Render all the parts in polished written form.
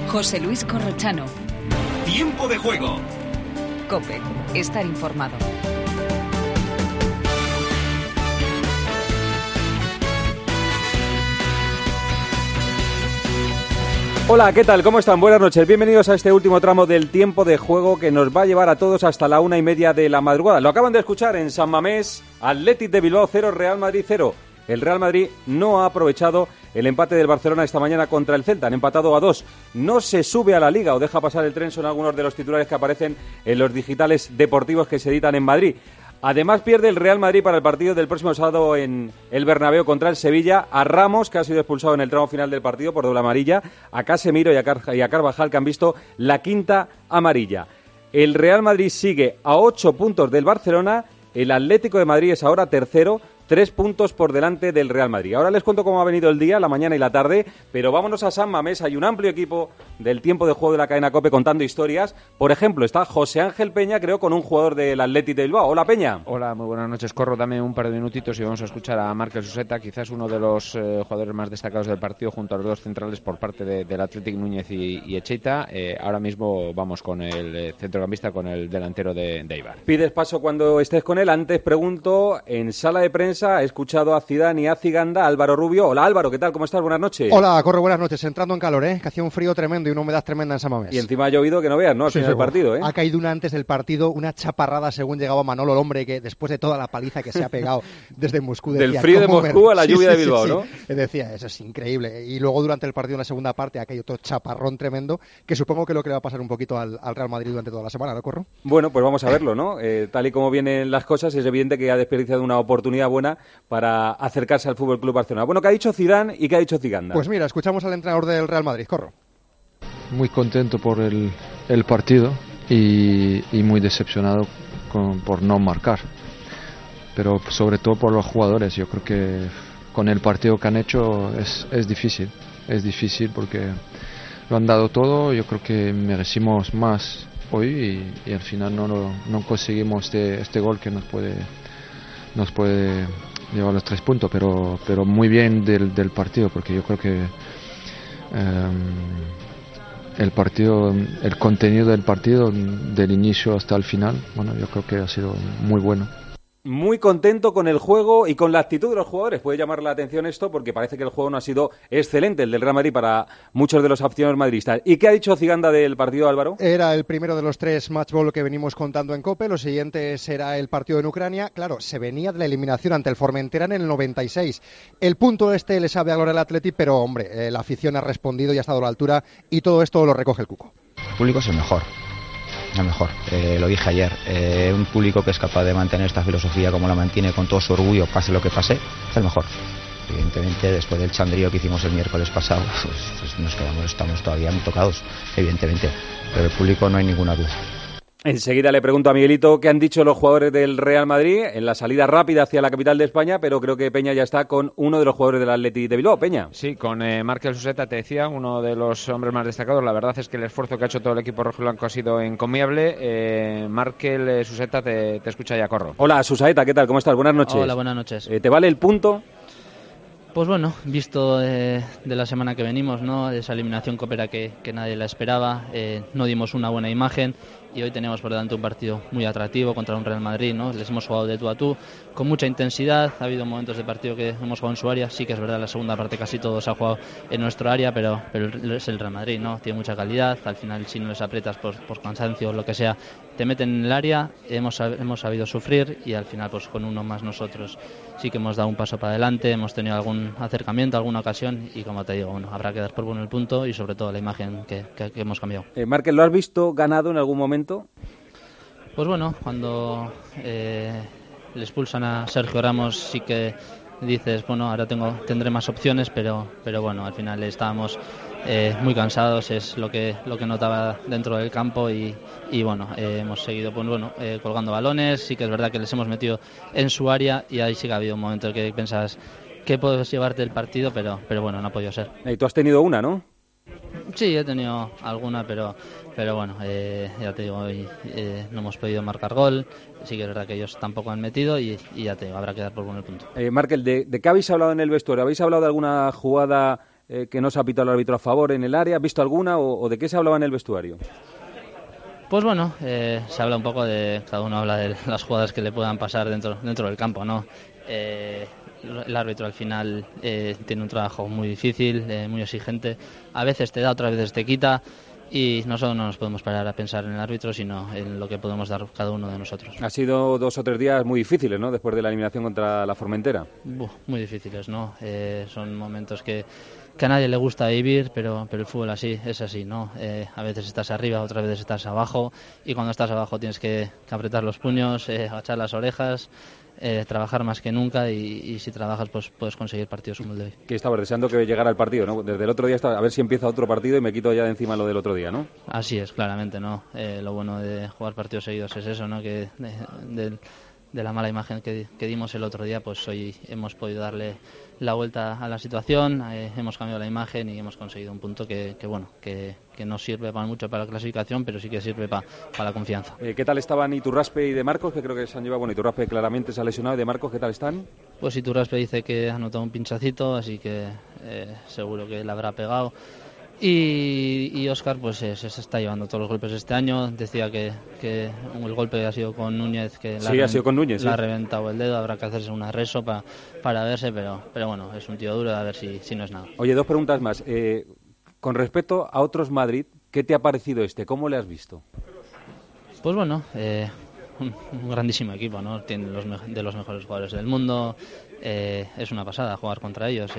José Luis Corrochano. Tiempo de juego. COPE. Estar informado. Hola, ¿qué tal? ¿Cómo están? Buenas noches. Bienvenidos a este último tramo del tiempo de juego que nos va a llevar a todos hasta la 1:30 de la madrugada. Lo acaban de escuchar en San Mamés, Athletic de Bilbao 0, Real Madrid 0. El Real Madrid no ha aprovechado el empate del Barcelona esta mañana contra el Celta. Han empatado a 2. No se sube a la Liga o deja pasar el tren, son algunos de los titulares que aparecen en los digitales deportivos que se editan en Madrid. Además pierde el Real Madrid para el partido del próximo sábado en el Bernabéu contra el Sevilla a Ramos, que ha sido expulsado en el tramo final del partido por doble amarilla, a Casemiro y a Carvajal, que han visto la quinta amarilla. El Real Madrid sigue a 8 puntos del Barcelona, el Atlético de Madrid es ahora tercero, 3 puntos por delante del Real Madrid. Ahora les cuento cómo ha venido el día, la mañana y la tarde, pero vámonos a San Mamés. Hay un amplio equipo del tiempo de juego de la cadena COPE contando historias. Por ejemplo, está José Ángel Peña, creo, con un jugador del Athletic de Bilbao. Hola, Peña. Hola, muy buenas noches. Corro, dame un par de minutitos y vamos a escuchar a Markel Suseta, quizás uno de los jugadores más destacados del partido, junto a los dos centrales por parte del Athletic, Núñez y Echeita. Ahora mismo vamos con el centrocampista, con el delantero de Eibar. Pides paso cuando estés con él. Antes pregunto, en sala de prensa he escuchado a Zidane y a Ziganda, Álvaro Rubio. Hola, Álvaro, ¿qué tal? ¿Cómo estás? Buenas noches. Hola, Corro, buenas noches. Entrando en calor, que hacía un frío tremendo y una humedad tremenda en San Mamés. Y encima ha llovido que no veas, ¿no? Al final del partido, Ha caído una antes del partido, una chaparrada según llegaba Manolo, el hombre que después de toda la paliza que se ha pegado desde Moscú. Decía, del frío de Moscú a la lluvia de Bilbao, ¿no? Decía, eso es increíble. Y luego durante el partido, en la segunda parte, ha caído otro chaparrón tremendo, que supongo que es lo que le va a pasar un poquito al Real Madrid durante toda la semana, ¿no, Corro? Bueno, pues vamos a verlo, ¿no? Tal y como vienen las cosas, es evidente que ha desperdiciado una oportunidad buena para acercarse al Fútbol Club Barcelona. Bueno, ¿qué ha dicho Zidane y qué ha dicho Ziganda? Pues mira, escuchamos al entrenador del Real Madrid, Corro. Muy contento por el partido y muy decepcionado por no marcar, pero sobre todo por los jugadores. Yo creo que con el partido que han hecho es difícil porque lo han dado todo. Yo creo que merecimos más hoy y al final no conseguimos este gol que nos puede llevar los 3 puntos, pero muy bien del partido, porque yo creo que el contenido del partido del inicio hasta el final, bueno, yo creo que ha sido muy bueno. Muy contento con el juego y con la actitud de los jugadores. Puede llamar la atención esto porque parece que el juego no ha sido excelente, el del Real Madrid, para muchos de los aficionados madridistas. ¿Y qué ha dicho Ziganda del partido, Álvaro? Era el primero de los 3 match ball que venimos contando en COPE. Lo siguiente será el partido en Ucrania. Claro, se venía de la eliminación ante el Formentera en el 96. El punto le sabe a gloria al Athletic, pero hombre, la afición ha respondido y ha estado a la altura y todo esto lo recoge el Cuco. El público es el mejor. Lo dije ayer, un público que es capaz de mantener esta filosofía como la mantiene con todo su orgullo, pase lo que pase, es el mejor. Evidentemente, después del chandrío que hicimos el miércoles pasado, pues estamos todavía muy tocados, evidentemente, pero el público no hay ninguna duda. Enseguida le pregunto a Miguelito qué han dicho los jugadores del Real Madrid en la salida rápida hacia la capital de España, pero creo que Peña ya está con uno de los jugadores del Athletic de Bilbao. Peña. Sí, con Markel Suseta, te decía, uno de los hombres más destacados. La verdad es que el esfuerzo que ha hecho todo el equipo rojiblanco ha sido encomiable. Markel Suseta, te escucha ya, Corro. Hola, Suseta, ¿qué tal? ¿Cómo estás? Buenas noches. Hola, buenas noches. ¿Te vale el punto? Pues bueno, visto de la semana que venimos, ¿no? De esa eliminación copera que nadie la esperaba, no dimos una buena imagen y hoy tenemos por delante un partido muy atractivo contra un Real Madrid, ¿no? Les hemos jugado de tú a tú, con mucha intensidad, ha habido momentos de partido que hemos jugado en su área, sí que es verdad, la segunda parte casi todo se ha jugado en nuestro área, pero es el Real Madrid, ¿no? Tiene mucha calidad, al final si no les aprietas por cansancio o lo que sea, te meten en el área, hemos sabido sufrir y al final pues con uno más nosotros sí que hemos dado un paso para adelante, hemos tenido algún acercamiento, alguna ocasión y como te digo, bueno, habrá que dar por bueno el punto y sobre todo la imagen que hemos cambiado. Markel, ¿lo has visto ganado en algún momento? Pues bueno, cuando le expulsan a Sergio Ramos sí que dices, bueno, ahora tendré más opciones, pero bueno, al final estábamos muy cansados, es lo que notaba dentro del campo y bueno, hemos seguido pues bueno, colgando balones, sí que es verdad que les hemos metido en su área y ahí sí que ha habido un momento en que pensas que puedes llevarte el partido, pero bueno, no ha podido ser. Y tú has tenido una, ¿no? Sí, he tenido alguna, pero bueno, ya te digo, hoy no hemos podido marcar gol, sí que es verdad que ellos tampoco han metido y ya te digo, habrá que dar por bueno el punto. Markel, ¿de qué habéis hablado en el vestuario? ¿Habéis hablado de alguna jugada que no se ha pitado el árbitro a favor en el área? ¿Has visto alguna o de qué se hablaba en el vestuario? Pues bueno, se habla un poco de, cada uno habla de las jugadas que le puedan pasar dentro del campo, ¿no? El árbitro al final tiene un trabajo muy difícil, muy exigente, a veces te da, otras veces te quita, y nosotros no nos podemos parar a pensar en el árbitro, sino en lo que podemos dar cada uno de nosotros. Ha sido 2 o 3 días muy difíciles, ¿no?, después de la eliminación contra la Formentera. Muy difíciles, ¿no? Son momentos que a nadie le gusta vivir, pero el fútbol es así, ¿no? A veces estás arriba, otras veces estás abajo, y cuando estás abajo tienes que apretar los puños, agachar las orejas, trabajar más que nunca, y si trabajas pues puedes conseguir partidos como el de hoy. Que estabas deseando que llegara el partido, ¿no? Desde el otro día estaba a ver si empieza otro partido y me quito ya de encima lo del otro día, ¿no? Así es, claramente, ¿no? Lo bueno de jugar partidos seguidos es eso, ¿no? Que de la mala imagen que dimos el otro día, pues hoy hemos podido darle la vuelta a la situación, hemos cambiado la imagen y hemos conseguido un punto que no sirve para mucho para la clasificación, pero sí que sirve para la confianza. ¿Qué tal estaban Iturraspe y De Marcos? Que creo que se han llevado. Bueno, Iturraspe claramente se ha lesionado. ¿Y De Marcos qué tal están? Pues Iturraspe dice que ha notado un pinchacito, así que seguro que le habrá pegado. Y Óscar pues se está llevando todos los golpes este año. Decía que el golpe ha sido con Núñez, que ha sido con Núñez, le ha reventado el dedo. Habrá que hacerse una reso para verse, pero bueno, es un tío duro, a ver si no es nada. Oye, 2 preguntas más. Con respecto a otros Madrid, ¿qué te ha parecido este? ¿Cómo le has visto? Pues bueno, un grandísimo equipo, ¿no? Tiene de los mejores jugadores del mundo. Es una pasada jugar contra ellos.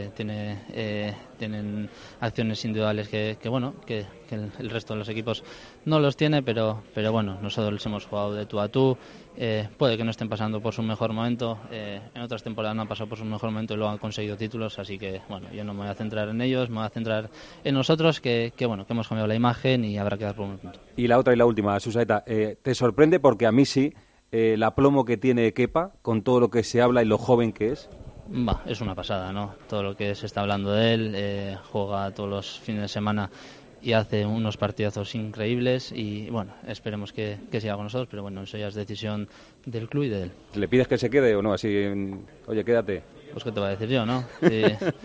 Tienen acciones individuales que el resto de los equipos no los tiene, pero bueno, nosotros les hemos jugado de tú a tú. Puede que no estén pasando por su mejor momento, en otras temporadas no han pasado por su mejor momento y luego han conseguido títulos, así que bueno, yo no me voy a centrar en ellos, me voy a centrar en nosotros, que hemos cambiado la imagen y habrá que dar por un punto. Y la otra y la última, Susaeta, ¿te sorprende? Porque a mí sí, el aplomo que tiene Kepa con todo lo que se habla y lo joven que es. Es una pasada, ¿no? Todo lo que se está hablando de él, juega todos los fines de semana y hace unos partidazos increíbles, y bueno, esperemos que siga con nosotros, pero bueno, eso ya es decisión del club y de él. ¿Le pides que se quede o no? Así, oye, quédate. Pues qué te va a decir yo, ¿no? Sí.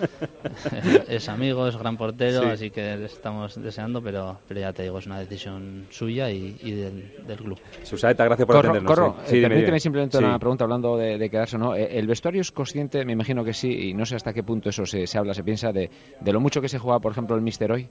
Es amigo, es gran portero, sí. Así que le estamos deseando, pero ya te digo, es una decisión suya y del club. Susaeta, gracias por atendernos. Permíteme simplemente una pregunta, hablando de quedarse o no. ¿El vestuario es consciente, me imagino que sí, y no sé hasta qué punto eso se habla, se piensa, de lo mucho que se juega, por ejemplo, el míster hoy?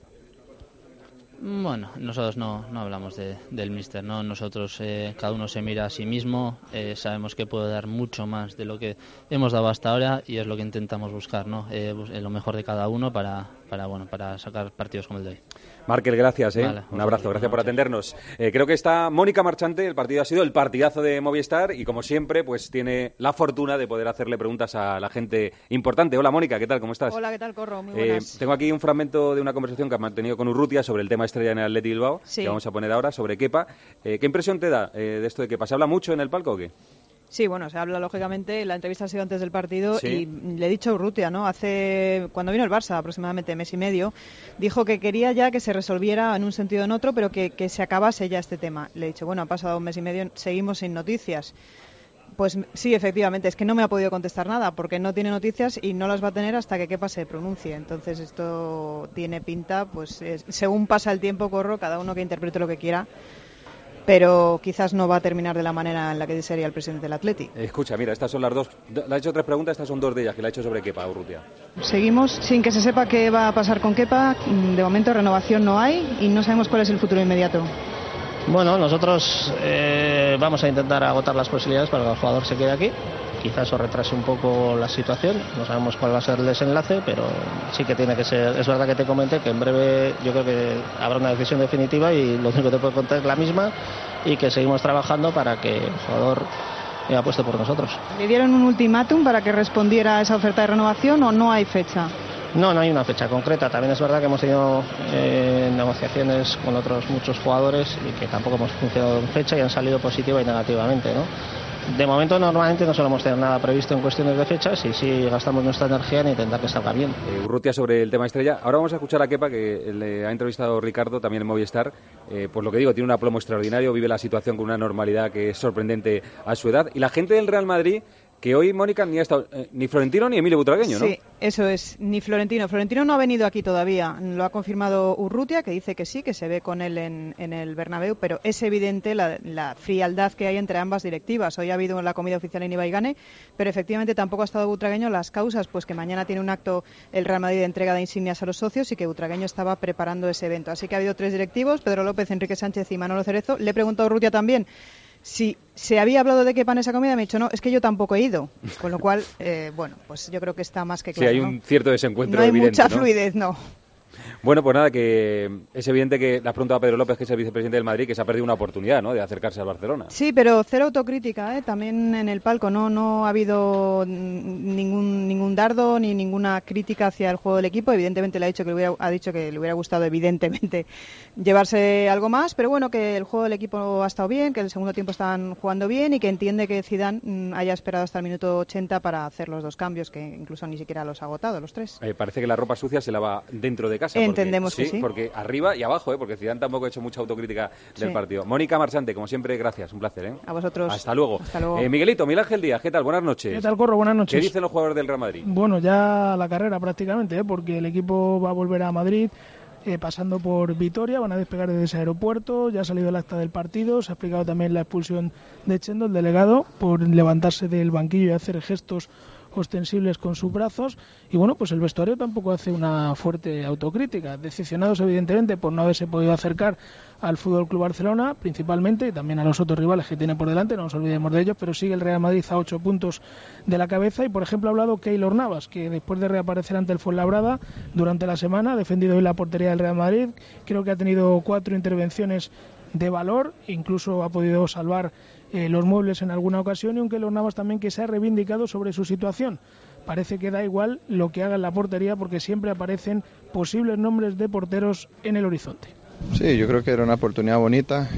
Bueno, nosotros no hablamos del míster, ¿no? Nosotros, cada uno se mira a sí mismo, sabemos que puede dar mucho más de lo que hemos dado hasta ahora, y es lo que intentamos buscar, ¿no? Lo mejor de cada uno para sacar partidos como el de hoy. Markel, gracias, Vale, un abrazo, gracias por atendernos. Creo que está Mónica Marchante. El partido ha sido el partidazo de Movistar y, como siempre, pues tiene la fortuna de poder hacerle preguntas a la gente importante. Hola, Mónica, ¿qué tal? ¿Cómo estás? Hola, ¿qué tal, Corro? Muy buenas. Tengo aquí un fragmento de una conversación que ha mantenido con Urrutia sobre el tema estrella en el Athletic Bilbao, sí, que vamos a poner ahora, sobre Kepa. ¿Qué impresión te da de esto de Kepa? ¿Se habla mucho en el palco o qué? Sí, bueno, se habla lógicamente, la entrevista ha sido antes del partido, sí, y le he dicho a Urrutia, ¿no? Cuando vino el Barça, aproximadamente mes y medio, dijo que quería ya que se resolviera en un sentido o en otro, pero que se acabase ya este tema. Le he dicho, bueno, ha pasado un mes y medio, seguimos sin noticias. Pues sí, efectivamente, es que no me ha podido contestar nada, porque no tiene noticias y no las va a tener hasta que Kepa se pronuncie. Entonces esto tiene pinta, pues según pasa el tiempo, Corro, cada uno que interprete lo que quiera, pero quizás no va a terminar de la manera en la que desearía el presidente del Athletic. Escucha, mira, estas son las 2. Le ha hecho 3 preguntas, estas son 2 de ellas que le ha hecho sobre Kepa, Urrutia. Seguimos sin que se sepa qué va a pasar con Kepa. De momento renovación no hay y no sabemos cuál es el futuro inmediato. Bueno, nosotros vamos a intentar agotar las posibilidades para que el jugador se quede aquí. Quizás eso retrase un poco la situación, no sabemos cuál va a ser el desenlace, pero sí que tiene que ser. Es verdad que te comenté que en breve yo creo que habrá una decisión definitiva, y lo único que te puedo contar es la misma, y que seguimos trabajando para que el jugador apueste por nosotros. ¿Le dieron un ultimátum para que respondiera a esa oferta de renovación o no hay fecha? No hay una fecha concreta. También es verdad que hemos tenido negociaciones con otros muchos jugadores y que tampoco hemos funcionado en fecha y han salido positiva y negativamente, ¿no? De momento, normalmente no solemos tener nada previsto en cuestiones de fechas, y sí gastamos nuestra energía en intentar que salga bien. Urrutia, sobre el tema estrella. Ahora vamos a escuchar a Kepa, que le ha entrevistado Ricardo también en Movistar. Pues lo que digo, tiene un aplomo extraordinario, vive la situación con una normalidad que es sorprendente a su edad. Y la gente del Real Madrid que hoy, Mónica, ni ha estado ni Florentino ni Emilio Butragueño, ¿no? Sí, eso es, ni Florentino. Florentino no ha venido aquí todavía, lo ha confirmado Urrutia, que dice que sí, que se ve con él en el Bernabéu, pero es evidente la frialdad que hay entre ambas directivas. Hoy ha habido la comida oficial en Ibaigane, pero efectivamente tampoco ha estado Butragueño. Las causas, pues que mañana tiene un acto el Real Madrid de entrega de insignias a los socios y que Butragueño estaba preparando ese evento. Así que ha habido 3 directivos, Pedro López, Enrique Sánchez y Manolo Cerezo. Le he preguntado a Urrutia también si se había hablado de Kepa en esa comida, me ha dicho, no, es que yo tampoco he ido. Con lo cual, bueno, pues yo creo que está más que claro. Sí, hay un cierto desencuentro no hay evidente, mucha fluidez, ¿no? Bueno, pues nada, que es evidente que le has preguntado a Pedro López, que es el vicepresidente del Madrid, que se ha perdido una oportunidad, ¿no?, de acercarse al Barcelona. Sí, pero cero autocrítica, también en el palco, no ha habido ningún dardo ni ninguna crítica hacia el juego del equipo. Evidentemente ha dicho que le hubiera gustado, evidentemente, llevarse algo más, pero bueno, que el juego del equipo ha estado bien, que el segundo tiempo estaban jugando bien y que entiende que Zidane haya esperado hasta el minuto 80 para hacer los 2 cambios, que incluso ni siquiera los ha agotado, los 3. Parece que la ropa sucia se lava dentro de casa. Entendemos que sí. Porque arriba y abajo, porque Zidane tampoco ha hecho mucha autocrítica del partido. Mónica Marchante, como siempre, gracias, un placer. A vosotros. Hasta luego. Hasta luego. Miguelito, Miguel Ángel Díaz, ¿qué tal? Buenas noches. ¿Qué tal, Corro? Buenas noches. ¿Qué dicen los jugadores del Real Madrid? Bueno, ya la carrera prácticamente, porque el equipo va a volver a Madrid pasando por Vitoria, van a despegar desde ese aeropuerto, ya ha salido el acta del partido, se ha explicado también la expulsión de Chendo, el delegado, por levantarse del banquillo y hacer gestos ostensibles con sus brazos, y bueno, pues el vestuario tampoco hace una fuerte autocrítica, decepcionados evidentemente por no haberse podido acercar al Fútbol Club Barcelona principalmente, y también a los otros rivales que tiene por delante, no nos olvidemos de ellos, pero sigue el Real Madrid a 8 puntos de la cabeza. Y por ejemplo ha hablado Keylor Navas, que después de reaparecer ante el Fuenlabrada durante la semana ha defendido hoy la portería del Real Madrid, creo que ha tenido 4 intervenciones de valor, incluso ha podido salvar los muebles en alguna ocasión, y un Keylor Navas también que se ha reivindicado sobre su situación. Parece que da igual lo que haga en la portería porque siempre aparecen posibles nombres de porteros en el horizonte. Sí, yo creo que era una oportunidad bonita.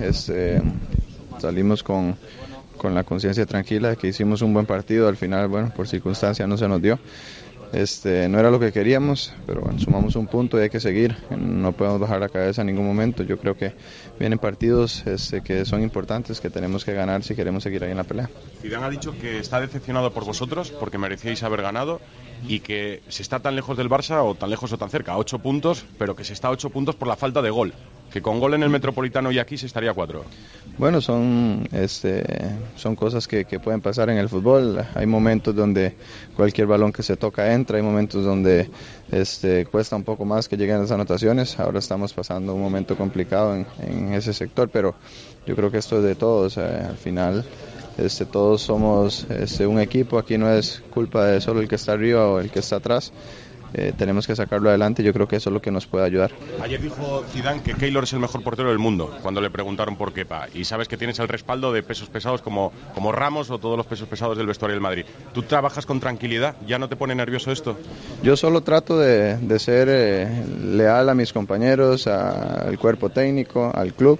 Salimos con la conciencia tranquila de que hicimos un buen partido. Al final, bueno, por circunstancias no se nos dio. No era lo que queríamos, pero bueno, sumamos un punto y hay que seguir. No podemos bajar la cabeza en ningún momento. Yo creo que vienen partidos que son importantes, que tenemos que ganar si queremos seguir ahí en la pelea. Zidane ha dicho que está decepcionado por vosotros porque merecíais haber ganado y que se está tan lejos del Barça, o tan lejos o tan cerca, a 8 puntos, pero que se está a 8 puntos por la falta de gol. Que con gol en el Metropolitano y aquí se estaría a 4. Bueno, son cosas que pueden pasar en el fútbol. Hay momentos donde cualquier balón que se toca entra, hay momentos donde cuesta un poco más que lleguen las anotaciones. Ahora estamos pasando un momento complicado en ese sector, pero yo creo que esto es de todos. Al final todos somos un equipo, aquí no es culpa de solo el que está arriba o el que está atrás. Tenemos que sacarlo adelante, yo creo que eso es lo que nos puede ayudar. Ayer dijo Zidane que Keylor es el mejor portero del mundo cuando le preguntaron por Kepa, y sabes que tienes el respaldo de pesos pesados como Ramos o todos los pesos pesados del vestuario del Madrid. ¿Tú trabajas con tranquilidad? ¿Ya no te pone nervioso esto? Yo solo trato de ser leal a mis compañeros, al cuerpo técnico, al club,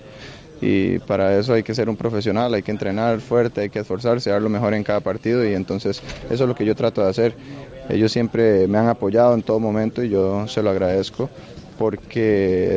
y para eso hay que ser un profesional, hay que entrenar fuerte, hay que esforzarse, dar lo mejor en cada partido, y entonces eso es lo que yo trato de hacer. Ellos siempre me han apoyado en todo momento y yo se lo agradezco porque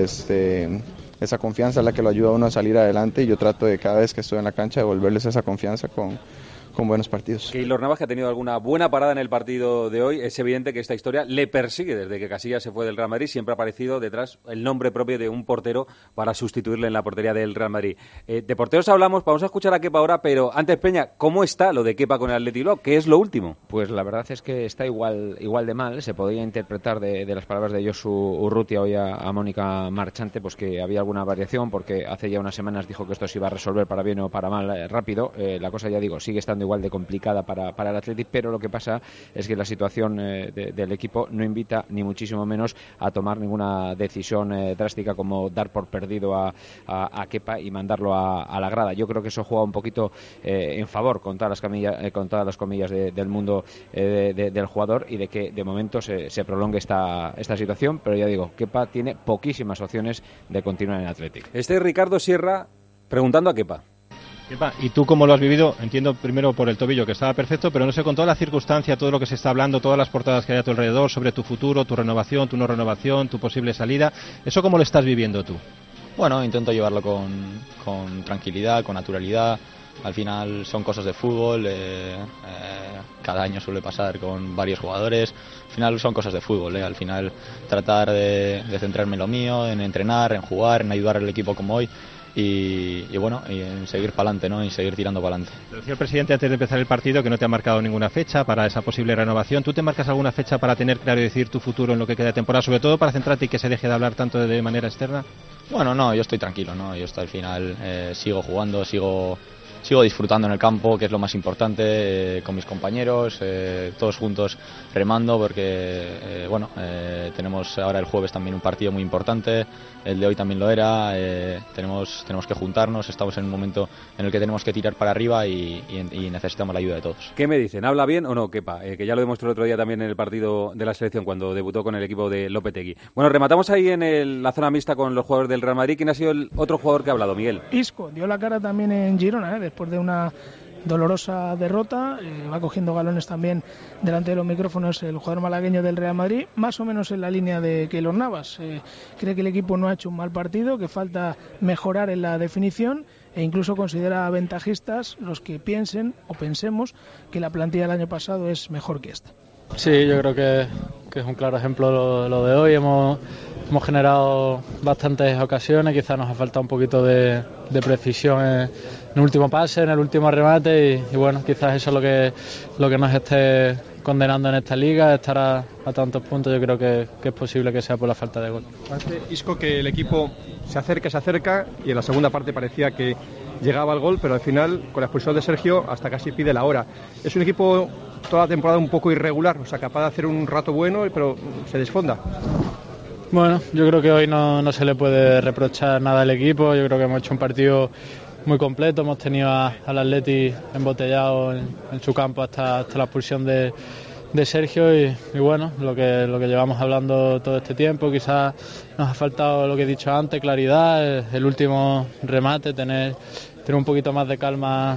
esa confianza es la que lo ayuda a uno a salir adelante, y yo trato de cada vez que estoy en la cancha devolverles esa confianza con buenos partidos. Keylor Navas, que ha tenido alguna buena parada en el partido de hoy. Es evidente que esta historia le persigue desde que Casillas se fue del Real Madrid. Siempre ha aparecido detrás el nombre propio de un portero para sustituirle en la portería del Real Madrid. De porteros hablamos, vamos a escuchar a Kepa ahora, pero antes, Peña, ¿cómo está lo de Kepa con el Athletic Bilbao? ¿Qué es lo último? Pues la verdad es que está igual de mal. Se podía interpretar de las palabras de Josu Urrutia hoy a Mónica Marchante, pues que había alguna variación, porque hace ya unas semanas dijo que esto se iba a resolver para bien o para mal rápido. La cosa, ya digo, sigue estando igual de complicada para el Athletic, pero lo que pasa es que la situación del equipo no invita ni muchísimo menos a tomar ninguna decisión drástica como dar por perdido a Kepa y mandarlo a la grada. Yo creo que eso juega un poquito en favor, con todas las comillas del mundo del jugador, y de que de momento se prolongue esta situación, pero ya digo, Kepa tiene poquísimas opciones de continuar en el Athletic. Ricardo Sierra preguntando a Kepa. ¿Y tú cómo lo has vivido? Entiendo primero por el tobillo, que estaba perfecto, pero no sé, con toda la circunstancia, todo lo que se está hablando, todas las portadas que hay a tu alrededor sobre tu futuro, tu renovación, tu no renovación, tu posible salida, ¿eso cómo lo estás viviendo tú? Bueno, intento llevarlo con tranquilidad, con naturalidad. al final son cosas de fútbol, cada año suele pasar con varios jugadores, al final son cosas de fútbol, al final tratar de centrarme en lo mío, en entrenar, en jugar, en ayudar al equipo como hoy. Y bueno, y en seguir para adelante, ¿no? Y seguir tirando para adelante. Lo decía el presidente antes de empezar el partido que no te ha marcado ninguna fecha para esa posible renovación. ¿Tú te marcas alguna fecha para tener claro y decir tu futuro en lo que queda de temporada, sobre todo para centrarte y que se deje de hablar tanto de manera externa? Bueno, no, yo estoy tranquilo, ¿no? Yo al final sigo jugando, sigo disfrutando en el campo, que es lo más importante, con mis compañeros, todos juntos remando, porque tenemos ahora el jueves también un partido muy importante, el de hoy también lo era, tenemos que juntarnos, estamos en un momento en el que tenemos que tirar para arriba y necesitamos la ayuda de todos. ¿Qué me dicen? ¿Habla bien o no, Kepa? Que ya lo demostró el otro día también en el partido de la selección cuando debutó con el equipo de Lopetegui. Bueno, rematamos ahí en la zona mixta con los jugadores del Real Madrid. ¿Quién ha sido el otro jugador que ha hablado, Miguel? Isco dio la cara también en Girona, después de una dolorosa derrota, va cogiendo galones también delante de los micrófonos el jugador malagueño del Real Madrid, más o menos en la línea de Keylor Navas. Cree que el equipo no ha hecho un mal partido, que falta mejorar en la definición, e incluso considera ventajistas los que piensen o pensemos que la plantilla del año pasado es mejor que esta. Sí, yo creo que es un claro ejemplo lo de hoy. Hemos generado bastantes ocasiones, quizás nos ha faltado un poquito de precisión en el último pase, en el último remate y bueno, quizás eso es lo que nos esté condenando en esta liga, estar a tantos puntos. Yo creo que es posible que sea por la falta de gol. Parece, Isco, que el equipo se acerca y en la segunda parte parecía que llegaba al gol, pero al final con la expulsión de Sergio hasta casi pide la hora. Es un equipo toda la temporada un poco irregular, o sea, capaz de hacer un rato bueno, pero se desfonda. Bueno, yo creo que hoy no se le puede reprochar nada al equipo. Yo creo que hemos hecho un partido muy completo. Hemos tenido al Atleti embotellado en su campo hasta la expulsión de Sergio y bueno, lo que llevamos hablando todo este tiempo. Quizás nos ha faltado lo que he dicho antes, claridad, el último remate, tener un poquito más de calma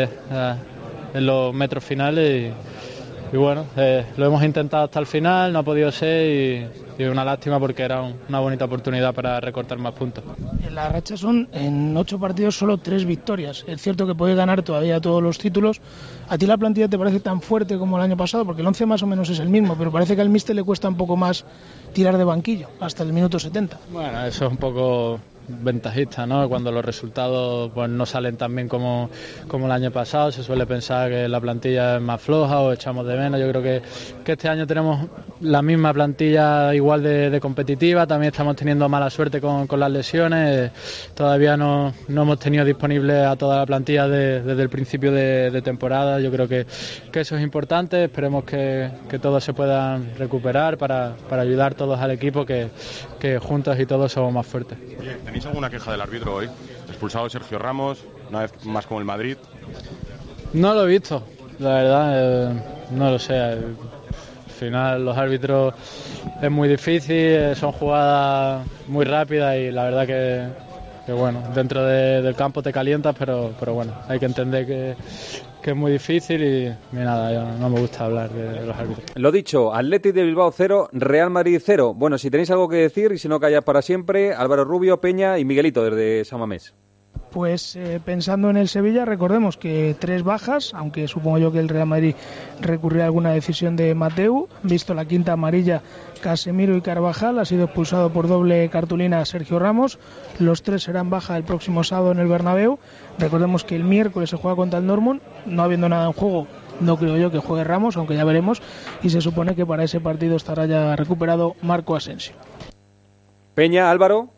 en los metros finales y bueno, lo hemos intentado hasta el final, no ha podido ser y una lástima porque era una bonita oportunidad para recortar más puntos. En la racha son en 8 partidos solo 3 victorias. Es cierto que puedes ganar todavía todos los títulos. ¿A ti la plantilla te parece tan fuerte como el año pasado? Porque el 11 más o menos es el mismo, pero parece que al míster le cuesta un poco más tirar de banquillo hasta el minuto 70. Bueno, eso es un poco ventajista, ¿no? Cuando los resultados pues no salen tan bien como el año pasado, se suele pensar que la plantilla es más floja o echamos de menos. Yo creo que este año tenemos la misma plantilla igual de competitiva, también estamos teniendo mala suerte con las lesiones, todavía no hemos tenido disponible a toda la plantilla desde el principio de temporada. Yo creo que eso es importante, esperemos que todos se puedan recuperar para ayudar todos al equipo, que juntos y todos somos más fuertes. ¿Tenéis alguna queja del árbitro hoy? Expulsado Sergio Ramos, una vez más como el Madrid. No lo he visto, la verdad, no lo sé. Al final los árbitros es muy difícil, son jugadas muy rápidas y la verdad que bueno, dentro del campo te calientas, pero bueno, hay que entender que es muy difícil y nada, yo no me gusta hablar de los árbitros. Lo dicho, Athletic de Bilbao 0, Real Madrid 0. Bueno, si tenéis algo que decir y si no, callad para siempre. Álvaro Rubio, Peña y Miguelito desde San Mamés. Pues pensando en el Sevilla, recordemos que 3 bajas, aunque supongo yo que el Real Madrid recurrirá a alguna decisión de Mateu. Visto la quinta amarilla, Casemiro y Carvajal, ha sido expulsado por doble cartulina Sergio Ramos. Los 3 serán baja el próximo sábado en el Bernabéu. Recordemos que el miércoles se juega contra el Dortmund, no habiendo nada en juego. No creo yo que juegue Ramos, aunque ya veremos, y se supone que para ese partido estará ya recuperado Marco Asensio. Peña, Álvaro.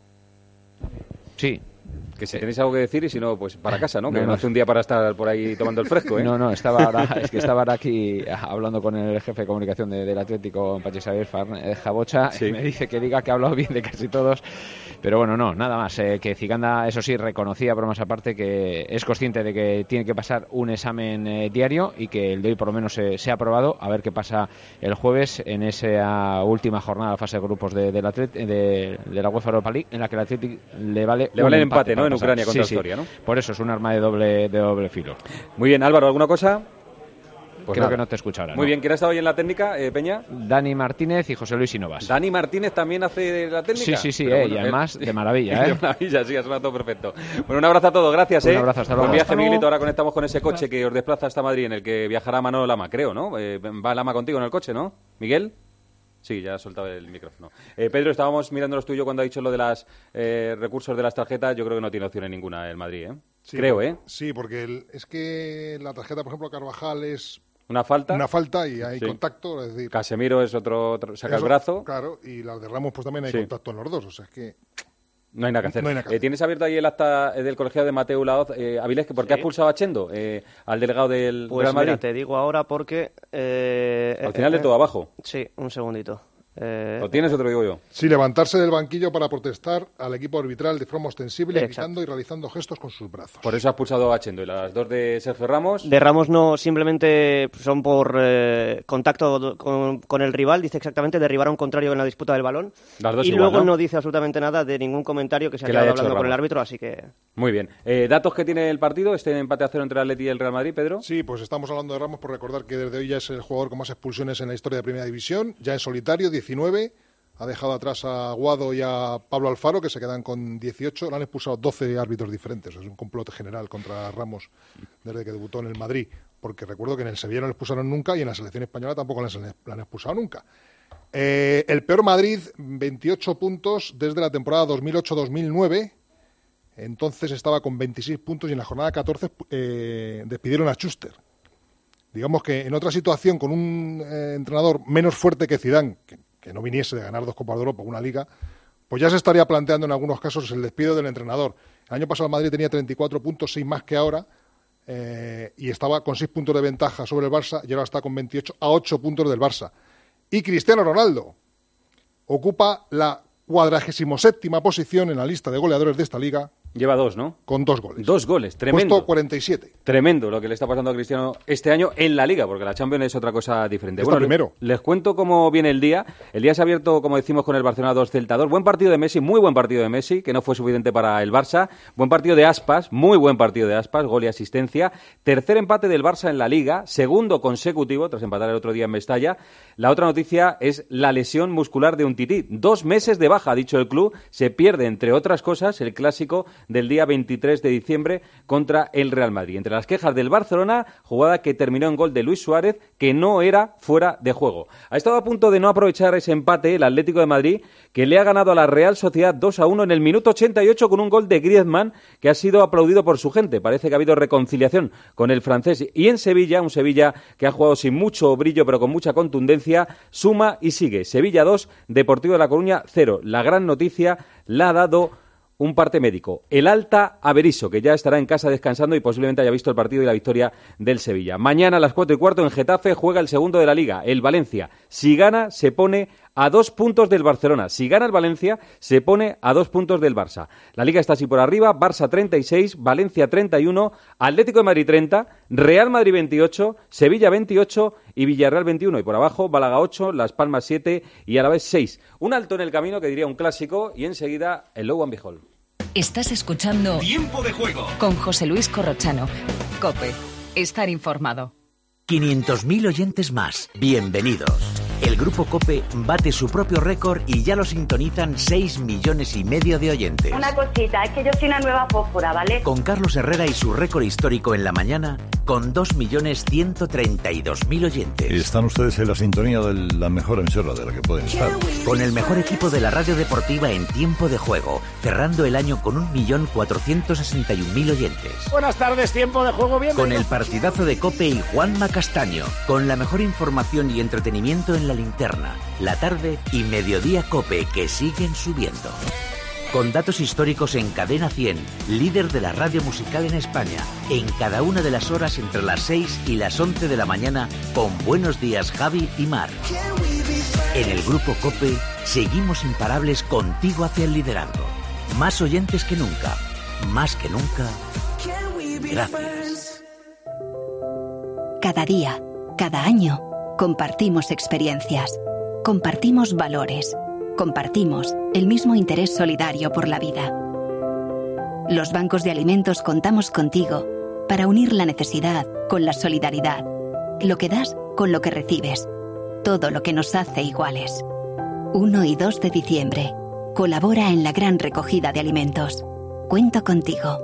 Sí. Que si tenéis algo que decir y si no, pues para casa, ¿no? Que no hace un día para estar por ahí tomando el fresco, ¿eh? No, estaba ahora aquí hablando con el jefe de comunicación del Atlético, Pachi Xavier Jabocha, sí. Y me dice que diga que ha hablado bien de casi todos, pero bueno, nada más, que Ciganda, eso sí, reconocía por más aparte que es consciente de que tiene que pasar un examen diario y que el de hoy por lo menos se ha aprobado, a ver qué pasa el jueves en esa última jornada, fase de grupos de la UEFA Europa League, en la que el Atlético le vale el empate, ¿no? En Ucrania contra Astoria, ¿no? Por eso es un arma de doble filo. Muy bien, Álvaro, ¿alguna cosa? Pues creo nada. que no te escucha ahora. Muy bien, ¿quién ha estado hoy en la técnica, Peña? Dani Martínez y José Luis Inovas. ¿Dani Martínez también hace la técnica? Sí, Pero y además de maravilla, De maravilla, sí, ha sonado todo perfecto. Bueno, un abrazo a todos, gracias, Un abrazo, hasta luego. Buen viaje, Hasta luego. Miguelito, ahora conectamos con ese coche que os desplaza hasta Madrid, en el que viajará Manolo Lama, creo, ¿no? Va Lama contigo en el coche, ¿no? ¿Miguel? Sí, ya ha soltado el micrófono. Pedro, estábamos mirando los tuyos cuando ha dicho lo de los recursos de las tarjetas. Yo creo que no tiene opciones ninguna el Madrid, ¿eh? Sí, creo, ¿eh? Sí, porque es que la tarjeta, por ejemplo, Carvajal es Una falta. una falta y hay Sí. contacto, es decir... Casemiro es otro saca el eso, brazo. Claro, y la de Ramos pues también hay Sí. contacto en los dos, o sea, es que... No hay nada que hacer. No hay nada que hacer. ¿Tienes abierto ahí el acta del colegiado de Mateu Laoz? Avilés, ¿por qué has pulsado a Chendo, al delegado del Pues Real Madrid? mira, te digo ahora porque... Al final de todo abajo. Sí, un segundito. ¿Lo tienes o te lo digo yo? Sí, levantarse del banquillo para protestar al equipo arbitral de forma ostensible, Exacto. gritando y realizando gestos con sus brazos. Por eso has pulsado a Chendo. ¿Y las dos de Sergio Ramos? De Ramos no, simplemente son por contacto con el rival, dice exactamente derribar a un contrario en la disputa del balón. Las dos y igual, luego ¿no? no dice absolutamente nada de ningún comentario que se ha Que le haya quedado hecho hablando con el Ramos. árbitro, así que... Muy bien. ¿Datos que tiene el partido? Este empate a 0 entre el Atleti y el Real Madrid, Pedro. Sí, pues estamos hablando de Ramos por recordar que desde hoy ya es el jugador con más expulsiones en la historia de Primera División, ya en solitario, 19. Ha dejado atrás a Guado y a Pablo Alfaro, que se quedan con 18. Le han expulsado 12 árbitros diferentes. Es un complot general contra Ramos desde que debutó en el Madrid. Porque recuerdo que en el Sevilla no le expulsaron nunca y en la selección española tampoco le han expulsado nunca. El peor Madrid, 28 puntos desde la temporada 2008-2009. Entonces estaba con 26 puntos y en la jornada 14 despidieron a Schuster. Digamos que en otra situación, con un entrenador menos fuerte que Zidane, que no viniese de ganar 2 Copas de Europa o una Liga, pues ya se estaría planteando en algunos casos el despido del entrenador. El año pasado el Madrid tenía 34 puntos, 6 más que ahora, y estaba con 6 puntos de ventaja sobre el Barça, y ahora está con 28 a 8 puntos del Barça. Y Cristiano Ronaldo ocupa la 47ª posición en la lista de goleadores de esta Liga. Lleva 2, ¿no? Con 2 goles. 2 goles, tremendo. Puesto 47. Tremendo lo que le está pasando a Cristiano este año en la Liga, porque la Champions es otra cosa diferente. Está primero. Les cuento cómo viene el día. El día se ha abierto, como decimos, con el Barcelona 2 Celta 2. Buen partido de Messi, muy buen partido de Messi, que no fue suficiente para el Barça. Buen partido de Aspas, muy buen partido de Aspas, gol y asistencia. Tercer empate del Barça en la Liga, segundo consecutivo, tras empatar el otro día en Mestalla. La otra noticia es la lesión muscular de Umtiti. 2 meses de baja, ha dicho el club. Se pierde, entre otras cosas, el clásico del día 23 de diciembre contra el Real Madrid. Entre las quejas del Barcelona, jugada que terminó en gol de Luis Suárez, que no era fuera de juego. Ha estado a punto de no aprovechar ese empate el Atlético de Madrid, que le ha ganado a la Real Sociedad 2-1 en el minuto 88 con un gol de Griezmann, que ha sido aplaudido por su gente. Parece que ha habido reconciliación con el francés. Y en Sevilla, un Sevilla que ha jugado sin mucho brillo, pero con mucha contundencia, suma y sigue. Sevilla 2, Deportivo de La Coruña 0. La gran noticia la ha dado un parte médico, el alta a Berizzo, que ya estará en casa descansando y posiblemente haya visto el partido y la victoria del Sevilla. Mañana a las 4:15 en Getafe juega el segundo de la Liga, el Valencia. Si gana, se pone a 2 puntos del Barcelona. Si gana el Valencia, se pone a 2 puntos del Barça. La Liga está así por arriba: Barça 36, Valencia 31, Atlético de Madrid 30, Real Madrid 28, Sevilla 28 y Villarreal 21. Y por abajo, Málaga 8, Las Palmas 7 y Alavés 6. Un alto en el camino, que diría un clásico, y enseguida el Low and Behold. Estás escuchando Tiempo de Juego con José Luis Corrochano. COPE. Estar informado. 500.000 oyentes más. Bienvenidos. El Grupo COPE bate su propio récord y ya lo sintonizan 6,5 millones de oyentes. Una cosita, es que yo soy una nueva fósfora, ¿vale? Con Carlos Herrera y su récord histórico en la mañana, con 2,132,000 oyentes. Están ustedes en la sintonía de la mejor emisora de la que pueden estar. Con el mejor equipo de la radio deportiva en tiempo de juego, cerrando el año con 1,461,000 oyentes. Buenas tardes, Tiempo de Juego, bienvenido. Con el partidazo de COPE y Juanma Castaño, con la mejor información y entretenimiento en la linterna, la tarde y mediodía COPE, que siguen subiendo. Con datos históricos en Cadena 100, líder de la radio musical en España, en cada una de las horas entre las 6 y las 11 de la mañana, con Buenos Días Javi y Mar. En el Grupo COPE seguimos imparables contigo hacia el liderazgo. Más oyentes que nunca, más que nunca. Gracias. Cada día, cada año, compartimos experiencias, compartimos valores, compartimos el mismo interés solidario por la vida. Los bancos de alimentos contamos contigo para unir la necesidad con la solidaridad, lo que das con lo que recibes. Todo lo que nos hace iguales. 1 y 2 de diciembre. Colabora en la gran recogida de alimentos. Cuento contigo.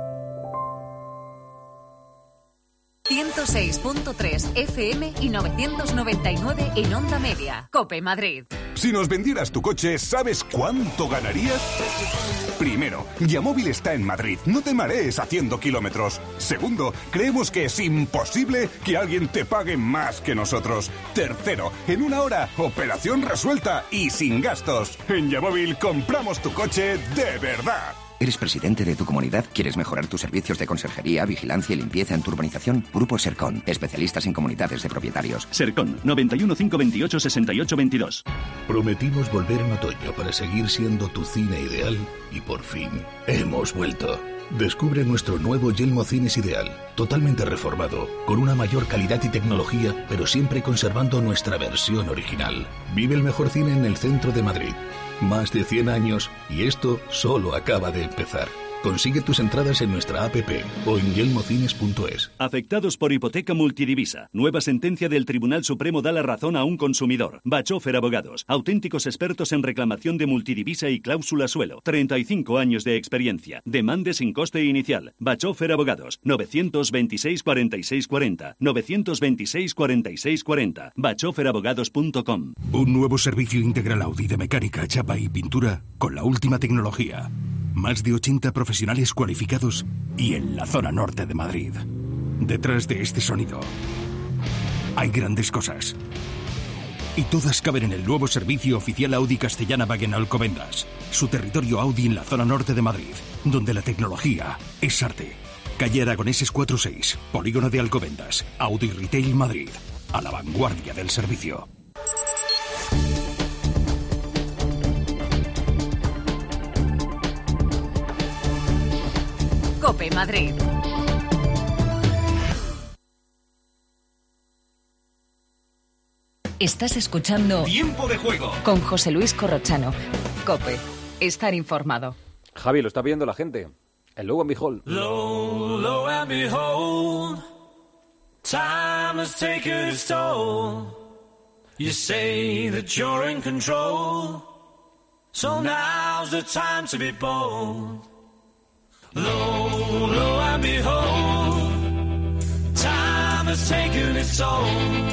106.3 FM y 999 en Onda Media. COPE Madrid. Si nos vendieras tu coche, ¿sabes cuánto ganarías? Primero, Yamóvil está en Madrid. No te marees haciendo kilómetros. Segundo, creemos que es imposible que alguien te pague más que nosotros. Tercero, en 1 hora, operación resuelta y sin gastos. En Yamóvil compramos tu coche de verdad. ¿Eres presidente de tu comunidad? ¿Quieres mejorar tus servicios de conserjería, vigilancia y limpieza en tu urbanización? Grupo Sercon, especialistas en comunidades de propietarios. Sercon, 91 528 68 22. Prometimos volver en otoño para seguir siendo tu cine ideal y por fin hemos vuelto. Descubre nuestro nuevo Yelmo Cines Ideal, totalmente reformado, con una mayor calidad y tecnología, pero siempre conservando nuestra versión original. Vive el mejor cine en el centro de Madrid. Más de 100 años y esto solo acaba de empezar. Consigue tus entradas en nuestra app o en yelmocines.es. Afectados por hipoteca multidivisa. Nueva sentencia del Tribunal Supremo da la razón a un consumidor. Bachofer Abogados. Auténticos expertos en reclamación de multidivisa y cláusula suelo. 35 años de experiencia. Demande sin coste inicial. Bachofer Abogados. 926 46 40. 926 46 40. bachoferabogados.com. Un nuevo servicio integral Audi de mecánica, chapa y pintura con la última tecnología. Más de 80 profesionales cualificados y en la zona norte de Madrid. Detrás de este sonido hay grandes cosas. Y todas caben en el nuevo servicio oficial Audi Castellana-Wagen Alcobendas. Su territorio Audi en la zona norte de Madrid, donde la tecnología es arte. Calle Aragoneses 46, Polígono de Alcobendas. Audi Retail Madrid. A la vanguardia del servicio. COPE Madrid. Estás escuchando Tiempo de Juego con José Luis Corrochano. COPE. Estar informado. Javi, lo está viendo la gente. El Low and Behold. Lo and behold, time has taken its toll. You say that you're in control, so now's the time to be bold. Lo and behold, time has taken its toll.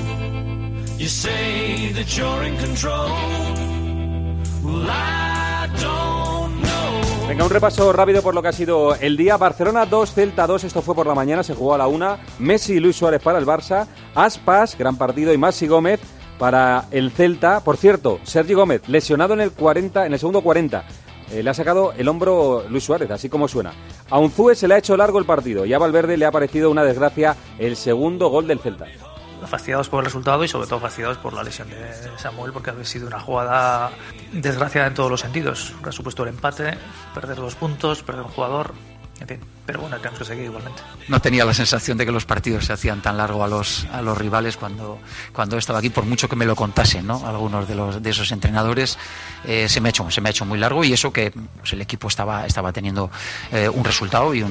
You say that you're in control. Well, I don't know. Venga, un repaso rápido por lo que ha sido el día. Barcelona 2, Celta 2, esto fue por la mañana, se jugó a la 1. Messi y Luis Suárez para el Barça. Aspas, gran partido, y Maxi Gómez para el Celta. Por cierto, Sergi Gómez, lesionado en el segundo 40. Le ha sacado el hombro Luis Suárez, así como suena. A Unzúe se le ha hecho largo el partido y a Valverde le ha parecido una desgracia el segundo gol del Celta. Fastidiados por el resultado y sobre todo fastidiados por la lesión de Samuel, porque ha sido una jugada desgraciada en todos los sentidos. Ha supuesto el empate, perder 2 puntos, perder un jugador, en fin, pero bueno, tenemos que seguir igualmente. No tenía la sensación de que los partidos se hacían tan largos a los rivales cuando estaba aquí, por mucho que me lo contasen, ¿no? Algunos de esos entrenadores. Se me ha hecho muy largo, y eso que pues, el equipo estaba teniendo un resultado y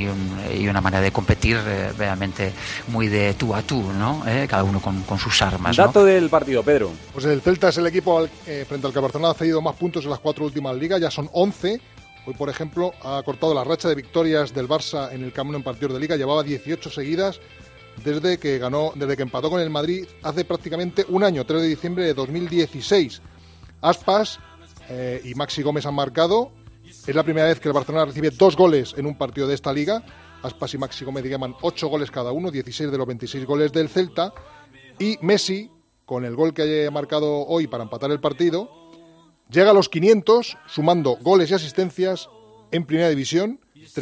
una manera de competir realmente muy de tú a tú, ¿no? Cada uno con sus armas, ¿no? Dato del partido, Pedro. Pues el Celta es el equipo frente al que Barcelona ha cedido más puntos en las 4 últimas ligas, ya son 11. Hoy, por ejemplo, ha cortado la racha de victorias del Barça en el Camp Nou en partidos de Liga. Llevaba 18 seguidas desde que empató con el Madrid hace prácticamente un año, 3 de diciembre de 2016. Aspas y Maxi Gómez han marcado. Es la primera vez que el Barcelona recibe 2 goles en un partido de esta Liga. Aspas y Maxi Gómez llevan 8 goles cada uno, 16 de los 26 goles del Celta. Y Messi, con el gol que ha marcado hoy para empatar el partido, llega a los 500, sumando goles y asistencias en Primera División.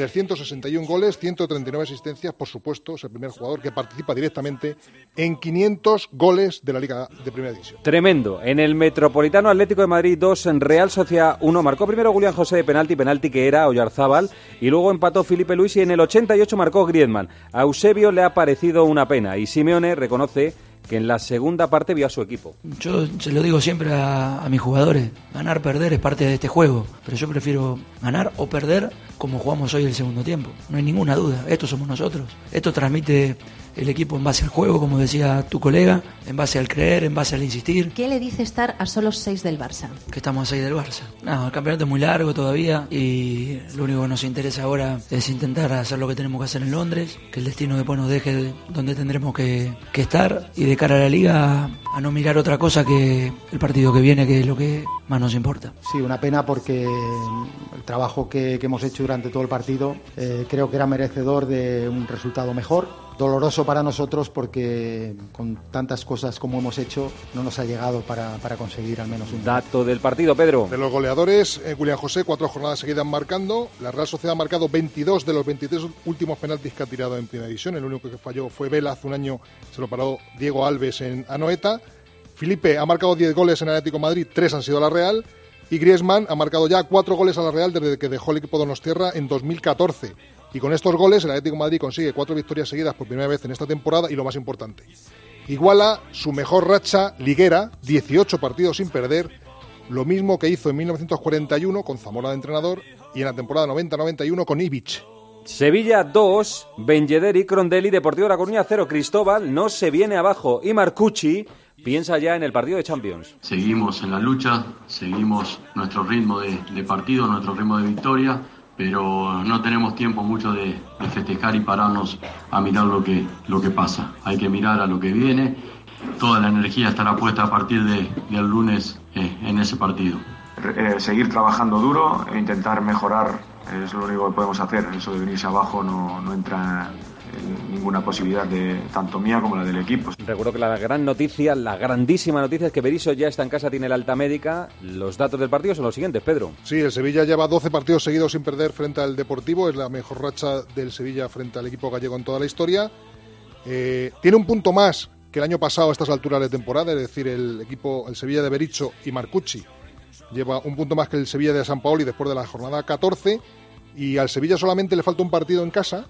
361 goles, 139 asistencias. Por supuesto, es el primer jugador que participa directamente en 500 goles de la Liga de Primera División. Tremendo. En el Metropolitano, Atlético de Madrid 2, en Real Sociedad 1. Marcó primero Julián José de penalti que era Oyarzábal, y luego empató Filipe Luis, y en el 88 marcó Griezmann. A Eusebio le ha parecido una pena, y Simeone reconoce que en la segunda parte vio a su equipo. Yo se lo digo siempre a mis jugadores, ganar, perder es parte de este juego, pero yo prefiero ganar o perder como jugamos hoy el segundo tiempo, no hay ninguna duda, estos somos nosotros, esto transmite el equipo en base al juego, como decía tu colega, en base al creer, en base al insistir. ¿Qué le dice estar a solo 6 del Barça? Que estamos a 6 del Barça. No, el campeonato es muy largo todavía y lo único que nos interesa ahora es intentar hacer lo que tenemos que hacer en Londres, que el destino después nos deje donde tendremos que estar, y de cara a la Liga a no mirar otra cosa que el partido que viene, que es lo que más nos importa. Sí, una pena porque el trabajo que hemos hecho durante todo el partido creo que era merecedor de un resultado mejor. Doloroso para nosotros porque con tantas cosas como hemos hecho no nos ha llegado para conseguir al menos un dato del partido, Pedro. De los goleadores, William José, 4 jornadas seguidas marcando. La Real Sociedad ha marcado 22 de los 23 últimos penaltis que ha tirado en Primera División. El único que falló fue Vela, hace un año se lo paró Diego Alves en Anoeta. Felipe ha marcado 10 goles en Atlético de Madrid, 3 han sido a la Real. Y Griezmann ha marcado ya 4 goles a la Real desde que dejó el equipo donostiarra en 2014. Y con estos goles el Atlético de Madrid consigue 4 victorias seguidas por primera vez en esta temporada y lo más importante, iguala su mejor racha liguera, 18 partidos sin perder, lo mismo que hizo en 1941 con Zamora de entrenador y en la temporada 90-91 con Ivic. Sevilla 2, Ben-Yedder y Crondelli, Deportivo de La Coruña 0, Cristóbal no se viene abajo y Marcucci piensa ya en el partido de Champions. Seguimos en la lucha, seguimos nuestro ritmo de partido, nuestro ritmo de victoria, pero no tenemos tiempo mucho de festejar y pararnos a mirar lo que pasa. Hay que mirar a lo que viene. Toda la energía estará puesta a partir del lunes en ese partido. Seguir trabajando duro e intentar mejorar es lo único que podemos hacer. Eso de venirse abajo no entra en ninguna posibilidad de tanto mía como la del equipo. Recuerdo que la gran noticia, la grandísima noticia es que Berizzo ya está en casa, tiene la alta médica. Los datos del partido son los siguientes, Pedro. Sí, el Sevilla lleva 12 partidos seguidos sin perder frente al Deportivo, es la mejor racha del Sevilla frente al equipo gallego en toda la historia. Tiene un punto más que el año pasado a estas alturas de temporada, es decir, el Sevilla de Berizzo y Marcucci lleva un punto más que el Sevilla de Sampaoli después de la jornada 14, y al Sevilla solamente le falta un partido en casa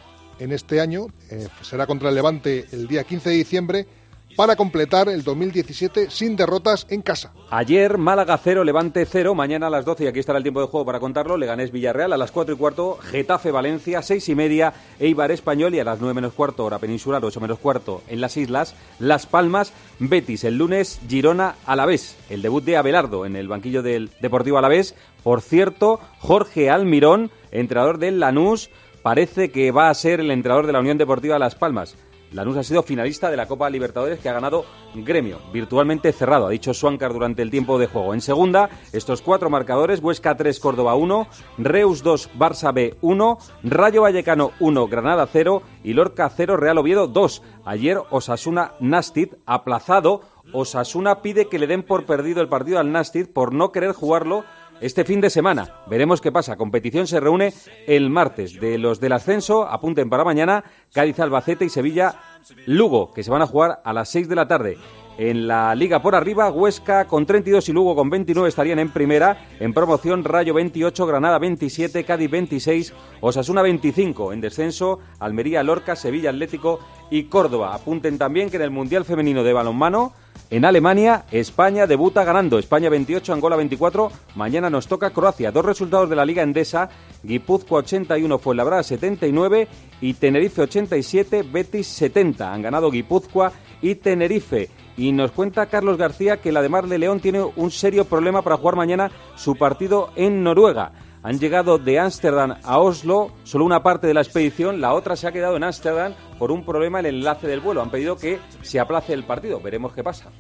en este año, será contra el Levante el día 15 de diciembre, para completar el 2017 sin derrotas en casa. Ayer, Málaga 0, Levante 0, mañana a las 12, y aquí estará el tiempo de juego para contarlo, Leganés Villarreal, a las 4 y cuarto, Getafe Valencia, 6 y media, Eibar Español, y a las 9 menos cuarto, hora peninsular, 8 menos cuarto, en las Islas, Las Palmas, Betis. El lunes, Girona Alavés, el debut de Abelardo en el banquillo del Deportivo Alavés. Por cierto, Jorge Almirón, entrenador del Lanús, parece que va a ser el entrenador de la Unión Deportiva Las Palmas. Lanús ha sido finalista de la Copa Libertadores, que ha ganado Gremio, virtualmente cerrado, ha dicho Suáncar durante el tiempo de juego. En segunda, estos 4 marcadores: Huesca 3, Córdoba 1, Reus 2, Barça B 1, Rayo Vallecano 1, Granada 0 y Lorca 0, Real Oviedo 2. Ayer Osasuna Nástic aplazado. Osasuna pide que le den por perdido el partido al Nástic por no querer jugarlo este fin de semana. Veremos qué pasa. Competición se reúne el martes. De los del ascenso, apunten para mañana, Cádiz, Albacete y Sevilla Lugo, que se van a jugar a las 6 de la tarde. En la Liga por arriba, Huesca con 32 y Lugo con 29 estarían en primera. En promoción, Rayo 28, Granada 27, Cádiz 26, Osasuna 25. En descenso, Almería, Lorca, Sevilla Atlético y Córdoba. Apunten también que en el Mundial Femenino de Balonmano, en Alemania, España debuta ganando. España 28, Angola 24. Mañana nos toca Croacia. 2 resultados de la Liga Endesa: Guipúzcoa 81, Fuenlabrada 79 y Tenerife 87, Betis 70. Han ganado Guipúzcoa y Tenerife. Y nos cuenta Carlos García que la de Mar de León tiene un serio problema para jugar mañana su partido en Noruega. Han llegado de Ámsterdam a Oslo, solo una parte de la expedición, la otra se ha quedado en Ámsterdam por un problema en el enlace del vuelo. Han pedido que se aplace el partido, veremos qué pasa.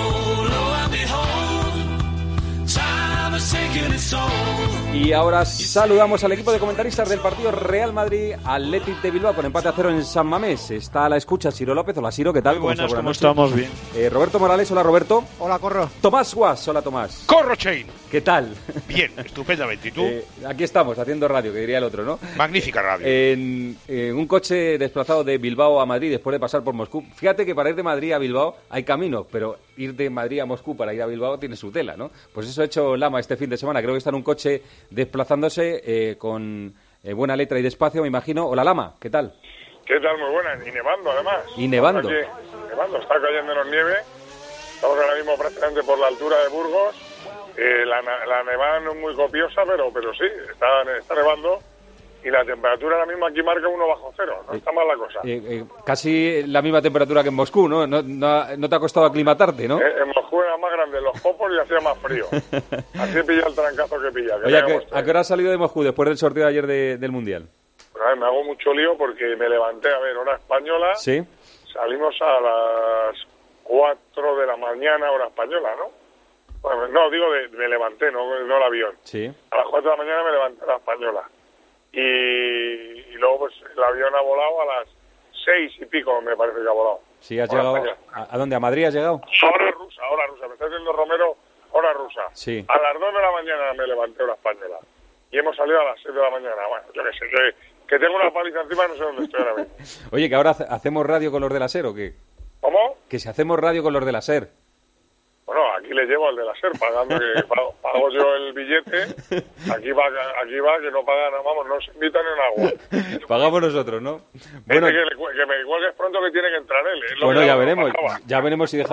Y ahora saludamos al equipo de comentaristas del partido Real Madrid-Athletic de Bilbao, con empate a 0 en San Mamés. Está a la escucha Ciro López. Hola Ciro, ¿qué tal? Muy buenas, ¿cómo estamos? Bien. Roberto Morales, hola Roberto. Hola Corro. Tomás Guas, hola Tomás. Corro Chain. ¿Qué tal? Bien, estupendamente. ¿Y tú? Aquí estamos, haciendo radio, que diría el otro, ¿no? Magnífica radio. En un coche desplazado de Bilbao a Madrid después de pasar por Moscú. Fíjate que para ir de Madrid a Bilbao hay caminos, pero ir de Madrid a Moscú para ir a Bilbao tiene su tela, ¿no? Pues eso ha hecho Lama este fin de semana. Creo que está en un coche desplazándose con buena letra y despacio, me imagino. Hola Lama, ¿qué tal? ¿Qué tal? Muy buena. Y nevando, además. Y nevando. Aquí, nevando, está cayéndonos nieve. Estamos ahora mismo prácticamente por la altura de Burgos. La nevada no es muy copiosa, pero sí, está nevando. y la temperatura ahora mismo aquí marca 1 bajo cero, no está mal la cosa. Casi la misma temperatura que en Moscú, ¿no? No te ha costado aclimatarte, ¿no? En Moscú era más grande los popos y hacía más frío. Así pilla el trancazo que pilla. Oye, ¿a qué hora has salido de Moscú después del sorteo de ayer del Mundial? Pues a ver, me hago mucho lío porque me levanté, a ver, hora española. Sí. Salimos a las 4 de la mañana, hora española, ¿no? Bueno, no, digo, me levanté, no el avión. Sí. A las 4 de la mañana me levanté a la española. Y luego pues el avión ha volado a las 6 y pico, me parece que ha volado. Sí, has llegado. ¿A dónde? ¿A Madrid has llegado? Hora rusa. Me está diciendo Romero, hora rusa. Sí. A las 2 de la mañana me levanté hora española. Y hemos salido a las 6 de la mañana. Bueno, yo qué sé, que tengo una paliza encima, no sé dónde estoy ahora mismo. Oye, que ahora hacemos radio con los de la SER, ¿o qué? ¿Cómo? Que si hacemos radio con los de la SER. Bueno, aquí le llevo al de la SER, pagando que pago yo el billete. Aquí va, que no pagan, vamos, no se invitan en agua. Pagamos nosotros, ¿no? Bueno, que me cuelgues pronto que tiene que entrar él. Bueno, ya veremos si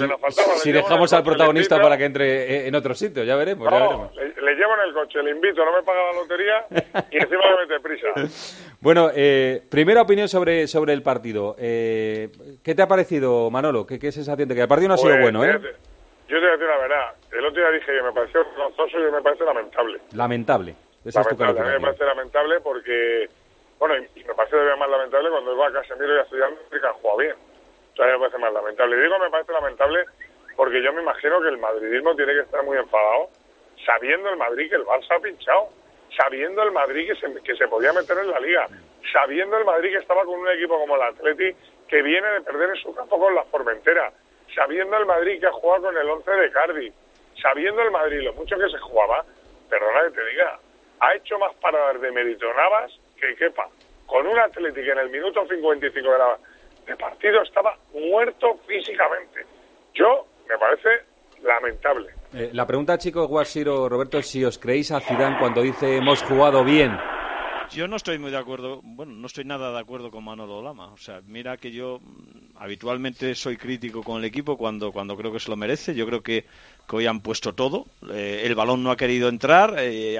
dejamos al protagonista para que entre en otro sitio, ya veremos. Le llevo en el coche, le invito, no me paga la lotería y encima me mete prisa. Bueno, primera opinión sobre el partido. ¿Qué te ha parecido, Manolo? ¿Qué sensación te queda? El partido no ha sido bueno, ¿eh? Yo te voy a decir la verdad. El otro día dije que me pareció vergonzoso y me parece lamentable. Lamentable. Esa es tu calificación. A mí me parece lamentable porque... Bueno, y me parece todavía más lamentable cuando va a Casemiro y a Zidane que han jugado bien. Todavía me parece más lamentable. Y digo me parece lamentable porque yo me imagino que el madridismo tiene que estar muy enfadado sabiendo el Madrid que el Barça ha pinchado. Sabiendo el Madrid que se podía meter en la Liga. Sabiendo el Madrid que estaba con un equipo como el Atleti que viene de perder en su campo con la Formentera. Sabiendo el Madrid que ha jugado con el 11 de Cardiff, sabiendo el Madrid lo mucho que se jugaba, perdona que te diga, ha hecho más paradas de mérito Navas que Kepa. Con un Atlético que en el minuto 55 de partido estaba muerto físicamente. Me parece lamentable. La pregunta, chicos, Guasiro, Roberto, es si os creéis a Zidane cuando dice hemos jugado bien. Yo no estoy muy de acuerdo, no estoy nada de acuerdo con Manolo Lama. O sea, mira que yo habitualmente soy crítico con el equipo cuando creo que se lo merece. Yo creo que hoy han puesto todo. El balón no ha querido entrar.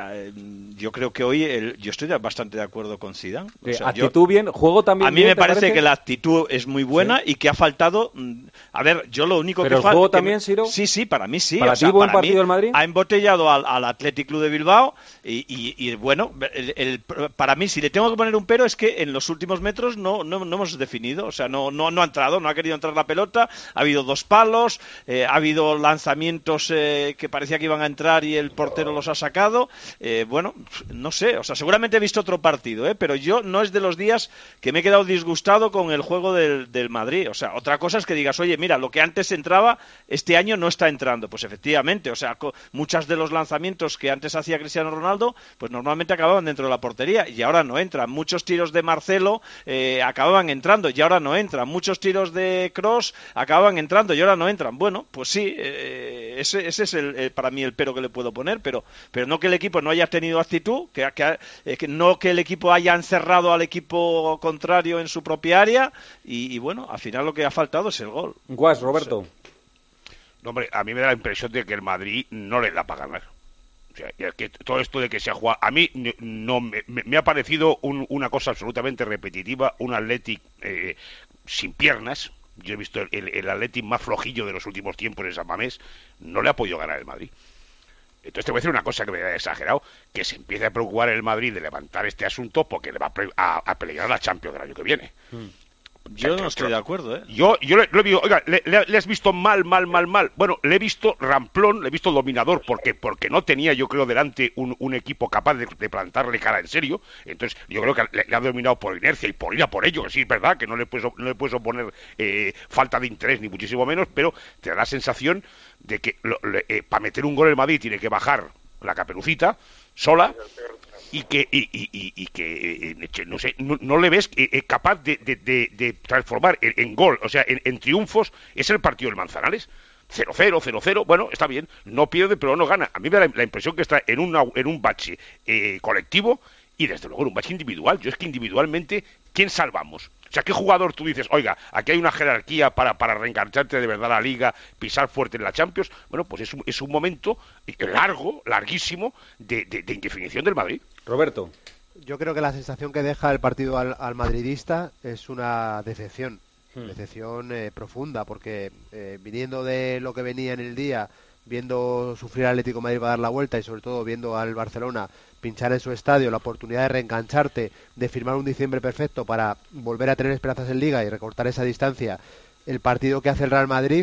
Yo creo que hoy yo estoy bastante de acuerdo con Zidane. O sea, actitud bien, juego también. A mí me parece que la actitud es muy buena y que ha faltado. A ver, yo lo único ¿Pero que el juego también, Ciro? Sí, para mí sí. ¿Para ti buen partido el Madrid? Ha embotellado al Athletic Club de Bilbao y bueno, para mí, si le tengo que poner un pero, es que en los últimos metros no hemos definido. O sea, no ha entrado, no ha querido entrar la pelota. Ha habido 2 palos, ha habido lanzamientos que parecía que iban a entrar y el portero los ha sacado. Bueno, no sé, o sea, seguramente he visto otro partido, pero yo no es de los días que me he quedado disgustado con el juego del Madrid. O sea, otra cosa es que digas, oye, mira, lo que antes entraba, este año no está entrando. Pues efectivamente, o sea, muchos de los lanzamientos que antes hacía Cristiano Ronaldo, pues normalmente acababan dentro de la portería y ahora no entran. Muchos tiros de Marcelo acababan entrando y ahora no entran. Muchos tiros de Kroos acababan entrando y ahora no entran. Bueno, pues sí, ese es para mí el pero que le puedo poner, pero no que el equipo no haya tenido actitud, no que el equipo haya encerrado al equipo contrario en su propia área y bueno, al final lo que ha faltado es el gol. Guas, Roberto. No, hombre, a mí me da la impresión de que el Madrid no le da para ganar. O sea, que todo esto de que se ha jugado, a mí no me ha parecido una cosa absolutamente repetitiva, un Athletic sin piernas. Yo he visto el Athletic más flojillo de los últimos tiempos en San Mamés, no le ha podido ganar el Madrid. Entonces te voy a decir una cosa que me ha exagerado, que se empiece a preocupar el Madrid de levantar este asunto porque le va a pelear la Champions del año que viene. Yo no estoy de acuerdo, Yo lo he visto, oiga, le has visto mal. Bueno, le he visto ramplón, le he visto dominador, porque no tenía, yo creo, delante un equipo capaz de plantarle cara en serio. Entonces, yo creo que le ha dominado por inercia y por ir a por ello, que sí es verdad, que no le puedes oponer falta de interés, ni muchísimo menos, pero te da la sensación de que para meter un gol el Madrid tiene que bajar la Caperucita sola. Y que no sé, no le ves capaz de transformar en gol, o sea, en triunfos. Es el partido del Manzanares, 0-0, bueno, está bien, no pierde pero no gana. A mí me da la impresión que está en un bache colectivo y desde luego en un bache individual. Yo es que individualmente, ¿quién salvamos? O sea, ¿qué jugador tú dices, oiga, aquí hay una jerarquía para reengancharte de verdad a la Liga, pisar fuerte en la Champions? Bueno, pues es un momento larguísimo de indefinición del Madrid. Roberto. Yo creo que la sensación que deja el partido al madridista es una decepción. Decepción profunda, porque viniendo de lo que venía en el día, viendo sufrir al Atlético de Madrid para dar la vuelta y sobre todo viendo al Barcelona pinchar en su estadio, la oportunidad de reengancharte, de firmar un diciembre perfecto para volver a tener esperanzas en Liga y recortar esa distancia, el partido que hace el Real Madrid,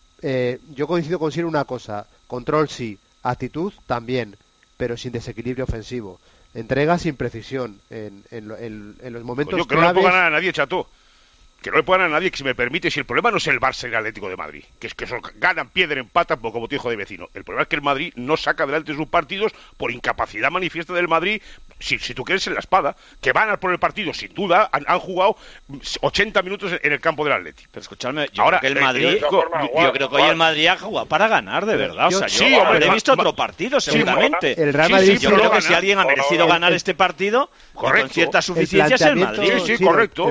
yo coincido con Sir una cosa: control sí, actitud también, pero sin desequilibrio ofensivo, entrega sin precisión en los momentos Coño, que claves. no le puede ganar a nadie, chato. Que no le puede ganar a nadie, que si me permite, si el problema no es el Barça y el Atlético de Madrid, que es que eso ganan, pierden, empatan, como tu hijo de vecino. El problema es que el Madrid no saca adelante sus partidos por incapacidad manifiesta del Madrid, si tú quieres, en la espada, que van a por el partido, sin duda, han jugado 80 minutos en el campo del Atlético. Pero escuchadme, yo creo que el Madrid, yo creo que hoy el Madrid ha jugado para ganar, de verdad. O sea, yo he visto otro partido, seguramente. El Real Madrid yo creo que si alguien ha merecido ganar este partido, con cierta suficiencia, es el Madrid. Sí, correcto.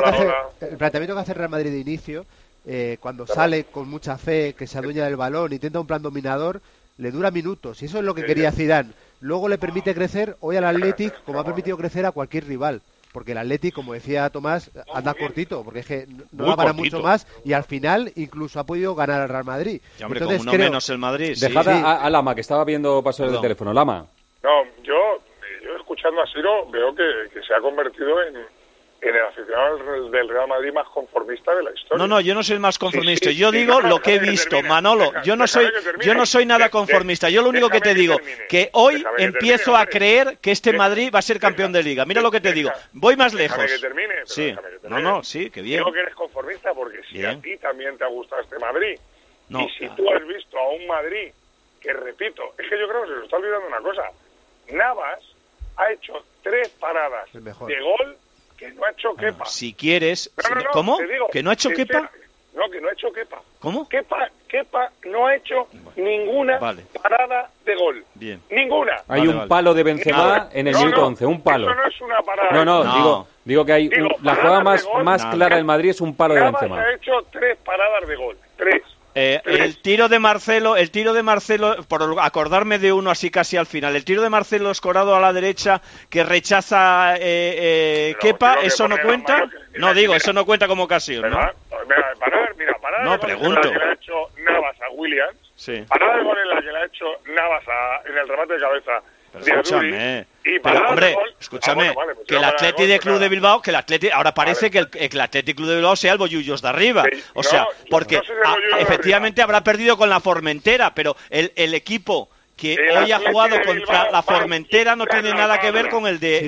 El planteamiento que hace el Real Madrid de inicio, cuando sale con mucha fe, que se adueña del balón, intenta un plan dominador, le dura minutos, y eso es lo que quería Zidane. Luego le permite crecer hoy al Athletic, como ha permitido crecer a cualquier rival, porque el Athletic, como decía Tomás, anda cortito, porque es que no va a ganar mucho más, y al final incluso ha podido ganar al Real Madrid. Ya, hombre, entonces, como uno menos el Madrid. Dejad a Lama, que estaba viendo pasos del teléfono. Lama. No, yo escuchando a Ciro veo que se ha convertido en el aficionado del Real Madrid más conformista de la historia. No, yo no soy el más conformista. Yo digo lo que he visto, Manolo. Yo no soy nada conformista. Yo lo único que te digo, que hoy empiezo a creer que este Madrid va a ser campeón de Liga. Mira lo que te digo. Voy más lejos. Sí. Sí, que bien. Digo que eres conformista porque si a ti también te ha gustado este Madrid, no, y si tú has visto a un Madrid que, repito, es que yo creo que se nos está olvidando una cosa. Navas ha hecho 3 paradas de gol que no ha hecho Kepa. Si quieres... No, ¿Cómo? Digo, ¿Que no ha hecho Kepa? No, que no ha hecho Kepa. ¿Cómo? Kepa no ha hecho ninguna parada de gol. Bien. Ninguna. Hay un palo de Benzema en el minuto 11, un palo. Eso no es una parada. Digo que hay la jugada más clara del Madrid es un palo de Benzema. Ha hecho 3 paradas de gol. 3. El tiro de Marcelo, por acordarme de uno así casi al final, el tiro de Marcelo escorado a la derecha que rechaza Kepa, ¿eso no cuenta? No, digo, eso no cuenta como ocasión, ¿no? Parada no, de pregunto. gol en la que le ha hecho Navas a Williams, parada de gol en la que le ha hecho Navas en el remate de cabeza de escúchame, y parada hombre, de gol, escúchame, que el Athletic de Club de Bilbao, ahora parece que el Athletic Club de Bilbao sea el bollullos de arriba, o sea, porque efectivamente habrá perdido con la Formentera, pero el equipo que hoy ha jugado contra la Formentera no tiene nada que ver con el de...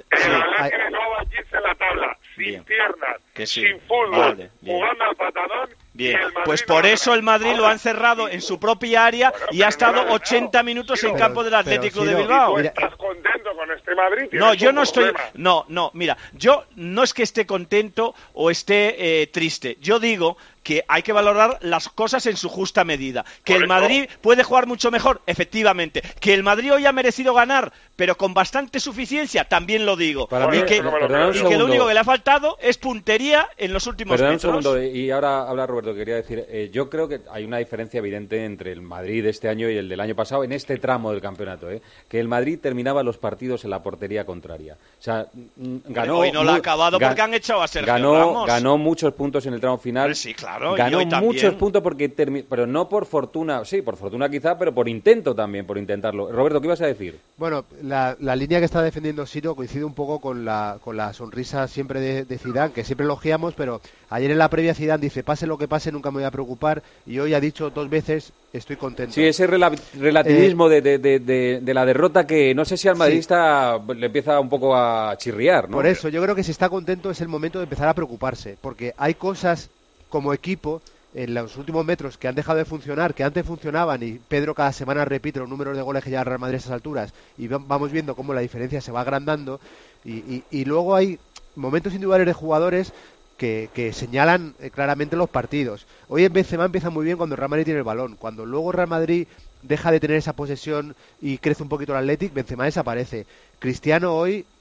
en la tabla, sin piernas, sin fútbol, jugando al patadón. Bien, pues por eso el Madrid lo ha encerrado en su propia área y ha estado 80 minutos en campo del Atlético de Bilbao. ¿Estás contento con este Madrid? No, yo no estoy... No, mira, yo no es que esté contento o esté triste. Yo digo que hay que valorar las cosas en su justa medida. Que el Madrid puede jugar mucho mejor, efectivamente. Que el Madrid hoy ha merecido ganar, pero con bastante suficiencia, también lo digo. Y que lo único que le ha faltado es puntería en los últimos metros. Un segundo, y ahora habla Roberto, quería decir, yo creo que hay una diferencia evidente entre el Madrid de este año y el del año pasado en este tramo del campeonato, que el Madrid terminaba los partidos en la portería contraria. O sea, ganó... Hoy no lo ha acabado porque han echado a Sergio Ramos. Ganó muchos puntos en el tramo final. Sí, claro. Ganó muchos puntos porque pero no por fortuna, sí, por fortuna quizá, pero por intento también, por intentarlo. Roberto, ¿qué ibas a decir? Bueno, la línea que está defendiendo Ciro coincide un poco con la sonrisa siempre de Zidane, que siempre elogiamos, pero ayer en la previa Zidane dice, pase lo que pase, nunca me voy a preocupar, y hoy ha dicho 2 veces, estoy contento. Sí, ese relativismo de la derrota que no sé si al madridista le empieza un poco a chirriar, ¿no? Por eso, yo creo que si está contento es el momento de empezar a preocuparse, porque hay cosas como equipo en los últimos metros que han dejado de funcionar, que antes funcionaban, y Pedro cada semana repite los números de goles que lleva el Real Madrid a esas alturas, y vamos viendo cómo la diferencia se va agrandando, y luego hay momentos individuales de jugadores que señalan claramente los partidos. Hoy en Benzema empieza muy bien cuando el Real Madrid tiene el balón, cuando luego el Real Madrid deja de tener esa posesión y crece un poquito el Athletic, Benzema desaparece. Cristiano hoy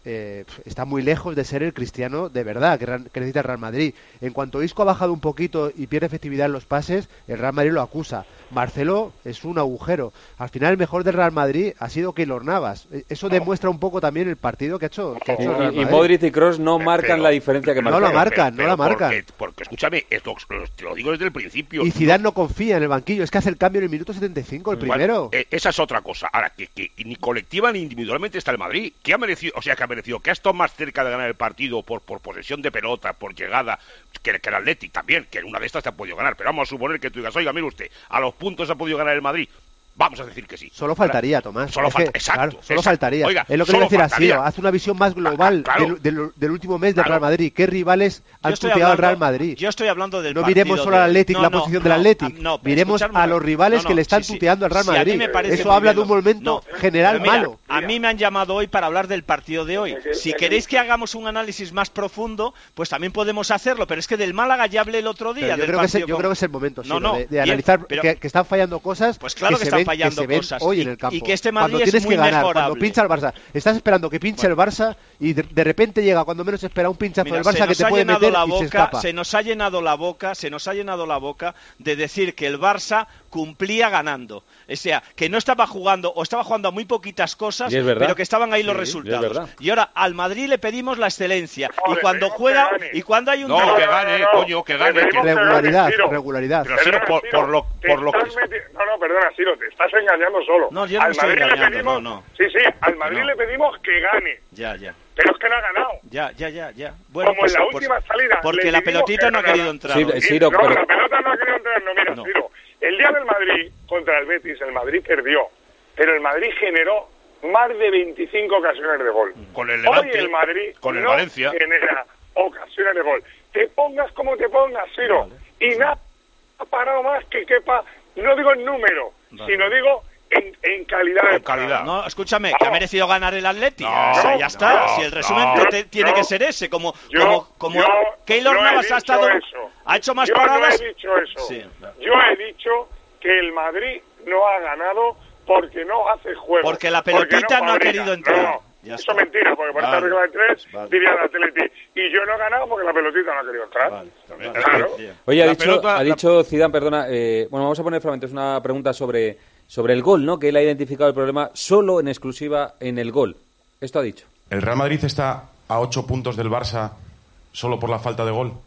está muy lejos de ser el Cristiano de verdad que necesita el Real Madrid. En cuanto Isco ha bajado un poquito y pierde efectividad en los pases, el Real Madrid lo acusa. Marcelo es un agujero. Al final el mejor del Real Madrid ha sido Keylor Navas. Eso demuestra un poco también el partido que ha hecho el Real Madrid. Y Modric y Kroos no marcan la diferencia que marcan. No la marcan. Porque escúchame, te lo digo desde el principio. Y Zidane no confía en el banquillo, es que hace el cambio en el minuto 75, el primero. Esa es otra cosa. Ahora, que ni colectiva ni individualmente está el Madrid. ¿Qué ha merecido? O sea, que ha merecido que ha estado más cerca de ganar el partido por posesión de pelota, por llegada, que el Athletic también, que en una de estas te ha podido ganar. Pero vamos a suponer que tú digas, oiga, mire usted, a los puntos ha podido ganar el Madrid. Vamos a decir que sí. Solo faltaría, Tomás. Exacto. Solo faltaría. Oiga, es lo que le decía así. Haz una visión más global del último mes del Real Madrid. ¿Qué rivales han tuteado al Real Madrid? Yo estoy hablando del No miremos solo al Athletic, la posición del Athletic. Miremos a los rivales que le están tuteando al Real Madrid. Eso habla de un momento general malo. A mí me han llamado hoy para hablar del partido de hoy. Si queréis que hagamos un análisis más profundo, pues también podemos hacerlo. Pero es que del Málaga ya hablé el otro día. Yo creo que es el momento de analizar que están fallando cosas. Pues claro que están fallando cosas. Hoy en el campo. Y que este Madrid cuando tienes es muy que ganar, mejorable. cuando pincha el Barça, estás esperando que pinche el Barça y de repente llega cuando menos espera un pinchazo del Barça que te puede meter y se escapa. Se nos ha llenado la boca de decir que el Barça cumplía ganando. O sea, que no estaba jugando o estaba jugando a muy poquitas cosas, pero que estaban ahí los resultados. Y ahora al Madrid le pedimos la excelencia. Y cuando juega y cuando hay un que gane, coño, que gane. Regularidad. Pero Ciro, por lo que No, perdona, Ciro, te estás engañando solo. No, yo no estoy engañando, no. Sí, al Madrid le pedimos que gane. Ya. Pero es que no ha ganado. Ya. Bueno, como en la última salida. Porque la pelotita no ha querido entrar. La pelota no ha querido entrar. No, mira, Ciro, el día del Madrid contra el Betis, el Madrid perdió. Pero el Madrid generó más de 25 ocasiones de gol. Con el Levante, hoy el Madrid con el Valencia genera ocasiones de gol. Te pongas como te pongas, Ciro. Y nada ha parado más que quepa, no digo en número, sino digo en calidad. No, escúchame, que ha merecido ganar el Atlético. O sea, ya está. Si el resumen tiene que ser ese, como Keylor Navas ha hecho más paradas. Yo no he dicho eso. Sí, yo he dicho que el Madrid no ha ganado porque no hace juego. Porque la pelotita no ha querido entrar. Eso es mentira, porque por esta regla de tres diría el Atleti. Y yo no he ganado porque la pelotita no ha querido entrar. Claro. Oye, ha dicho Zidane, perdona, bueno, vamos a poner fragmentos, una pregunta sobre el gol, ¿no? Que él ha identificado el problema solo en exclusiva en el gol. Esto ha dicho. ¿El Real Madrid está a 8 puntos del Barça solo por la falta de gol?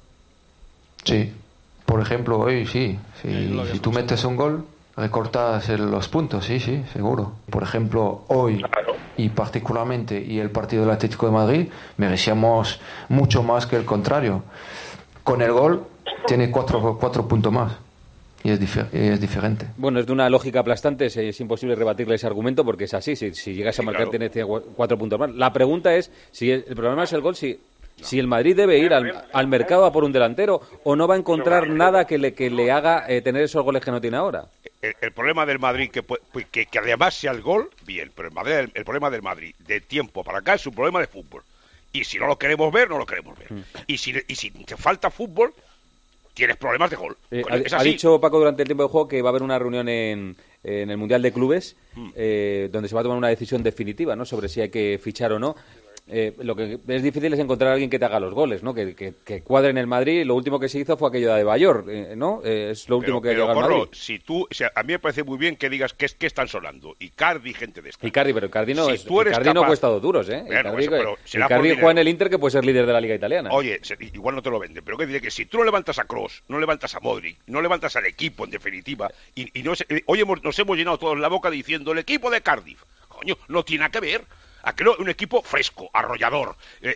Sí, por ejemplo, hoy sí. Si tú metes un gol, recortas los puntos, sí, seguro. Por ejemplo, hoy y particularmente y el partido del Atlético de Madrid merecíamos mucho más que el contrario. Con el gol tiene 4 puntos más. Y es diferente. Bueno, es de una lógica aplastante, es imposible rebatirle ese argumento porque es así, si llegas a marcar tiene 4 puntos más. La pregunta es, si el problema es el gol, si el Madrid debe ir al mercado a por un delantero o no va a encontrar nada que le haga tener esos goles que no tiene ahora. El problema del Madrid, que además sea el gol, bien, pero el problema del Madrid de tiempo para acá es un problema de fútbol. Y si no lo queremos ver, no lo queremos ver. Y si te falta fútbol, tienes problemas de gol. Ha dicho Paco durante el tiempo de juego que va a haber una reunión en el Mundial de Clubes donde se va a tomar una decisión definitiva, ¿no? Sobre si hay que fichar o no. Lo que es difícil es encontrar a alguien que te haga los goles, ¿no? Que cuadre en el Madrid. Lo último que se hizo fue aquello de Adebayor, ¿no? Es lo último que ha llegado al Madrid. Si tú, o sea, a mí me parece muy bien que digas que están sonando Icardi, gente de esta. Pero Icardi no, no cuesta 2 duros, ¿eh? Bueno, Icardi juega en el Inter, que puede ser líder de la Liga italiana. Oye, igual no te lo venden, pero que dice que si tú no levantas a Kroos, no levantas a Modric, no levantas al equipo en definitiva, hoy nos hemos llenado todos la boca diciendo el equipo de Cardiff, coño, no tiene nada que ver. Aquel un equipo fresco, arrollador,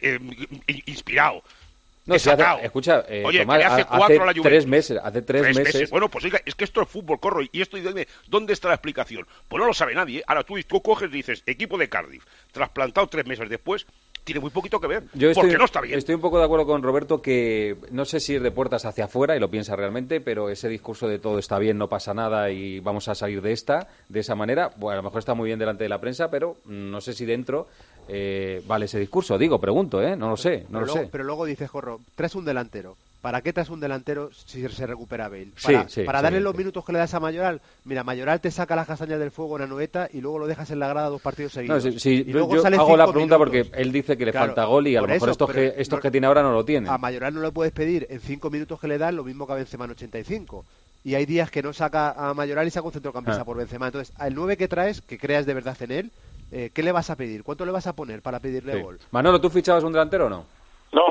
inspirado. No, escucha, oye, Tomás, hace 3 meses. Hace 3 meses. Bueno, pues oiga, es que esto es fútbol, corro. Y esto, ¿dónde está la explicación? Pues no lo sabe nadie, ¿eh? Ahora tú coges y dices, equipo de Cardiff, trasplantado 3 meses después, tiene muy poquito que ver, porque no está bien. Estoy un poco de acuerdo con Roberto que no sé si ir de puertas hacia afuera, y lo piensa realmente, pero ese discurso de todo está bien, no pasa nada y vamos a salir de esa manera, bueno, a lo mejor está muy bien delante de la prensa, pero no sé si dentro vale ese discurso. Pregunto, no lo sé. Pero luego dice Jorro, traes un delantero. ¿para qué traes un delantero si se recupera Bale? Para darle los minutos que le das a Mayoral. Mira, Mayoral te saca las castañas del fuego en Anoeta y luego lo dejas en la grada 2 partidos seguidos. Y luego yo hago la pregunta porque él dice que le falta gol y a lo mejor estos que tiene ahora no lo tienen. A Mayoral no le puedes pedir en 5 minutos que le dan lo mismo que a Benzema en 85. Y hay días que no saca a Mayoral y saca un centrocampista por Benzema. Entonces, al 9 que traes, que creas de verdad en él, ¿qué le vas a pedir? ¿Cuánto le vas a poner para pedirle gol? Manolo, ¿tú fichabas un delantero o no? No.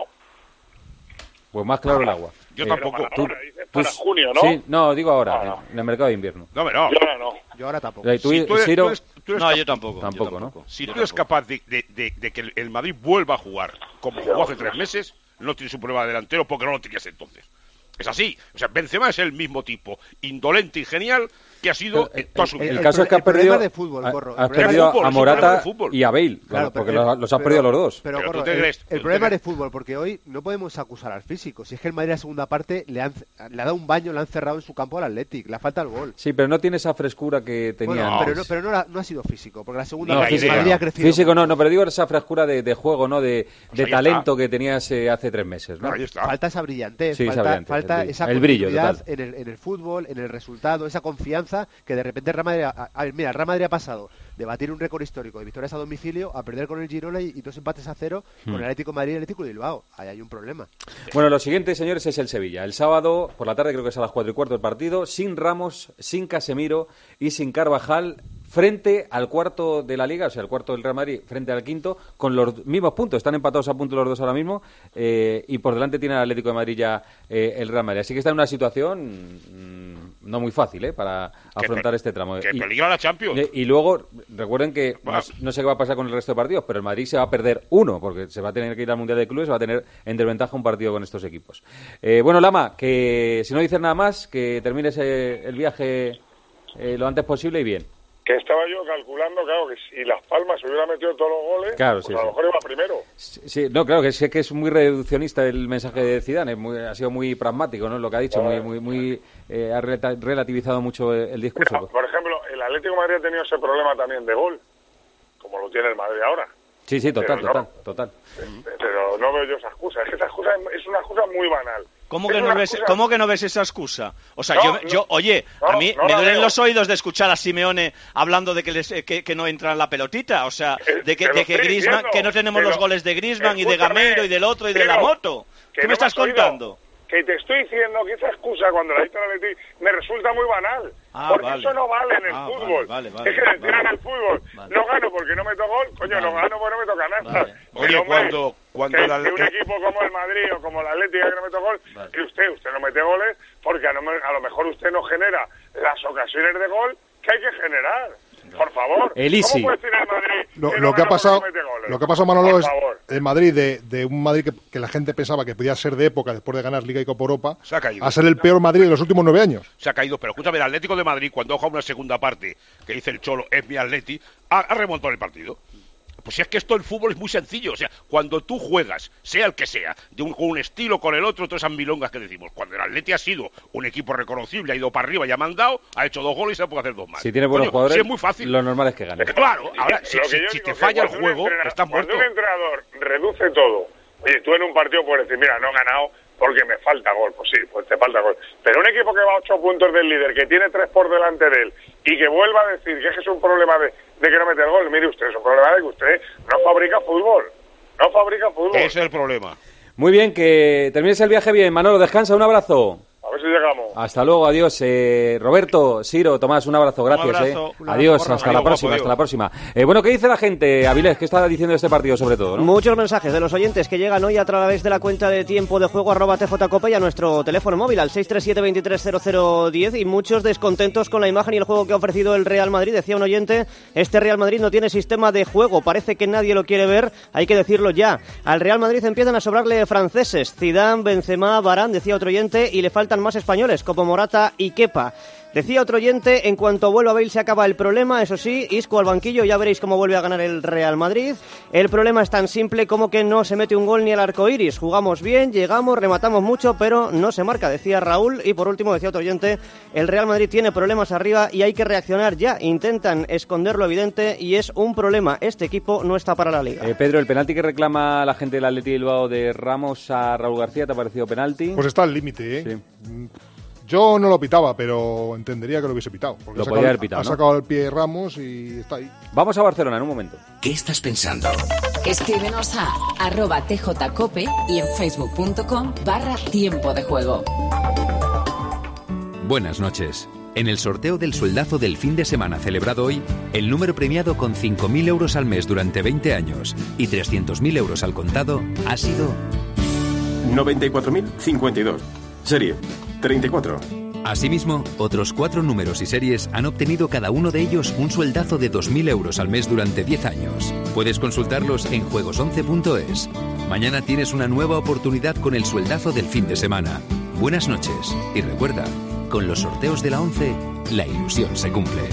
Pues más claro el agua. Yo tampoco. Ahora, dices para junio, ¿no? Sí, no, digo ahora, en el mercado de invierno. No. Yo ahora no. Yo ahora tampoco. No, yo tampoco. Tampoco, ¿no? Si tú eres capaz de que el Madrid vuelva a jugar como jugó hace 3 meses, no tienes un problema de delantero porque no lo tenías entonces. Es así. O sea, Benzema es el mismo tipo, indolente y genial, que ha sido toda su vida. El caso es que has perdido, de fútbol, has perdido a Morata y a Bale, porque los has perdido los dos. Pero Corro, el problema es de fútbol, porque hoy no podemos acusar al físico. Si es que el Madrid en la segunda parte le ha dado un baño, le han cerrado en su campo al Athletic, le falta el gol. Sí, pero no tiene esa frescura que tenía antes. Pero no ha sido físico, porque la segunda parte el Madrid ha crecido. Físico no, pero digo esa frescura de juego, ¿no? De talento que tenías hace 3 meses, ¿no? Falta esa brillantez, falta esa el brillo en el fútbol, en el resultado, esa confianza que de repente Real Madrid ha pasado de batir un récord histórico de victorias a domicilio a perder con el Girona y 2 empates a 0 con el Atlético de Madrid y el Atlético de Bilbao. Ahí hay un problema. Bueno, lo siguiente, señores, es el Sevilla. El sábado por la tarde, creo que es a las 4:15 el partido, sin Ramos, sin Casemiro y sin Carvajal, frente al cuarto de la Liga, o sea, el cuarto del Real Madrid frente al quinto, con los mismos puntos. Están empatados a punto los dos ahora mismo y por delante tiene el Atlético de Madrid ya el Real Madrid. Así que está en una situación no muy fácil para afrontar este tramo. Que peligra la Champions. Y luego, recuerden que no sé qué va a pasar con el resto de partidos, pero el Madrid se va a perder uno, porque se va a tener que ir al Mundial de Clubes, va a tener en desventaja un partido con estos equipos. Bueno, Lama, que si no dices nada más, que termines el viaje lo antes posible y bien. Que estaba yo calculando, claro, que si Las Palmas se hubiera metido todos los goles, claro, pues a lo mejor iba primero. Sí, no, claro, que es muy reduccionista el mensaje de Zidane, ha sido muy pragmático, ¿no? Lo que ha dicho, ha relativizado mucho el discurso. Mira, por ejemplo, el Atlético de Madrid ha tenido ese problema también de gol, como lo tiene el Madrid ahora. Sí, total. Pero no veo yo esa excusa, es que esa excusa es una excusa muy banal. ¿Cómo que no ves esa excusa? O sea, a mí me duelen los oídos de escuchar a Simeone hablando de que no entra en la pelotita, o sea, de que Griezmann, que no tenemos los goles de Griezmann y de Gameiro y del otro y de la moto. ¿Qué me estás contando? Que te estoy diciendo que esa excusa cuando la he dicho en el Atleti me resulta muy banal. Porque eso no vale en el fútbol. Es que decir en el fútbol, no gano porque no meto gol, coño, no gano porque no meto canastas. Oye, cuando que un equipo como el Madrid o como el Atlético que no meto gol, que usted no mete goles porque a lo mejor usted no genera las ocasiones de gol que hay que generar. Por favor, ¿cómo puede decir el Madrid lo que ha pasado, Manolo, es el Madrid de un Madrid que la gente pensaba que podía ser de época después de ganar Liga y Copa Europa, a ser el peor Madrid de los últimos 9 años. Se ha caído, pero escúchame, el Atlético de Madrid, cuando ha jugado una segunda parte, que dice el Cholo, es mi Atleti, ha remontado el partido. Pues si es que esto el fútbol es muy sencillo, o sea, cuando tú juegas, sea el que sea, con un estilo, con el otro, todas esas milongas que decimos, cuando el Atleti ha sido un equipo reconocible, ha ido para arriba y ha mandado, ha hecho 2 goles y se puede hacer 2 más. Si tiene buenos jugadores, sí, es muy fácil. Lo normal es que gane. Claro, ahora, si te falla el juego, estás muerto. Cuando un entrenador reduce todo, oye, tú en un partido puedes decir, mira, no he ganado porque me falta gol, pues sí, pues te falta gol. Pero un equipo que va a 8 puntos del líder, que tiene 3 por delante de él, y que vuelva a decir que es un problema de que no mete el gol, mire usted, es un problema de que usted no fabrica fútbol. Ese es el problema. Muy bien, que termines el viaje bien. Manolo, descansa, un abrazo. A ver si llegamos. Hasta luego, adiós. Roberto, Siro, Tomás, un abrazo, gracias. Adiós, hasta la próxima. Bueno, ¿qué dice la gente, Avilés? ¿Qué está diciendo de este partido sobre todo, ¿no? Muchos mensajes de los oyentes que llegan hoy a través de la cuenta de tiempo de juego @tjcope y a nuestro teléfono móvil al 637-230010 y muchos descontentos con la imagen y el juego que ha ofrecido el Real Madrid. Decía un oyente, este Real Madrid no tiene sistema de juego, parece que nadie lo quiere ver, hay que decirlo ya. Al Real Madrid empiezan a sobrarle franceses, Zidane, Benzema, Varane, decía otro oyente, y le faltan más españoles. centrales como Morata y Kepa. Decía otro oyente, en cuanto vuelva Bale se acaba el problema, eso sí, Isco al banquillo, ya veréis cómo vuelve a ganar el Real Madrid. El problema es tan simple como que no se mete un gol ni al arco iris. Jugamos bien, llegamos, rematamos mucho, pero no se marca, decía Raúl. Y por último, decía otro oyente, el Real Madrid tiene problemas arriba y hay que reaccionar ya. Intentan esconder lo evidente y es un problema. Este equipo no está para la Liga. Pedro, el penalti que reclama la gente del Athletic Bilbao de Ramos a Raúl García, ¿te ha parecido penalti? Pues está al límite, ¿eh? Sí. Yo no lo pitaba, pero entendería que lo hubiese pitado. Porque lo podía haber pitado, ha sacado el pie Ramos y está ahí. Vamos a Barcelona en un momento. ¿Qué estás pensando? Escríbenos a @tjcope y en facebook.com/tiempo de juego. Buenas noches. En el sorteo del sueldazo del fin de semana celebrado hoy, el número premiado con 5.000 euros al mes durante 20 años y 300.000 euros al contado ha sido 94.052. Serie 34. Asimismo, otros 4 números y series han obtenido cada uno de ellos un sueldazo de 2.000 euros al mes durante 10 años. Puedes consultarlos en juegos11.es. Mañana tienes una nueva oportunidad con el sueldazo del fin de semana. Buenas noches y recuerda, con los sorteos de la 11, la ilusión se cumple.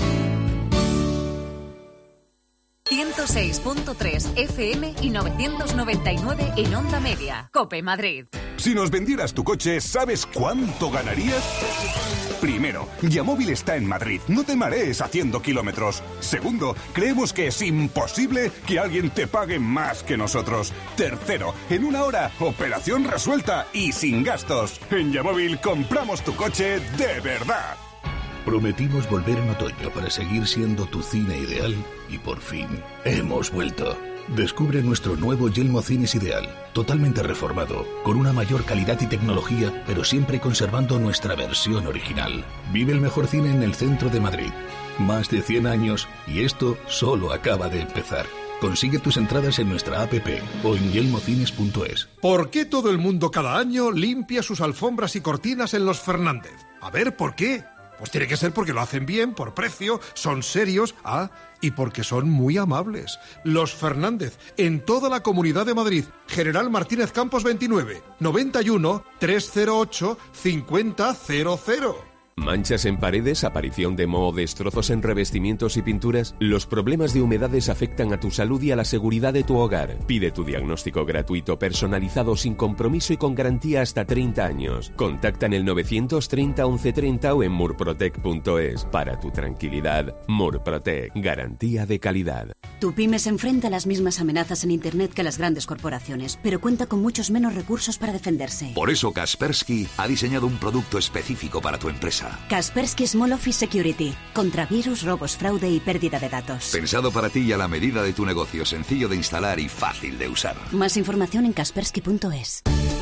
106.3 FM y 999 en Onda Media. COPE Madrid. Si nos vendieras tu coche, ¿sabes cuánto ganarías? Primero, Yamóvil está en Madrid. No te marees haciendo kilómetros. Segundo, creemos que es imposible que alguien te pague más que nosotros. Tercero, en una hora, operación resuelta y sin gastos. En Yamóvil compramos tu coche de verdad. Prometimos volver en otoño para seguir siendo tu cine ideal y por fin hemos vuelto. Descubre nuestro nuevo Yelmo Cines Ideal, totalmente reformado, con una mayor calidad y tecnología, pero siempre conservando nuestra versión original. Vive el mejor cine en el centro de Madrid. Más de 100 años y esto solo acaba de empezar. Consigue tus entradas en nuestra app o en yelmocines.es. ¿Por qué todo el mundo cada año limpia sus alfombras y cortinas en los Fernández? A ver, ¿por qué? Pues tiene que ser porque lo hacen bien, por precio, son serios, y porque son muy amables. Los Fernández, en toda la Comunidad de Madrid. General Martínez Campos 29, 91 308 5000. ¿Manchas en paredes, aparición de moho, destrozos en revestimientos y pinturas? Los problemas de humedades afectan a tu salud y a la seguridad de tu hogar. Pide tu diagnóstico gratuito, personalizado, sin compromiso y con garantía hasta 30 años. Contacta en el 930 1130 o en murprotec.es. Para tu tranquilidad, Murprotec, garantía de calidad. Tu pyme se enfrenta a las mismas amenazas en Internet que las grandes corporaciones, pero cuenta con muchos menos recursos para defenderse. Por eso Kaspersky ha diseñado un producto específico para tu empresa. Kaspersky Small Office Security. Contra virus, robos, fraude y pérdida de datos. Pensado para ti y a la medida de tu negocio. Sencillo de instalar y fácil de usar. Más información en kaspersky.es.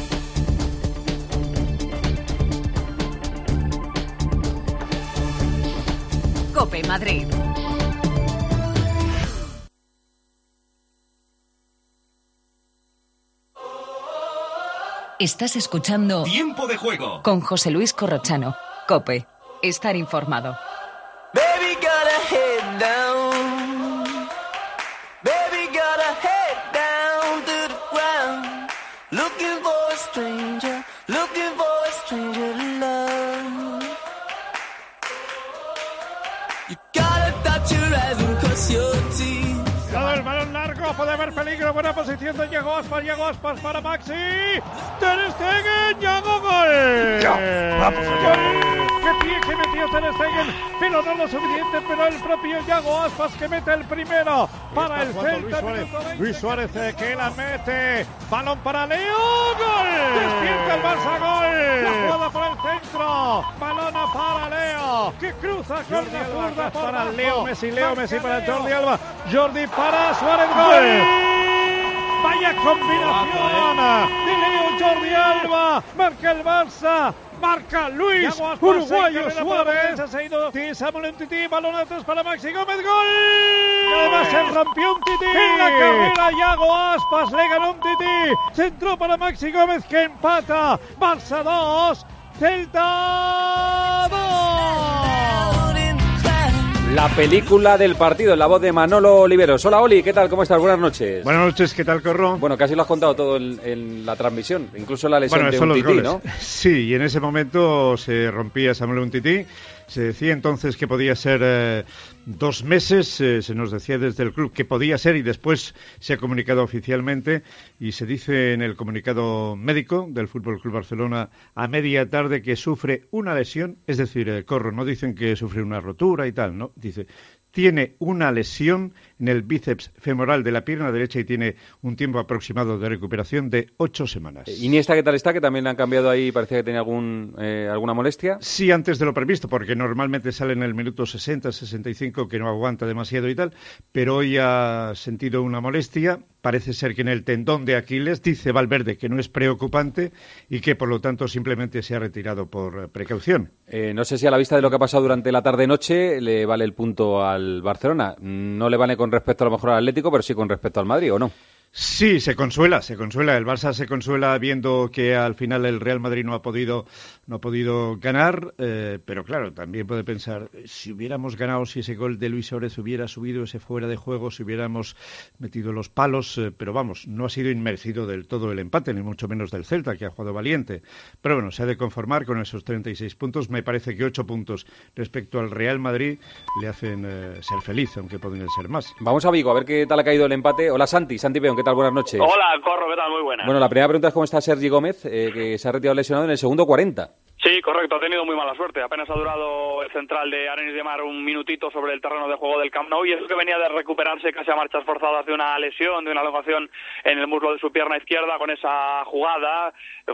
COPE Madrid. Estás escuchando Tiempo de Juego con José Luis Corrochano. COPE. Estar informado. Baby got her head down. Baby got her head down to the ground. Looking for a stranger. Looking for a stranger to love. You gotta touch your eyes and cross your teeth. El balón largo, puede haber peligro, buena posición de Yago Aspas para Maxi. Ter Stegen, Yago, gol. Ya, vamos allá. Qué pie que metió Ter Stegen, pero no lo suficiente, pero el propio Yago Aspas que mete el primero para el Celta. Luis Suárez que la mete, balón para Leo, gol. Despierta el Barça, gol. La jugada por el centro, balona para Leo, que cruza con la zurda para Leo Messi para Jordi Alba, Jordi para Suárez, gol. Vaya combinación de Leo, Jordi Alba, marca el Barça. Marca Luis, uruguayo Suárez. Se ha ido Samuel Umtiti, balón atrás para Maxi Gómez, gol. Y además se rompió Umtiti. En la carrera Yago Aspas le ganó Umtiti. Centró para Maxi Gómez que empata. Barça 2, Celta 2. La película del partido, en la voz de Manolo Oliveros. Hola, Oli, ¿qué tal? ¿Cómo estás? Buenas noches. Buenas noches, ¿qué tal, Corro? Bueno, casi lo has contado todo en la transmisión, incluso la lesión de Umtiti, ¿no? Sí, y en ese momento se rompía Samuel Umtiti. Se decía entonces que podía ser 2 meses, se nos decía desde el club que podía ser y después se ha comunicado oficialmente y se dice en el comunicado médico del Fútbol Club Barcelona a media tarde que sufre una lesión, es decir, Corro, no dicen que sufre una rotura y tal, no, dice tiene una lesión en el bíceps femoral de la pierna derecha y tiene un tiempo aproximado de recuperación de 8 semanas. Iniesta, ¿qué tal está? Que también le han cambiado ahí, parecía que tenía alguna molestia. Sí, antes de lo previsto, porque normalmente sale en el minuto 60, 65, que no aguanta demasiado y tal, pero hoy ha sentido una molestia. Parece ser que en el tendón de Aquiles, dice Valverde que no es preocupante y que por lo tanto simplemente se ha retirado por precaución. No sé si a la vista de lo que ha pasado durante la tarde-noche le vale el punto al Barcelona. No le vale con respecto a lo mejor al Atlético, pero sí con respecto al Madrid, ¿o no? Sí, se consuela. El Barça se consuela viendo que al final el Real Madrid no ha podido ganar, pero claro, también puede pensar, si hubiéramos ganado, si ese gol de Luis Suárez hubiera subido ese fuera de juego, si hubiéramos metido los palos, pero vamos, no ha sido inmerecido del todo el empate, ni mucho menos del Celta, que ha jugado valiente. Pero bueno, se ha de conformar con esos 36 puntos. Me parece que 8 puntos respecto al Real Madrid le hacen ser feliz, aunque podrían ser más. Vamos a Vigo, a ver qué tal ha caído el empate. Hola, Santi Peón, ¿qué tal? Buenas noches. Hola, Corro, ¿qué tal? Muy buenas. Bueno, la primera pregunta es cómo está Sergi Gómez, que se ha retirado lesionado en el segundo 40. Sí, correcto, ha tenido muy mala suerte. Apenas ha durado el central de Arenys de Mar un minutito sobre el terreno de juego del Camp Nou y eso que venía de recuperarse casi a marchas forzadas de una lesión, de una elongación en el muslo de su pierna izquierda con esa jugada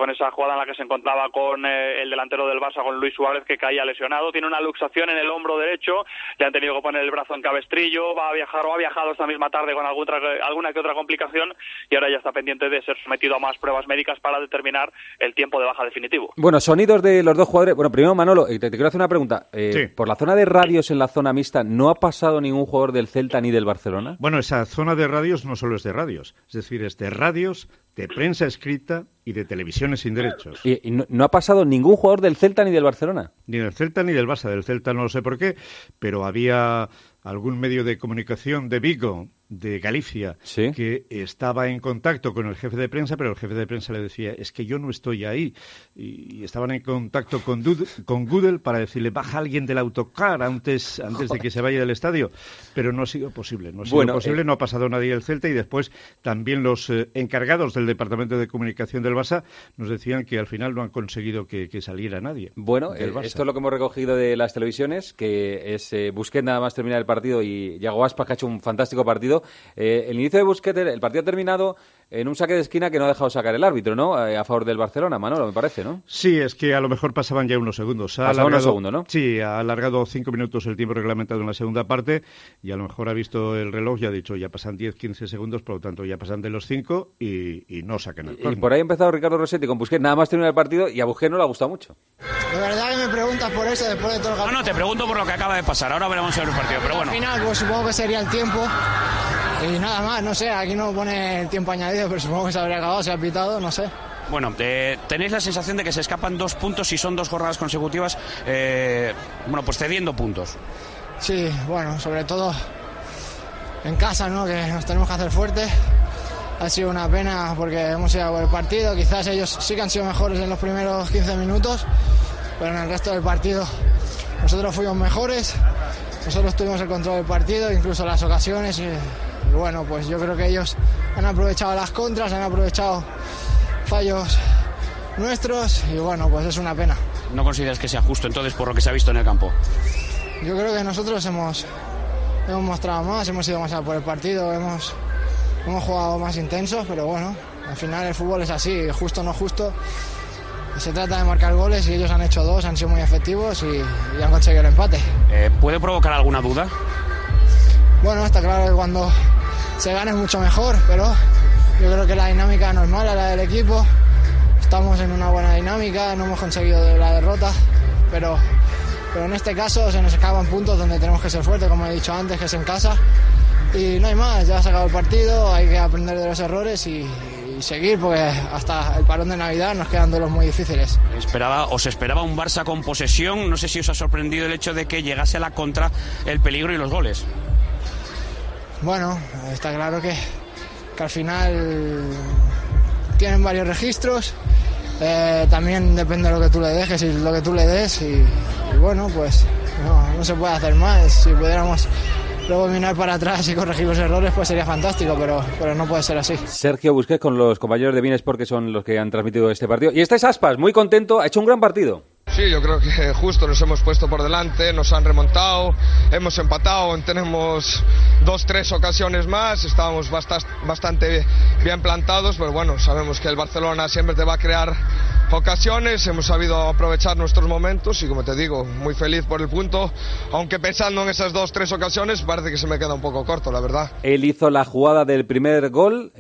en la que se encontraba con el delantero del Barça, con Luis Suárez, que caía lesionado. Tiene una luxación en el hombro derecho, le han tenido que poner el brazo en cabestrillo, ha viajado esta misma tarde con alguna que otra complicación y ahora ya está pendiente de ser sometido a más pruebas médicas para determinar el tiempo de baja definitivo. Bueno, sonidos de los dos jugadores. Bueno, primero, Manolo, te quiero hacer una pregunta. Sí. ¿Por la zona de radios en la zona mixta no ha pasado ningún jugador del Celta ni del Barcelona? Bueno, esa zona de radios no solo es de radios, es decir, es de radios, de prensa escrita y de televisiones sin derechos. ¿Y no ha pasado ningún jugador del Celta ni del Barcelona? Ni del Celta ni del Barça. Del Celta no lo sé por qué, pero había algún medio de comunicación de Vigo, de Galicia, ¿sí?, que estaba en contacto con el jefe de prensa, pero el jefe de prensa le decía, es que yo no estoy ahí. Y estaban en contacto con Google para decirle, baja alguien del autocar antes de que se vaya del estadio. Pero no ha sido posible. No ha pasado nadie del Celta y después también los encargados del departamento de comunicación del Barça nos decían que al final no han conseguido que saliera nadie. Bueno, esto es lo que hemos recogido de las televisiones, que es Busquets nada más terminar el partido y Yago Aspas, que ha hecho un fantástico partido. El inicio de Busquets, el partido ha terminado en un saque de esquina que no ha dejado sacar el árbitro, ¿no? A favor del Barcelona, Manolo, me parece, ¿no? Sí, es que a lo mejor pasaban ya unos segundos. Unos segundos, ¿no? Sí, ha alargado 5 minutos el tiempo reglamentado en la segunda parte y a lo mejor ha visto el reloj y ha dicho, ya pasan 10-15 segundos, por lo tanto ya pasan de los 5 y no sacan el córner. Y por ahí ha empezado Ricardo Rossetti con Busquets nada más terminar el partido y a Busquets no le ha gustado mucho. De verdad que me preguntas por eso después de todo el partido. No, te pregunto por lo que acaba de pasar, ahora veremos el partido, pero bueno. Al final, pues supongo que sería el tiempo y nada más, no sé, aquí no pone el tiempo añadido, pero supongo que se habría acabado, se ha pitado, no sé. Bueno, tenéis la sensación de que se escapan 2 puntos si son 2 jornadas consecutivas, pues cediendo puntos. Sí, bueno, sobre todo en casa, ¿no? Que nos tenemos que hacer fuertes. Ha sido una pena porque hemos ido a por el partido, quizás ellos sí que han sido mejores en los primeros 15 minutos, pero en el resto del partido nosotros fuimos mejores, nosotros tuvimos el control del partido, incluso las ocasiones y bueno, pues yo creo que ellos han aprovechado las contras, han aprovechado fallos nuestros y bueno, pues es una pena. ¿No consideras que sea justo entonces por lo que se ha visto en el campo? Yo creo que nosotros hemos mostrado más, hemos ido más a por el partido, hemos jugado más intensos, pero bueno, al final el fútbol es así, justo o no justo. Se trata de marcar goles y ellos han hecho 2, han sido muy efectivos y han conseguido el empate. ¿Puede provocar alguna duda? Bueno, está claro que cuando se gana es mucho mejor, pero yo creo que la dinámica no es mala, la del equipo. Estamos en una buena dinámica, no hemos conseguido la derrota, pero en este caso se nos escapan puntos donde tenemos que ser fuertes, como he dicho antes, que es en casa. Y no hay más, ya se ha acabado el partido, hay que aprender de los errores y y seguir, porque hasta el parón de Navidad nos quedan duelos muy difíciles. Os esperaba un Barça con posesión. No sé si os ha sorprendido el hecho de que llegase a la contra el peligro y los goles. Bueno, está claro que al final tienen varios registros. También depende de lo que tú le dejes y lo que tú le des. Y bueno, pues no se puede hacer más. Si pudiéramos luego mirar para atrás y corregir los errores, pues sería fantástico, pero no puede ser así. Sergio Busquets con los compañeros de beIN Sport, que son los que han transmitido este partido. Y este es Aspas, muy contento, ha hecho un gran partido. Sí, yo creo que justo nos hemos puesto por delante, nos han remontado, hemos empatado, tenemos 2-3 ocasiones más, estábamos bastante bien plantados, pero bueno, sabemos que el Barcelona siempre te va a crear ocasiones, hemos sabido aprovechar nuestros momentos y, como te digo, muy feliz por el punto, aunque pensando en esas 2-3 ocasiones parece que se me queda un poco corto, la verdad. Él hizo la jugada del primer gol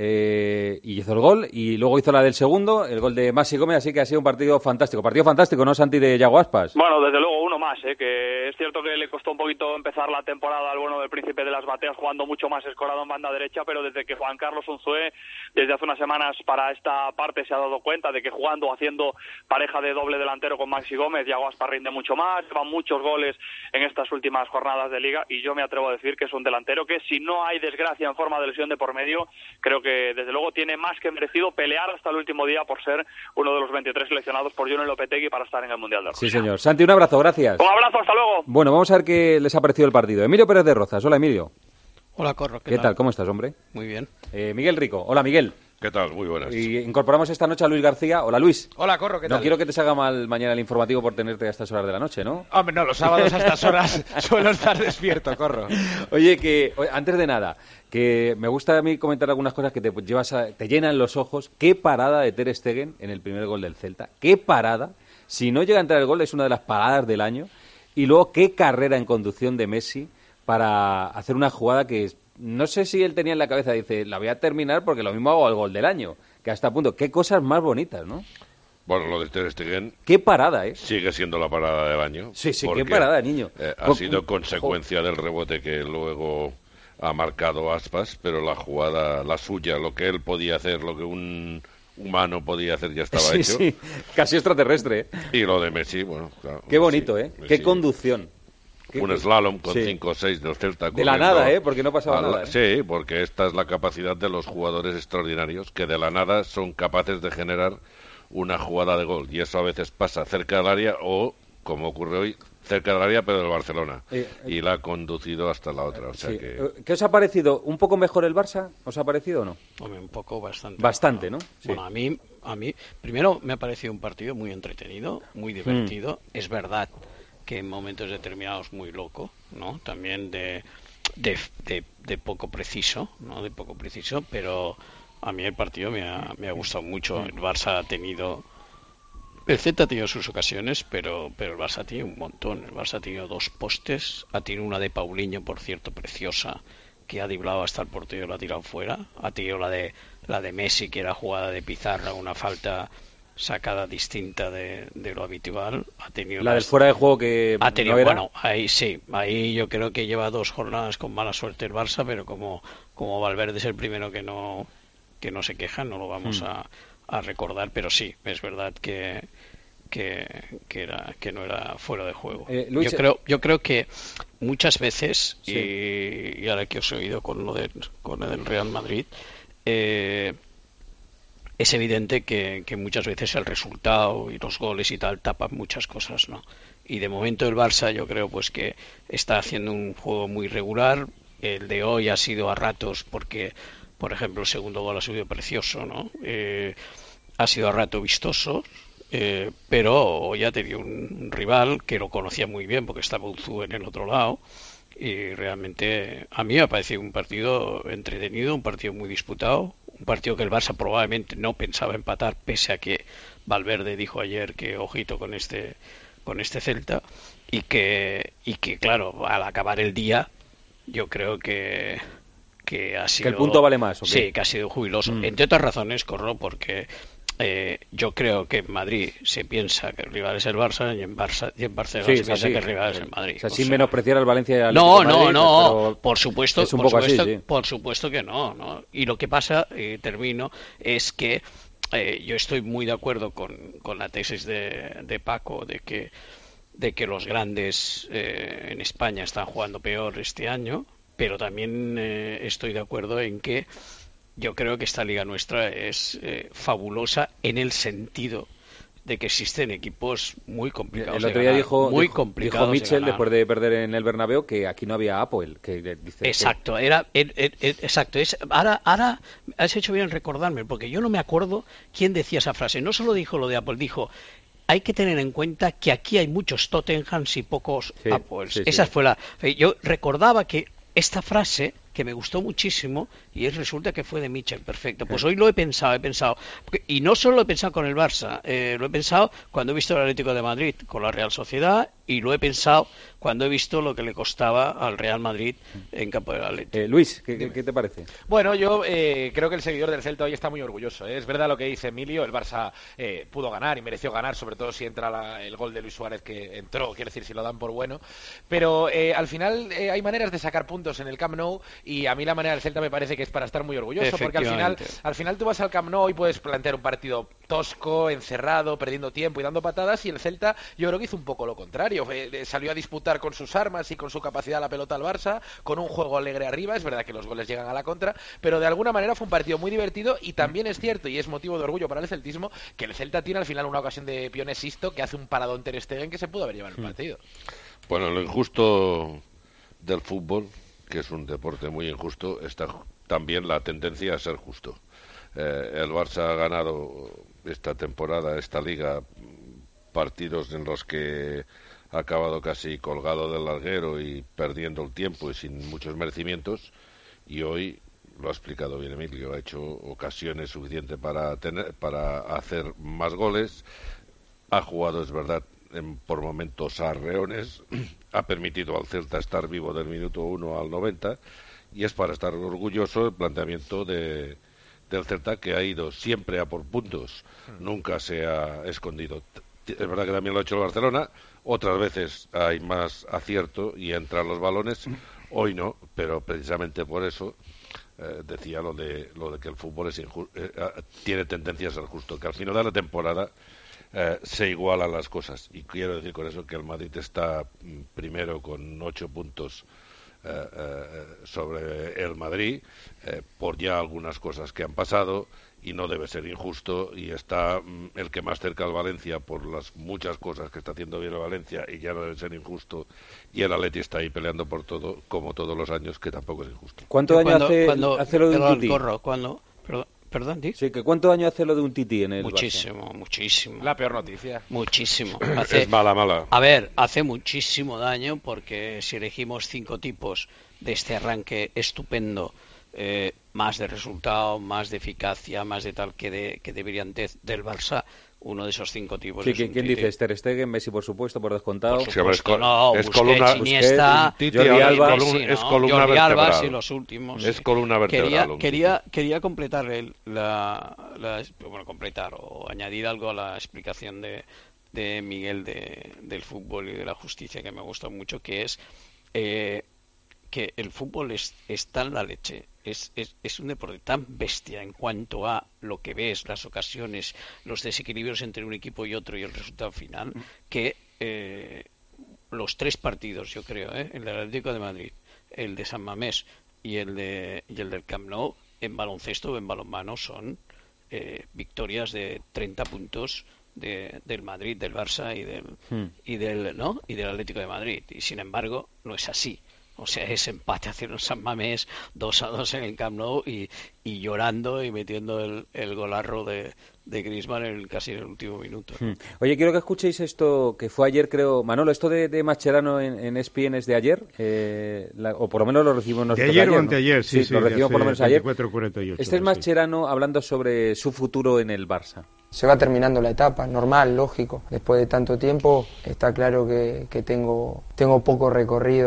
y hizo el gol, y luego hizo la del segundo, el gol de Maxi Gómez, así que ha sido un partido fantástico, ¿no, Santi, de Yago Aspas? Bueno, desde luego uno más, que es cierto que le costó un poquito empezar la temporada al bueno del Príncipe de las Bateas, jugando mucho más escorado en banda derecha, pero desde que Juan Carlos Unzué, desde hace unas semanas para esta parte, se ha dado cuenta de que jugando o haciendo pareja de doble delantero con Maxi Gómez, Yago Aspas rinde mucho más, lleva muchos goles en estas últimas jornadas de Liga, y yo me atrevo a decir que es un delantero que, si no hay desgracia en forma de lesión de por medio, creo que desde luego tiene más que merecido pelear hasta el último día por ser uno de los 23 seleccionados por Julen Lopetegui para estar en el Mundial de Rusia. Sí, señor. Santi, un abrazo, gracias. Un abrazo, hasta luego. Bueno, vamos a ver qué les ha parecido el partido. Emilio Pérez de Rozas, hola Emilio. Hola, Corro. ¿Qué tal? ¿Cómo estás, hombre? Muy bien. Miguel Rico, hola Miguel. ¿Qué tal? Muy buenas. Y incorporamos esta noche a Luis García. Hola, Luis. Hola, Corro, ¿qué tal? No quiero que te salga mal mañana el informativo por tenerte a estas horas de la noche, ¿no? Hombre, no, los sábados a estas horas suelo estar despierto, Corro. Oye, antes de nada, que me gusta a mí comentar algunas cosas que te llenan los ojos. Qué parada de Ter Stegen en el primer gol del Celta. Qué parada. Si no llega a entrar el gol, es una de las paradas del año. Y luego, qué carrera en conducción de Messi para hacer una jugada que no sé si él tenía en la cabeza, dice, la voy a terminar porque lo mismo hago el gol del año, que hasta a punto. Qué cosas más bonitas, ¿no? Bueno, lo de Ter Stegen... Qué parada, ¿eh? Sigue siendo la parada del año. Sí, qué parada, niño. Ha sido consecuencia del rebote que luego ha marcado Aspas, pero la jugada, la suya, lo que él podía hacer, lo que un humano podía hacer, ya estaba hecho. Sí, casi extraterrestre, ¿eh? Y lo de Messi, bueno, claro. Qué bonito, ¿eh? Messi, qué conducción. Un slalom con 5 o 6 del Celta. De la nada, porque no pasaba nada. Sí, porque esta es la capacidad de los jugadores extraordinarios, que de la nada son capaces de generar una jugada de gol. Y eso a veces pasa cerca del área o, como ocurre hoy, cerca del área, pero del Barcelona. Y la ha conducido hasta la otra. O sea que... ¿Qué os ha parecido? ¿Un poco mejor el Barça? ¿Os ha parecido o no? Hombre, un poco, bastante. Bastante, ¿no? Sí. Bueno, a mí, primero me ha parecido un partido muy entretenido, muy divertido. Es verdad que en momentos determinados muy loco, ¿no? También de poco preciso, ¿no? De poco preciso, pero a mí el partido me ha gustado mucho. El Barça ha tenido... El Celta ha tenido sus ocasiones, pero el Barça ha tenido un montón. El Barça ha tenido 2 postes, ha tenido una de Paulinho, por cierto, preciosa, que ha driblado hasta el portero y la ha tirado fuera. Ha tenido la de Messi, que era jugada de pizarra, una falta sacada distinta de lo habitual. Ha tenido la del fuera de juego que ha tenido, no era. Bueno, ahí yo creo que lleva 2 jornadas con mala suerte el Barça, pero como Valverde es el primero que no se queja, no lo vamos a recordar, pero sí, es verdad que no era fuera de juego. Luis, yo creo que muchas veces, sí, y ahora que os he oído con lo del Real Madrid, es evidente que muchas veces el resultado y los goles y tal tapan muchas cosas, ¿no? Y de momento el Barça yo creo pues que está haciendo un juego muy regular. El de hoy ha sido a ratos porque, por ejemplo, el segundo gol ha sido precioso, ¿no? Ha sido a rato vistoso, pero hoy ha tenido un rival que lo conocía muy bien porque estaba Unzué en el otro lado. Y realmente a mí me ha parecido un partido entretenido, un partido muy disputado, un partido que el Barça probablemente no pensaba empatar, pese a que Valverde dijo ayer que ojito con este Celta, y que claro, al acabar el día yo creo que ha sido... Que el punto vale más, ¿o qué? Sí, que ha sido jubiloso. Entre otras razones, Corro, porque yo creo que en Madrid se piensa que el rival es el Barça y en Barcelona se piensa que el rival es el Madrid. O sea, sin menospreciar al Valencia y al No, Atlético de Madrid, pero por supuesto, es un poco así, sí. Por supuesto que no. Y lo que pasa, termino, es que yo estoy muy de acuerdo con la tesis de Paco de que los grandes en España están jugando peor este año, pero también estoy de acuerdo en que yo creo que esta liga nuestra es fabulosa en el sentido de que existen equipos muy complicados. El otro día dijo Mitchell, de después de perder en el Bernabéu, que aquí no había Apoel. Que dice exacto, exacto. Ahora has hecho bien en recordarme, porque yo no me acuerdo quién decía esa frase. No solo dijo lo de Apoel, dijo: hay que tener en cuenta que aquí hay muchos Tottenhams y pocos Apoels. Esa fue la... Yo recordaba que esta frase, que me gustó muchísimo, y resulta que fue de Mitchell, perfecto. Pues hoy lo he pensado, y no solo lo he pensado con el Barça, lo he pensado cuando he visto el Atlético de Madrid con la Real Sociedad, y lo he pensado cuando he visto lo que le costaba al Real Madrid en campo del Atlético. Luis, ¿qué te parece? Bueno, yo creo que el seguidor del Celta hoy está muy orgulloso. Es verdad lo que dice Emilio, el Barça pudo ganar y mereció ganar, sobre todo si entra el gol de Luis Suárez, que entró, quiere decir, si lo dan por bueno. Pero al final hay maneras de sacar puntos en el Camp Nou, y a mí la manera del Celta me parece que es para estar muy orgulloso, porque al final tú vas al Camp Nou y puedes plantear un partido tosco, encerrado, perdiendo tiempo y dando patadas, y el Celta yo creo que hizo un poco lo contrario. Salió a disputar con sus armas y con su capacidad la pelota al Barça, con un juego alegre arriba. Es verdad que los goles llegan a la contra, pero de alguna manera fue un partido muy divertido, y también es cierto, y es motivo de orgullo para el celtismo, que el Celta tiene al final una ocasión de Pione Sisto, que hace un paradón Ter Stegen que se pudo haber llevado el partido. Bueno, lo injusto del fútbol, que es un deporte muy injusto, está también la tendencia a ser justo. El Barça ha ganado esta temporada, esta liga, partidos en los que ha acabado casi colgado del larguero y perdiendo el tiempo y sin muchos merecimientos, y hoy lo ha explicado bien Emilio, ha hecho ocasiones suficientes para hacer más goles, ha jugado, es verdad, por momentos arreones, ha permitido al Celta estar vivo del minuto 1 al 90, y es para estar orgulloso el planteamiento del Celta, que ha ido siempre a por puntos, nunca se ha escondido. Es verdad que también lo ha hecho el Barcelona, otras veces hay más acierto y entran los balones, hoy no, pero precisamente por eso decía lo de que el fútbol es tiene tendencia a ser justo, que al final de la temporada se igualan las cosas, y quiero decir con eso que el Madrid está primero con 8 puntos sobre el Madrid, por ya algunas cosas que han pasado, y no debe ser injusto, y está el que más cerca al Valencia por las muchas cosas que está haciendo bien el Valencia, y ya no debe ser injusto, y el Atleti está ahí peleando por todo, como todos los años, que tampoco es injusto. ¿Cuánto daño hace lo de un Tití? Perdón, ¿sí? Sí, que ¿cuánto daño hace lo de un Tití en el Barça? Muchísimo. La peor noticia. Muchísimo. Es mala. A ver, hace muchísimo daño, porque si elegimos 5 tipos de este arranque estupendo, más de resultado, más de eficacia, más de tal que deberían del Barça, uno de esos 5 tipos. Sí, ¿quién dice? Ter Stegen, Messi, por supuesto, por descontado. Por supuesto, Busquets, Iniesta, Jordi Alba, es columna vertebral. Y los últimos. Es columna vertebral. Quería completar completar o añadir algo a la explicación de Miguel del fútbol y de la justicia, que me gusta mucho, que es que el fútbol está en la leche. Es un deporte tan bestia en cuanto a lo que ves, las ocasiones, los desequilibrios entre un equipo y otro y el resultado final, que los 3 partidos, yo creo, el del Atlético de Madrid, el de San Mamés y el del Camp Nou, en baloncesto o en balonmano, son victorias de 30 puntos del Madrid, del Barça y del Atlético de Madrid. Y sin embargo, no es así. O sea, es empate hacia un San Mamés 2-2 en el Camp Nou, y llorando y metiendo el golarro de Griezmann casi en el último minuto. Oye, quiero que escuchéis esto que fue ayer, creo, Manolo, esto de Mascherano en ESPN es de ayer, o por lo menos lo recibimos nosotros ayer. ¿De ayer o anteayer? ¿no? Sí, lo recibimos por lo menos 24, ayer. Este es Mascherano hablando sobre su futuro en el Barça. Se va terminando la etapa, normal, lógico. Después de tanto tiempo está claro que tengo poco recorrido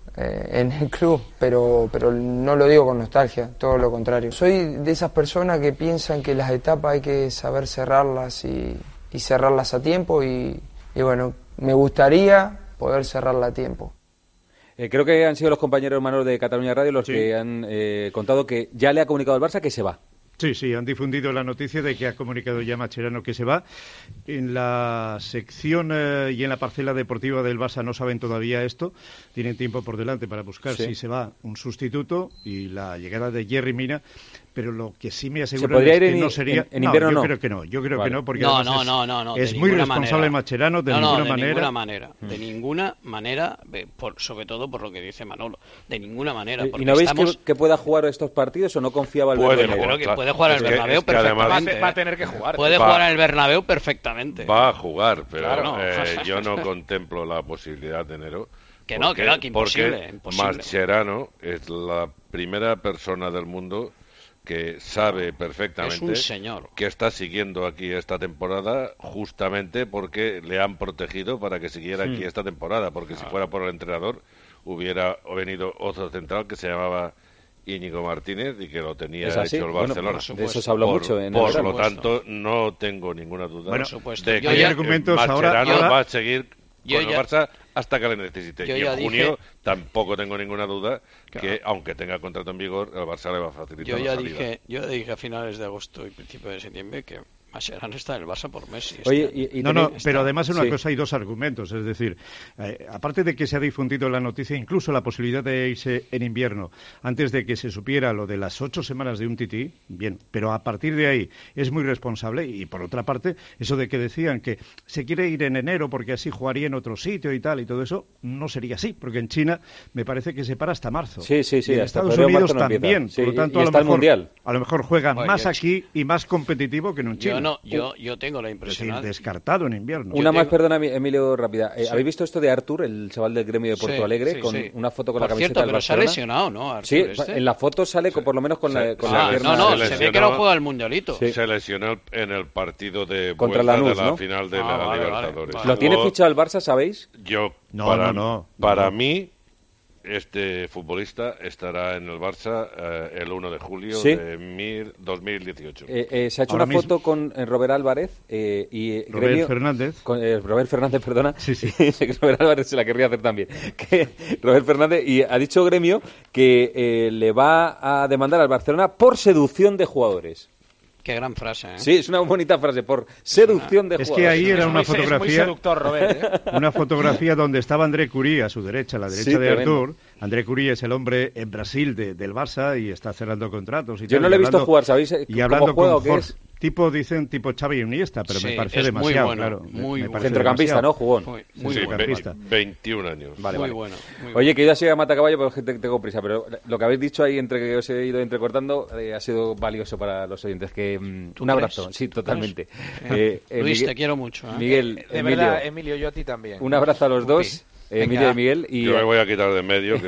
en el club, pero no lo digo con nostalgia, todo lo contrario. Soy de esas personas que piensan que las etapas hay que saber cerrarlas y cerrarlas a tiempo y bueno, me gustaría poder cerrarla a tiempo. Creo que han sido los compañeros Manolo de Cataluña Radio los que han contado que ya le ha comunicado el Barça que se va. Sí, han difundido la noticia de que ha comunicado ya Mascherano que se va. En la sección y en la parcela deportiva del Barça no saben todavía esto. Tienen tiempo por delante para buscar si se va un sustituto y la llegada de Yerry Mina. Pero lo que sí me aseguran es que no sería... en invierno yo creo que no. Yo creo que no, porque no, es muy responsable Mascherano de ninguna manera. De ninguna manera, sobre todo por lo que dice Manolo. De ninguna manera. ¿Y no veis que pueda jugar estos partidos o no confiaba el Bernabéu? Yo creo que puede jugar el Bernabéu perfectamente. Va a tener que jugar. Puede jugar en el Bernabéu perfectamente. Va a jugar, pero yo no contemplo la posibilidad de enero. Que imposible. Mascherano es la primera persona del mundo que sabe perfectamente que está siguiendo aquí esta temporada justamente porque le han protegido para que siguiera aquí esta temporada, porque si fuera por el entrenador hubiera venido otro central que se llamaba Íñigo Martínez y que lo tenía hecho el Barcelona. De eso se habló mucho. Por lo tanto, no tengo ninguna duda de que Mascherano va a seguir con el Barça hasta que le necesite. Y en junio tampoco tengo ninguna duda que, aunque tenga contrato en vigor, el Barça le va a facilitar la salida. Yo dije a finales de agosto y principios de septiembre que Mascherano está en el Barça por Messi. Pero además en una cosa hay dos argumentos. Es decir, aparte de que se ha difundido la noticia, incluso la posibilidad de irse en invierno, antes de que se supiera lo de las 8 semanas de un tití, bien, pero a partir de ahí es muy responsable. Y por otra parte, eso de que decían que se quiere ir en enero porque así jugaría en otro sitio y tal, y todo eso, no sería así, porque en China me parece que se para hasta marzo. Sí, y en Estados Unidos también. Por lo tanto, a lo mejor juegan más aquí y más competitivo que en un China. Yo tengo la impresión. Es decir, descartado en invierno. Una más, perdona, Emilio, rápida. ¿Habéis visto esto de Artur, el chaval del gremio de Porto Alegre, con una foto con la camiseta del Barcelona? Se ha lesionado, ¿no, Artur? Sí, en la foto sale por lo menos con la pierna. Se ve que no juega el Mundialito. Se lesionó en el partido de contra vuelta Lanús, de la final de la Libertadores. ¿Lo tiene fichado el Barça, sabéis? Para mí, este futbolista estará en el Barça el 1 de julio de 2018. Se ha hecho una foto con Robert Álvarez y Robert Fernández. Robert Fernández, perdona. Sí. Robert Álvarez se la querría hacer también. Robert Fernández, y ha dicho Gremio que le va a demandar al Barcelona por seducción de jugadores. Qué gran frase, ¿eh? Sí, es una bonita frase, por seducción de jugadores. Es que ahí era una fotografía... Es muy seductor, Robert, ¿eh? Una fotografía donde estaba André Curie a su derecha, a la derecha de Artur. André Curie es el hombre en Brasil del Barça y está cerrando contratos. Yo no le he visto jugar, ¿sabéis cómo juega o qué es? Dicen tipo Xavi Iniesta, pero me parece demasiado, muy bueno, claro. Muy bueno. Centrocampista, ¿no? Jugón. Muy centrocampista. 21 años. Vale. Bueno. Oye, que yo ya sigo a Matacaballo porque tengo prisa, pero lo que habéis dicho ahí entre que os he ido entrecortando ha sido valioso para los oyentes. Un abrazo, sí, totalmente. Luis, te quiero mucho. Miguel, de verdad, Emilio, yo a ti también. Un abrazo a los dos. Emilio y Miguel. Yo me voy a quitar de en medio, que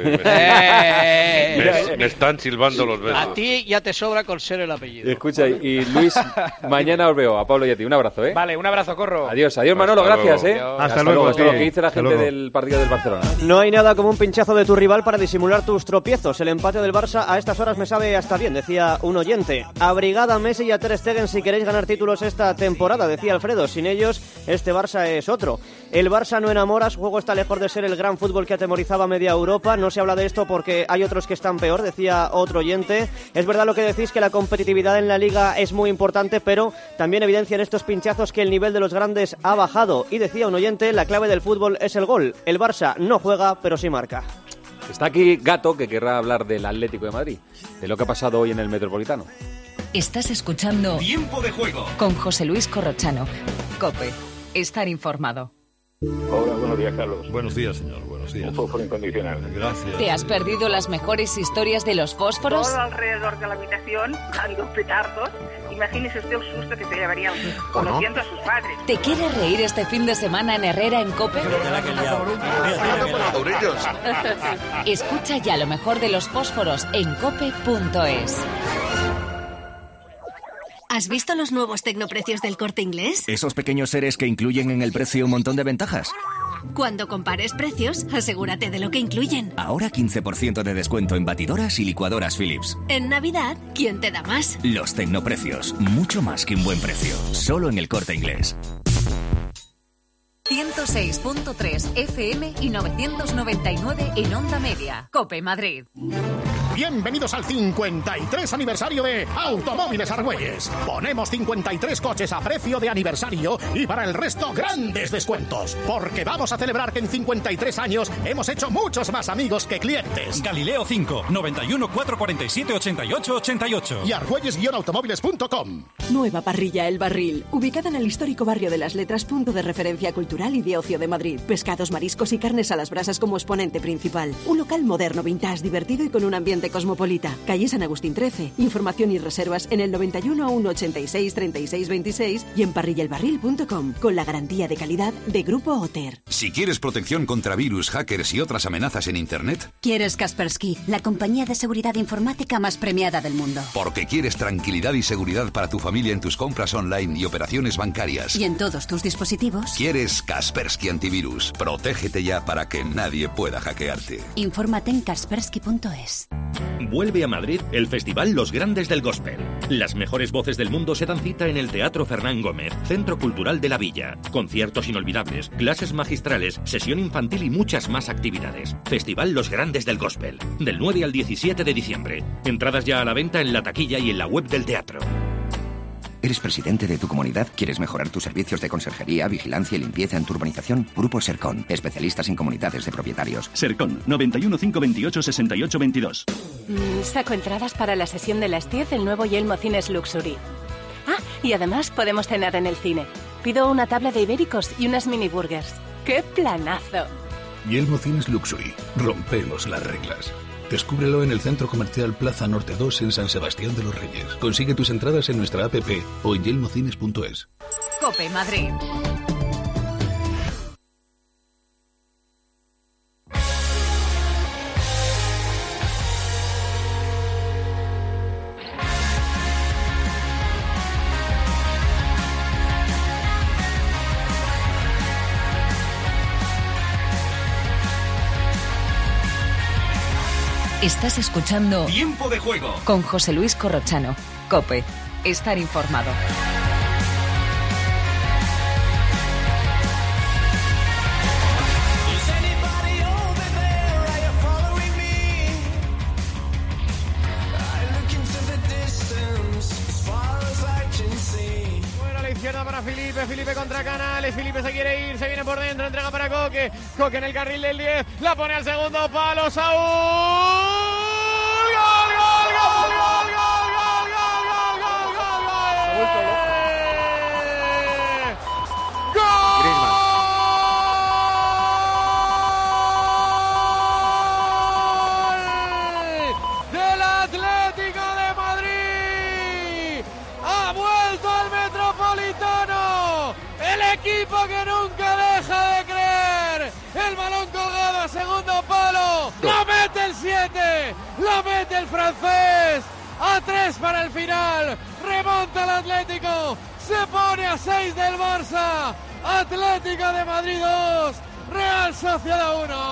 me están silbando los besos. A ti ya te sobra con ser el apellido. Escucha, y Luis, mañana os veo, a Pablo y a ti. Un abrazo, ¿eh? Vale, un abrazo, Corro. Adiós, Manolo, gracias, ¿eh? Hasta luego. Esto es lo que dice la gente del partido del Barcelona. No hay nada como un pinchazo de tu rival para disimular tus tropiezos. El empate del Barça a estas horas me sabe hasta bien, decía un oyente. Abrigad a Messi y a Ter Stegen si queréis ganar títulos esta temporada, decía Alfredo. Sin ellos, este Barça es otro. El Barça no enamora, su juego está lejos de ser el gran fútbol que atemorizaba a media Europa. No se habla de esto porque hay otros que están peor, decía otro oyente. Es verdad lo que decís, que la competitividad en la Liga es muy importante, pero también evidencian estos pinchazos que el nivel de los grandes ha bajado. Y decía un oyente, la clave del fútbol es el gol. El Barça no juega, pero sí marca. Está aquí Gato, que querrá hablar del Atlético de Madrid, de lo que ha pasado hoy en el Metropolitano. Estás escuchando Tiempo de Juego con José Luis Corrochano. COPE. Estar informado. Hola, buenos días, Carlos. Buenos días, señor, buenos días. Un fósforo incondicional. Gracias. ¿Te has perdido las mejores historias de los fósforos? Todo alrededor de la habitación, dando petardos. Imagínese usted el susto que se llevaría conociendo a sus padres. ¿Te quieres reír este fin de semana en Herrera, en COPE? Escucha ya lo mejor de los fósforos en cope.es. ¿Has visto los nuevos tecnoprecios del Corte Inglés? Esos pequeños seres que incluyen en el precio un montón de ventajas. Cuando compares precios, asegúrate de lo que incluyen. Ahora 15% de descuento en batidoras y licuadoras Philips. En Navidad, ¿quién te da más? Los tecnoprecios, mucho más que un buen precio. Solo en El Corte Inglés. 106.3 FM y 999 en Onda Media. COPE Madrid. Bienvenidos al 53 aniversario de Automóviles Argüelles. Ponemos 53 coches a precio de aniversario y para el resto grandes descuentos. Porque vamos a celebrar que en 53 años hemos hecho muchos más amigos que clientes. Galileo 5, 91 447 88 88. Y argüelles-automóviles.com. Nueva parrilla El Barril, ubicada en el histórico barrio de Las Letras, punto de referencia cultural y de ocio de Madrid. Pescados, mariscos y carnes a las brasas como exponente principal. Un local moderno, vintage, divertido y con un ambiente cosmopolita. Calle San Agustín 13. Información y reservas en el 91 186 36 26 y en parrillaelbarril.com, con la garantía de calidad de Grupo Otter. Si quieres protección contra virus, hackers y otras amenazas en Internet, ¿Quieres Kaspersky, la compañía de seguridad informática más premiada del mundo? porque quieres tranquilidad y seguridad para tu familia en tus compras online y operaciones bancarias, ¿Y en todos tus dispositivos? quieres Kaspersky Antivirus. Protégete ya para que nadie pueda hackearte. Infórmate en kaspersky.es. Vuelve a Madrid el Festival Los Grandes del Gospel. Las mejores voces del mundo se dan cita en el Teatro Fernán Gómez, Centro Cultural de la Villa. Conciertos inolvidables, clases magistrales, sesión infantil y muchas más actividades. Festival Los Grandes del Gospel, del 9 al 17 de diciembre. Entradas ya a la venta en la taquilla y en la web del teatro. ¿Eres presidente de tu comunidad? ¿Quieres mejorar tus servicios de conserjería, vigilancia y limpieza en tu urbanización? Grupo Sercon, especialistas en comunidades de propietarios. Sercon, 91 528 68 22. Saco entradas para la sesión de las 10 del nuevo Yelmo Cines Luxury. Ah, y además podemos cenar en el cine. Pido una tabla de ibéricos y unas mini burgers. ¡Qué planazo! Yelmo Cines Luxury. Rompemos las reglas. Descúbrelo en el Centro Comercial Plaza Norte 2 en San Sebastián de los Reyes. Consigue tus entradas en nuestra app o en yelmocines.es. COPE Madrid. Estás escuchando Tiempo de Juego con José Luis Corrochano. COPE. Estar informado. Bueno, a la izquierda para Felipe, Felipe contra Canales, Felipe se quiere ir, se viene por dentro, entrega para Coque, Coque en el carril del 10, la pone al segundo palo, Saúl, gol, gol, gol, gol, gol, gol, gol, gol, gol, gol, gol. Del Atlético de Madrid, ha vuelto al Metropolitano, el equipo que nunca deja de creer, el balón colgado a segundo palo, lo mete el 7, lo mete el francés, a 3 para el final, remonta el Atlético, se pone a 6 del Barça, Atlético de Madrid 2, Real Sociedad 1.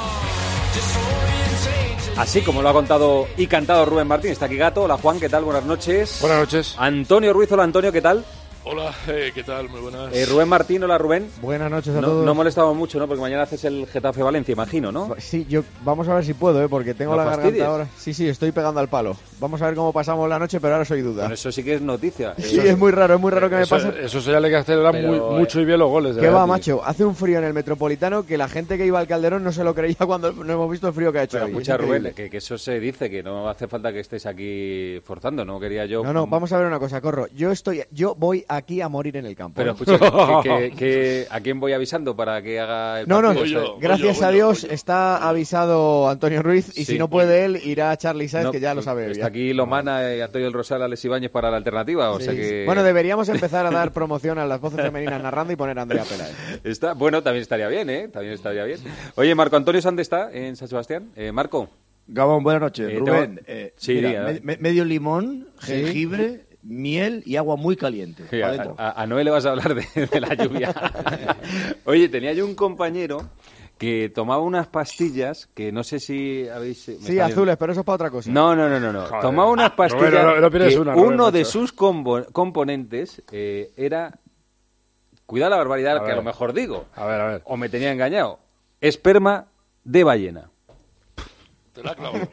Así como lo ha contado y cantado Rubén Martín, está aquí Gato. Hola Juan, ¿qué tal? Buenas noches. Buenas noches. Antonio Ruiz, hola Antonio, ¿qué tal? Hola, ¿qué tal? Muy buenas. Rubén Martín, hola Rubén. Buenas noches a todos. No molestamos mucho, ¿no? Porque mañana haces el Getafe Valencia, imagino, ¿no? Sí, vamos a ver si puedo, porque tengo la garganta ahora. Sí, estoy pegando al palo. Vamos a ver cómo pasamos la noche, pero ahora soy duda. Bueno, eso sí que es noticia. Sí, es muy raro que me pase. Eso se ya le que acelerar mucho y bien los goles. ¿Qué va, macho? Hace un frío en el Metropolitano que la gente que iba al Calderón no se lo creía cuando no hemos visto el frío que ha hecho. Pero hoy. escucha, Rubén, que eso se dice, que no hace falta que estés aquí forzando, ¿no? Quería yo... No, vamos a ver una cosa, Corro. Yo voy aquí a morir en el campo. Pero escucha, ¿a quién voy avisando para que haga el partido? Gracias a Dios está avisado Antonio Ruiz y Sí. si no puede él, irá a Charlie Sáez, que ya lo sabe. Está aquí Lomana, Antonio del Rosal, Alex Ibáñez para la alternativa, o sea que... Bueno, deberíamos empezar a dar promoción a las voces femeninas narrando y poner a Andrea Peláez. Bueno, también estaría bien, ¿eh? También estaría bien. Oye, Marco Antonio, ¿dónde está? En San Sebastián. Marco. Gabón, buenas noches. Rubén, sí, mira, medio limón, jengibre miel y agua muy caliente. Sí, a Noé le vas a hablar de la lluvia. Oye, tenía yo un compañero que tomaba unas pastillas que no sé si habéis... Sí, azules, pero eso es para otra cosa. No. Tomaba unas pastillas que uno de sus componentes era... Cuidado la barbaridad que a lo mejor digo. A ver. O me tenía engañado. Esperma de ballena. Te la clavo.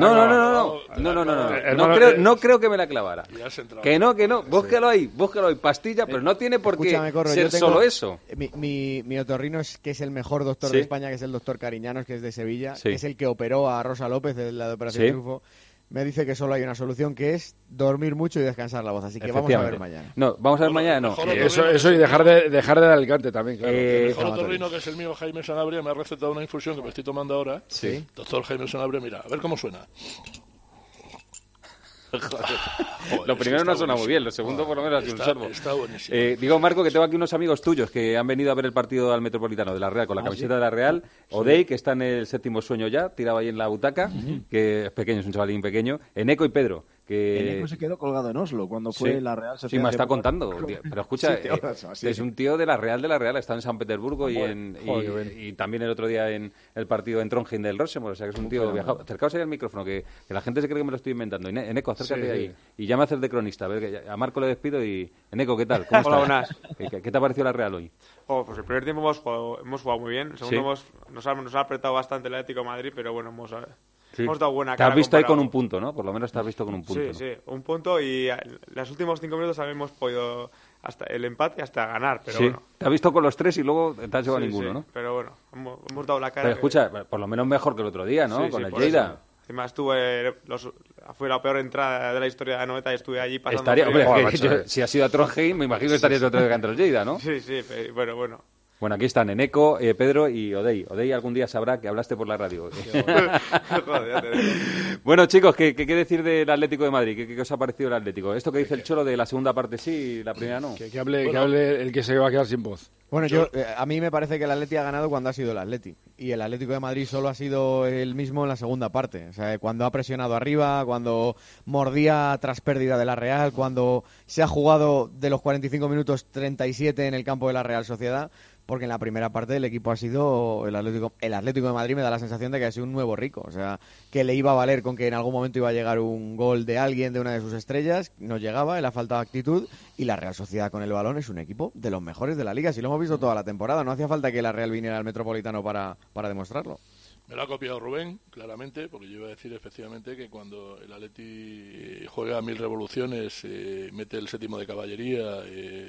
No creo que me la clavara. Que no. Búsquelo ahí. Pastilla, pero no tiene por qué ser solo eso. Mi otorrino es que es el mejor doctor de España, que es el doctor Cariñanos, que es de Sevilla, que es el que operó a Rosa López de la de Operación Trufo. Me dice que solo hay una solución, que es dormir mucho y descansar la voz. Así que vamos a ver mañana. Vamos a ver mañana, no. Eso y dejar de Alicante también, claro. El mejor otorrino, que es el mío, Jaime Sanabria, me ha recetado una infusión que me estoy tomando ahora. Sí. Doctor Jaime Sanabria, mira, a ver cómo suena. Joder, lo primero no suena muy bien, lo segundo por lo menos ha sido un sorbo. Está buenísimo. Digo, Marco, que tengo aquí unos amigos tuyos que han venido a ver el partido al Metropolitano de la Real con la camiseta de la Real. Odey, que está en el séptimo sueño ya, tirado ahí en la butaca, que es pequeño, es un chavalín pequeño. Eneco y Pedro. Eneco se quedó colgado en Oslo cuando fue la Real. Sí, me está contando. Pero escucha, es un tío de la Real, está en San Petersburgo y también el otro día en el partido en Trondheim del Rosenborg. O sea, que es un tío viajado. Acercaos ahí al micrófono, que la gente se cree que me lo estoy inventando. Eneco, acércate ahí. Y ya me haces de cronista. A ver, a Marco le despido y... Eneco, ¿qué tal? ¿Cómo estás? Hola, buenas. ¿Qué te ha parecido la Real hoy? Pues el primer tiempo hemos jugado muy bien. El segundo nos ha apretado bastante el Atlético de Madrid, pero bueno, hemos dado buena cara. Te has visto ahí con un punto, ¿no? Por lo menos te has visto con un punto. Sí, un punto, y los últimos 5 minutos habíamos podido hasta el empate hasta ganar, pero bueno. Te has visto con los 3 y luego te has llevado ninguno, ¿no? Pero bueno, hemos dado la cara. Pero escucha, por lo menos mejor que el otro día, ¿no? Con el Lleida. Encima fue la peor entrada de la historia de la Anoeta y estuve allí pasando... Si has ido a Trondheim, me imagino que estarías otro día contra el Lleida, ¿no? Sí, bueno. Bueno, aquí están Eneco, Pedro y Odey. Odey algún día sabrá que hablaste por la radio. Bueno, chicos, ¿qué decir del Atlético de Madrid? ¿Qué os ha parecido el Atlético? Esto que dice el Cholo de la segunda parte sí, la primera no. Que hable el que se va a quedar sin voz. Bueno, a mí me parece que el Atleti ha ganado cuando ha sido el Atleti. Y el Atlético de Madrid solo ha sido el mismo en la segunda parte. O sea, cuando ha presionado arriba, cuando mordía tras pérdida de la Real, cuando se ha jugado de los 45 minutos 37 en el campo de la Real Sociedad. Porque en la primera parte el equipo ha sido el Atlético de Madrid. Me da la sensación de que ha sido un nuevo Rico, o sea, que le iba a valer con que en algún momento iba a llegar un gol de alguien, de una de sus estrellas, no llegaba, le ha faltado actitud, y la Real Sociedad con el balón es un equipo de los mejores de la Liga, si lo hemos visto toda la temporada, no hacía falta que la Real viniera al Metropolitano para demostrarlo. Me lo ha copiado Rubén, claramente, porque yo iba a decir efectivamente que cuando el Atleti juega a 1000 revoluciones, mete el séptimo de caballería,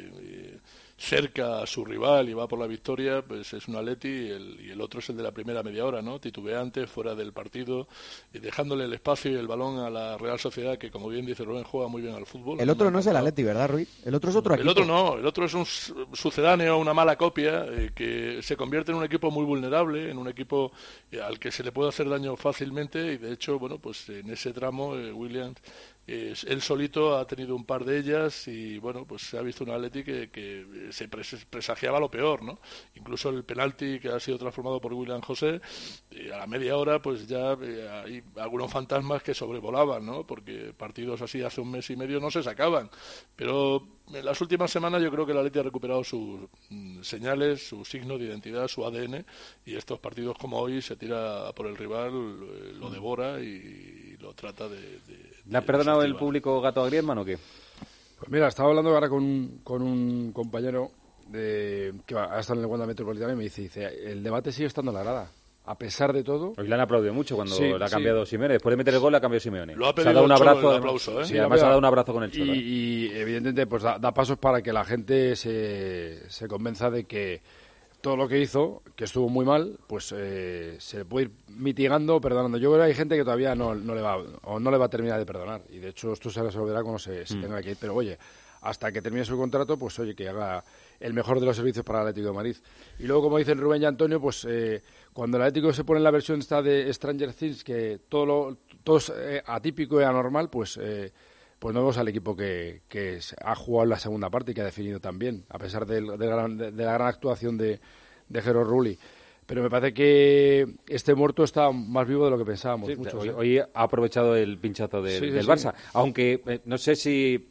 cerca a su rival y va por la victoria, pues es un Atleti y el otro es el de la primera media hora, ¿no? Titubeante, fuera del partido, y dejándole el espacio y el balón a la Real Sociedad, que como bien dice Rubén, juega muy bien al fútbol. El otro no es el Atleti, ¿verdad, Ruiz? El otro es otro equipo. El otro no, el otro es un sucedáneo, una mala copia, que se convierte en un equipo muy vulnerable, en un equipo al que se le puede hacer daño fácilmente, y de hecho, bueno, pues en ese tramo Williams él solito ha tenido un par de ellas y bueno, pues se ha visto un Atleti que se presagiaba lo peor, ¿no? Incluso el penalti que ha sido transformado por William José, a la media hora pues ya hay algunos fantasmas que sobrevolaban, ¿no? Porque partidos así hace un mes y medio no se sacaban, pero en las últimas semanas yo creo que el Atleti ha recuperado sus señales, su signo de identidad, su ADN, y estos partidos como hoy se tira por el rival, lo devora y lo trata de ¿Le ha perdonado el público gato a Griezmann o qué? Pues mira, estaba hablando ahora con un compañero que ha estado en el Wanda Metropolitano y me dice, el debate sigue estando en la grada. A pesar de todo... Hoy le han aplaudido mucho cuando le ha cambiado Simeone. Después de meter el gol le ha cambiado Simeone. Lo ha pedido se ha dado un abrazo, el aplauso, ¿eh? Sí, además ha dado un abrazo con el Cholo. Y evidentemente pues da pasos para que la gente se convenza de que todo lo que hizo, que estuvo muy mal, pues se puede ir mitigando, perdonando. Yo creo que hay gente que todavía no le va a terminar de perdonar. Y de hecho esto se resolverá cuando se tenga que ir. Pero oye, hasta que termine su contrato, pues oye, que haga el mejor de los servicios para el Atlético de Madrid. Y luego, como dicen Rubén y Antonio, pues cuando el Atlético se pone en la versión esta de Stranger Things, que todo es atípico y anormal, pues no vemos al equipo que ha jugado en la segunda parte y que ha definido también, a pesar de la gran actuación de Jero Rulli. Pero me parece que este muerto está más vivo de lo que pensábamos. Sí, hoy ha aprovechado el pinchazo del Barça, aunque no sé si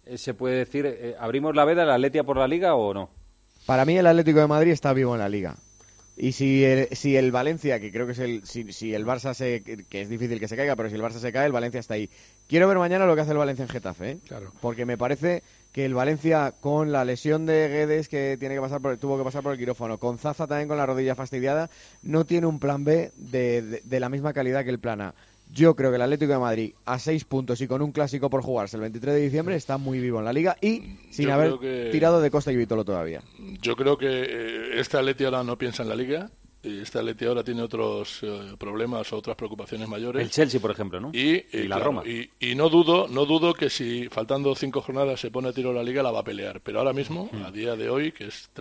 se puede decir, ¿abrimos la veda al Athletic por la Liga o no? Para mí el Atlético de Madrid está vivo en la Liga. Y si el Valencia, que creo que es si el Barça que es difícil que se caiga, pero si el Barça se cae, el Valencia está ahí. Quiero ver mañana lo que hace el Valencia en Getafe, Claro. Porque me parece que el Valencia, con la lesión de Guedes, que tuvo que pasar por el quirófano, con Zaza también con la rodilla fastidiada, no tiene un plan B de la misma calidad que el plan A. Yo creo que el Atlético de Madrid, a 6 puntos y con un clásico por jugarse el 23 de diciembre, está muy vivo en la Liga y sin haber tirado de Costa y Vitolo todavía. Yo creo que este Atleti ahora no piensa en la Liga. Este Atleti ahora tiene otros problemas o otras preocupaciones mayores. El Chelsea, por ejemplo, ¿no? Y la claro, Roma. Y no dudo que si faltando 5 jornadas se pone a tiro la Liga, la va a pelear. Pero ahora mismo, a día de hoy, que es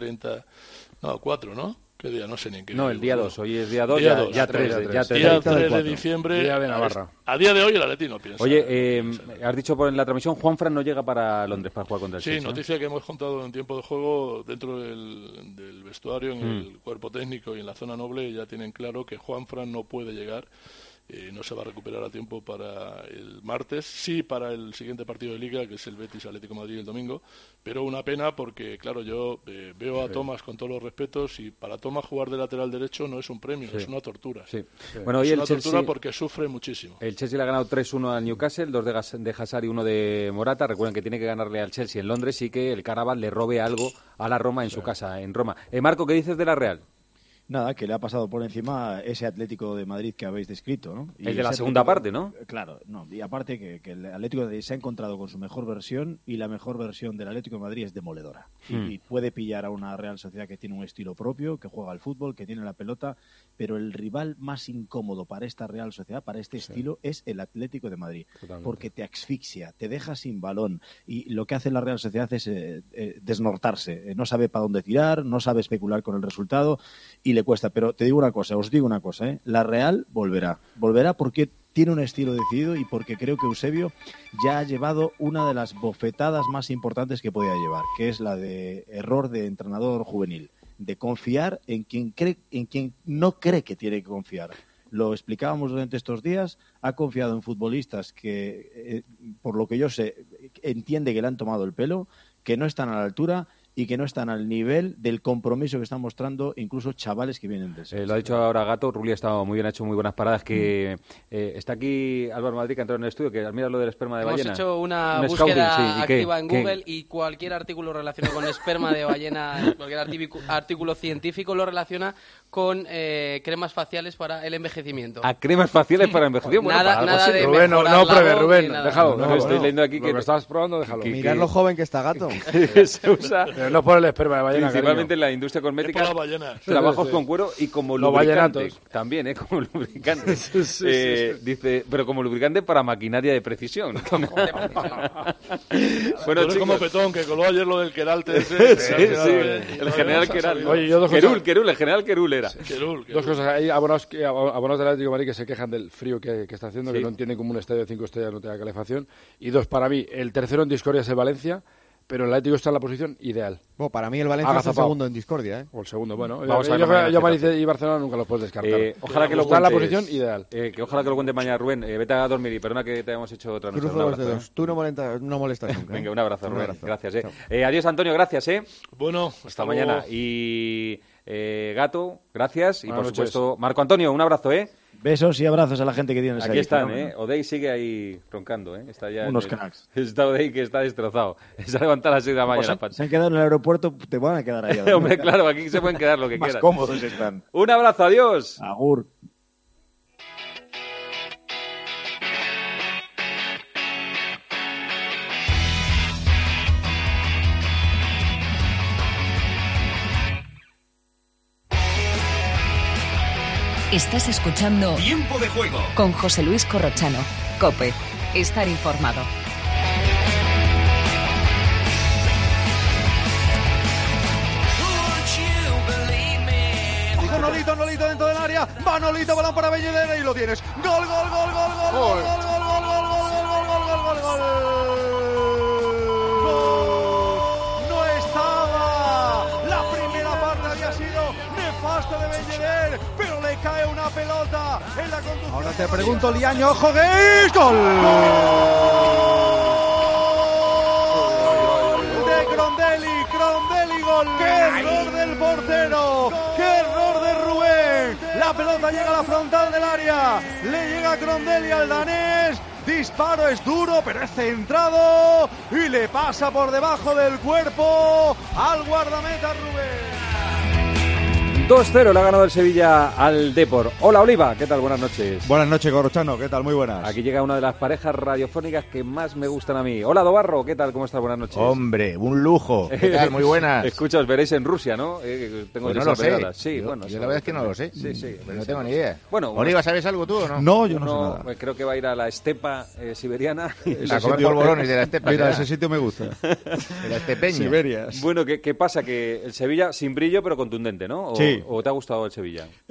4, ¿no? ¿Qué día? No sé ni en qué. No, el día 2. Hoy es día 2, ya 3 de diciembre. Día de Navarra. A día de hoy el Atleti no piensa. Oye, has dicho en la transmisión, Juanfran no llega para Londres para jugar contra el Chelsea. Sí, noticia que hemos contado en tiempo de juego dentro del vestuario, en el cuerpo técnico y en la zona noble, ya tienen claro que Juanfran no puede llegar. No se va a recuperar a tiempo para el martes, sí para el siguiente partido de Liga, que es el Betis Atlético de Madrid el domingo, pero una pena porque, claro, yo veo a Tomás con todos los respetos y para Tomás jugar de lateral derecho no es un premio, es una tortura. Sí. Bueno, hoy es una Chelsea, tortura porque sufre muchísimo. El Chelsea le ha ganado 3-1 al Newcastle, 2 de Hazard y 1 de Morata. Recuerden que tiene que ganarle al Chelsea en Londres y que el Caravan le robe algo a la Roma en su casa, en Roma. Marco, ¿qué dices de la Real? Nada, que le ha pasado por encima ese Atlético de Madrid que habéis descrito, ¿no? El de la segunda parte, ¿no? Claro, no. Y aparte que el Atlético de Madrid se ha encontrado con su mejor versión y la mejor versión del Atlético de Madrid es demoledora. Y puede pillar a una Real Sociedad que tiene un estilo propio, que juega al fútbol, que tiene la pelota, pero el rival más incómodo para esta Real Sociedad, para este estilo, es el Atlético de Madrid. Totalmente. Porque te asfixia, te deja sin balón y lo que hace la Real Sociedad es desnortarse. No sabe para dónde tirar, no sabe especular con el resultado y le cuesta, pero te digo una cosa, os digo una cosa, la Real volverá porque tiene un estilo decidido y porque creo que Eusebio ya ha llevado una de las bofetadas más importantes que podía llevar, que es la de error de entrenador juvenil, de confiar en quien no cree que tiene que confiar. Lo explicábamos durante estos días, ha confiado en futbolistas que, por lo que yo sé, entiende que le han tomado el pelo, que no están a la altura y que no están al nivel del compromiso que están mostrando incluso chavales que vienen del Lo ha dicho ahora Gato, Rulli ha estado muy bien, ha hecho muy buenas paradas. Que está aquí Álvaro Madrid, que ha entrado en el estudio, que mira lo del esperma de ballena. Hemos hecho una búsqueda activa en Google y cualquier artículo relacionado con esperma de ballena, cualquier artículo científico lo relaciona con cremas faciales para el envejecimiento. ¿A cremas faciales para el envejecimiento? Bueno, nada de Rubén, no pruebes, Rubén, déjalo. No, estoy leyendo aquí que lo estabas probando, déjalo. Mirar lo joven que está Gato. Se usa... Pero no por el esperma de ballena, principalmente en la industria cosmética, trabajos con cuero y como lubricante también, como lubricante. Dice, pero como lubricante para maquinaria de precisión. Bueno, chicos, como Petón, que coló ayer lo del Queralte. El general Queral. Oye, el general Querul era. Dos cosas. Hay abonados del Atlético de Madrid que se quejan del frío que está haciendo, que no entienden como un estadio de 5 estrellas no tenga calefacción. Y dos, para mí, el tercero en discordia es el Valencia, pero el Atlético está en la posición ideal. Bueno, para mí el Valencia es el segundo en discordia, O el segundo, bueno. Vamos a ver, yo Madrid y Barcelona nunca los puedes descartar. Ojalá que lo está en cuentes, la posición ideal. Que ojalá que lo cuente mañana, Rubén. Vete a dormir y perdona que te hayamos hecho otra noche. Cruzo los dedos. Tú no molestas nunca. Venga, un abrazo, Rubén. Gracias. Adiós, Antonio, gracias. Bueno, hasta mañana. Y Gato, gracias. Y por supuesto, Marco Antonio, un abrazo, Besos y abrazos a la gente que tienes ahí. Aquí están, Odey sigue ahí roncando, Está ya unos cracks. Está Odey que está destrozado. Se ha levantado a las 6 de la mañana. Se han quedado en el aeropuerto, te van a quedar ahí. Hombre, claro, aquí se pueden quedar lo que quieran. Más cómodos están. Un abrazo, adiós. Agur. Estás escuchando Tiempo de Juego con José Luis Corrochano. COPE. Estar informado. Nolito dentro del área. Va Nolito, balón para Belledere y lo tienes. Gol. No estaba. La primera parte había sido nefasta de Belledere, pero le cae una pelota en la conducción. Ahora te pregunto, Liaño, ojo, que es gol. portero. ¡Qué error de Rubén! La pelota llega a la frontal del área. Le llega a Crondelli al danés. Disparo es duro, pero es centrado. Y le pasa por debajo del cuerpo al guardameta Rubén. 2-0 le ha ganado el Sevilla al Depor. Hola Oliva, ¿qué tal? Buenas noches. Buenas noches, Corrochano, ¿qué tal? Muy buenas. Aquí llega una de las parejas radiofónicas que más me gustan a mí. Hola Dobarro, ¿qué tal? ¿Cómo estás? Buenas noches. Hombre, un lujo. ¿Qué tal? Muy buenas. Escucha, os veréis en Rusia, ¿no? Tengo pues no lo sé. Sí, yo la verdad es que no lo sé. Sí, no tengo ni idea. Bueno, Oliva, ¿sabes algo tú o no? No, yo no sé nada. Pues creo que va a ir a la estepa siberiana. A comer polvorones de la estepa. Mira, ese sitio me gusta. De la estepeña. Siberias. Bueno, ¿qué pasa? Que el Sevilla sin brillo pero contundente, ¿no? Sí. ¿O te ha gustado el Sevilla?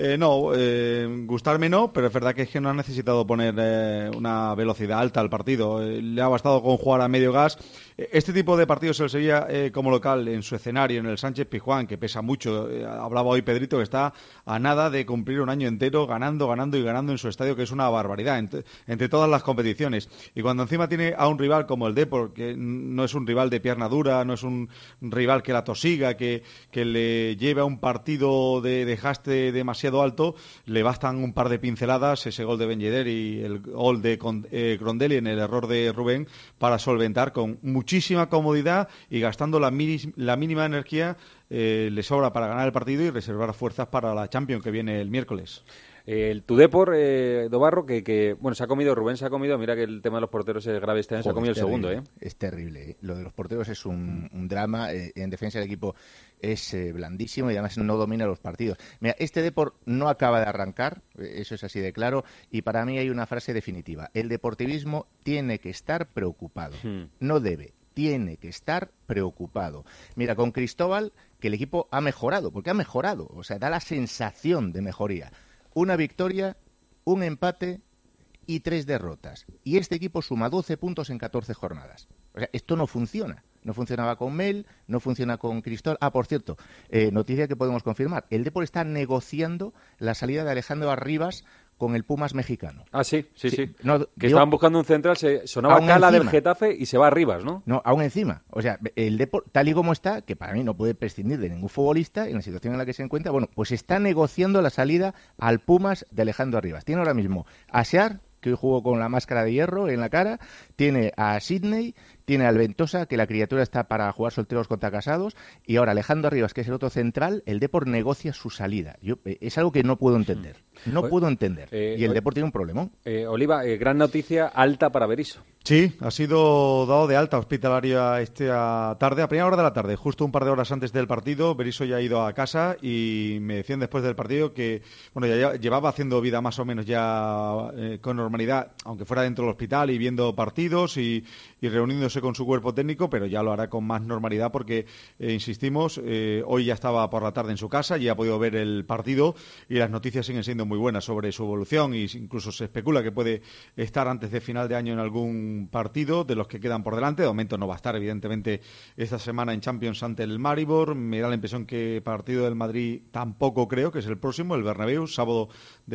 Gustarme no, pero es verdad que no ha necesitado poner una velocidad alta al partido. Le ha bastado con jugar a medio gas. Este tipo de partidos el Sevilla como local en su escenario, en el Sánchez Pizjuán, que pesa mucho. Hablaba hoy Pedrito que está a nada de cumplir un año entero ganando en su estadio, que es una barbaridad entre todas las competiciones. Y cuando encima tiene a un rival como el Depor, que no es un rival de pierna dura, no es un rival que la tosiga, que le lleve a un partido de desgaste demasiado alto, le bastan un par de pinceladas, ese gol de Ben Yedder y el gol de Crondelli en el error de Rubén, para solventar con muchísima comodidad y gastando la mínima energía, le sobra para ganar el partido y reservar fuerzas para la Champions que viene el miércoles. Tu Depor, Dobarro, que bueno, Rubén se ha comido, mira que el tema de los porteros es grave este año, se ha comido el segundo. Es terrible. Lo de los porteros es un drama. En defensa del equipo es blandísimo y además no domina los partidos. Mira, este Depor no acaba de arrancar, eso es así de claro, y para mí hay una frase definitiva. El deportivismo tiene que estar preocupado, no debe. Tiene que estar preocupado. Mira, con Cristóbal, que el equipo ha mejorado, porque ha mejorado, o sea, da la sensación de mejoría. Una victoria, un empate y 3 derrotas. Y este equipo suma 12 puntos en 14 jornadas. O sea, esto no funciona. No funcionaba con Mel, no funciona con Cristóbal. Ah, por cierto, noticia que podemos confirmar. El Depor está negociando la salida de Alejandro Arribas con el Pumas mexicano. Ah, sí. No, que estaban buscando un central, sonaba Cala del Getafe y se va a Arribas, ¿no? No, aún encima. O sea, el Depor, tal y como está, que para mí no puede prescindir de ningún futbolista en la situación en la que se encuentra, bueno, pues está negociando la salida al Pumas de Alejandro Arribas. Tiene ahora mismo a Sear, que hoy jugó con la máscara de hierro en la cara, tiene a Sidney, tiene al Ventosa, que la criatura está para jugar solteros contra casados, y ahora Alejandro Arribas, que es el otro central, el Depor negocia su salida. Es algo que no puedo entender. Puedo entender. Y el Depor tiene un problemón. Oliva, gran noticia, alta para Berizzo. Sí, ha sido dado de alta hospitalaria esta tarde, a primera hora de la tarde, justo un par de horas antes del partido. Berizzo ya ha ido a casa y me decían después del partido que ya llevaba haciendo vida más o menos ya con normalidad, aunque fuera dentro del hospital y viendo partidos y reuniéndose con su cuerpo técnico, pero ya lo hará con más normalidad porque, insistimos, hoy ya estaba por la tarde en su casa, ya ha podido ver el partido y las noticias siguen siendo muy buenas sobre su evolución, y incluso se especula que puede estar antes de final de año en algún partido de los que quedan por delante. De momento no va a estar, evidentemente, esta semana en Champions ante el Maribor. Me da la impresión que partido del Madrid tampoco creo, que es el próximo, el Bernabéu, sábado de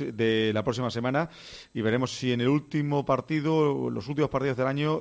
la próxima semana, y veremos si en el último partido, los últimos partidos del año,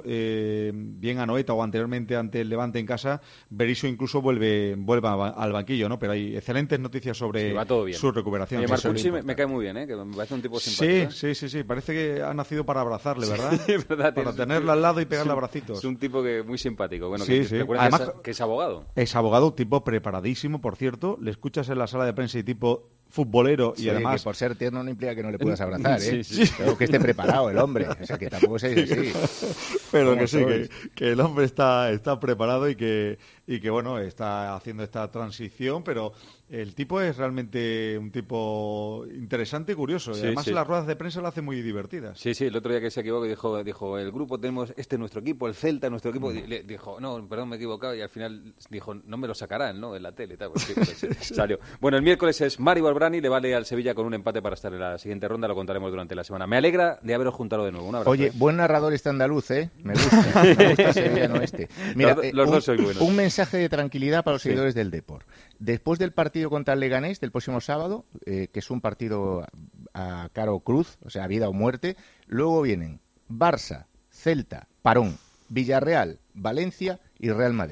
bien Anoeta o anteriormente ante el Levante en casa, Berizzo incluso vuelva al banquillo, ¿no? Pero hay excelentes noticias sobre su recuperación. Y Marcucci me cae muy bien, que me parece un tipo simpático. Sí, parece que ha nacido para abrazarle, ¿verdad? Para tenerlo al lado y pegarle abracitos. Es un tipo muy simpático. Bueno, sí. Además, que es abogado. Es abogado, tipo preparadísimo, por cierto. Le escuchas en la sala de prensa y tipo futbolero, y además... que por ser tierno no implica que no le puedas abrazar, ¿eh? Sí. Pero que esté preparado el hombre, o sea, que tampoco seáis así. Pero que sí, que el hombre está preparado y que bueno, está haciendo esta transición, pero el tipo es realmente un tipo interesante y curioso. Y además las ruedas de prensa lo hace muy divertidas. Sí, el otro día que se equivocó dijo el grupo tenemos nuestro equipo, el Celta, nuestro equipo. Y dijo, no, perdón, me he equivocado. Y al final dijo, no me lo sacarán, ¿no? En la tele y tal. Pues, salió. Bueno, el miércoles es Maribor Brani, le vale al Sevilla con un empate para estar en la siguiente ronda. Lo contaremos durante la semana. Me alegra de haberos juntado de nuevo. Un abrazo. Oye, buen narrador este andaluz, ¿eh? Me gusta sevillano este. Mira, los dos soy buenos. Un mensaje de tranquilidad para los seguidores del Depor. Después del partido contra el Leganés del próximo sábado, que es un partido a cara o cruz, o sea, vida o muerte, luego vienen Barça, Celta, Parón, Villarreal, Valencia y Real Madrid.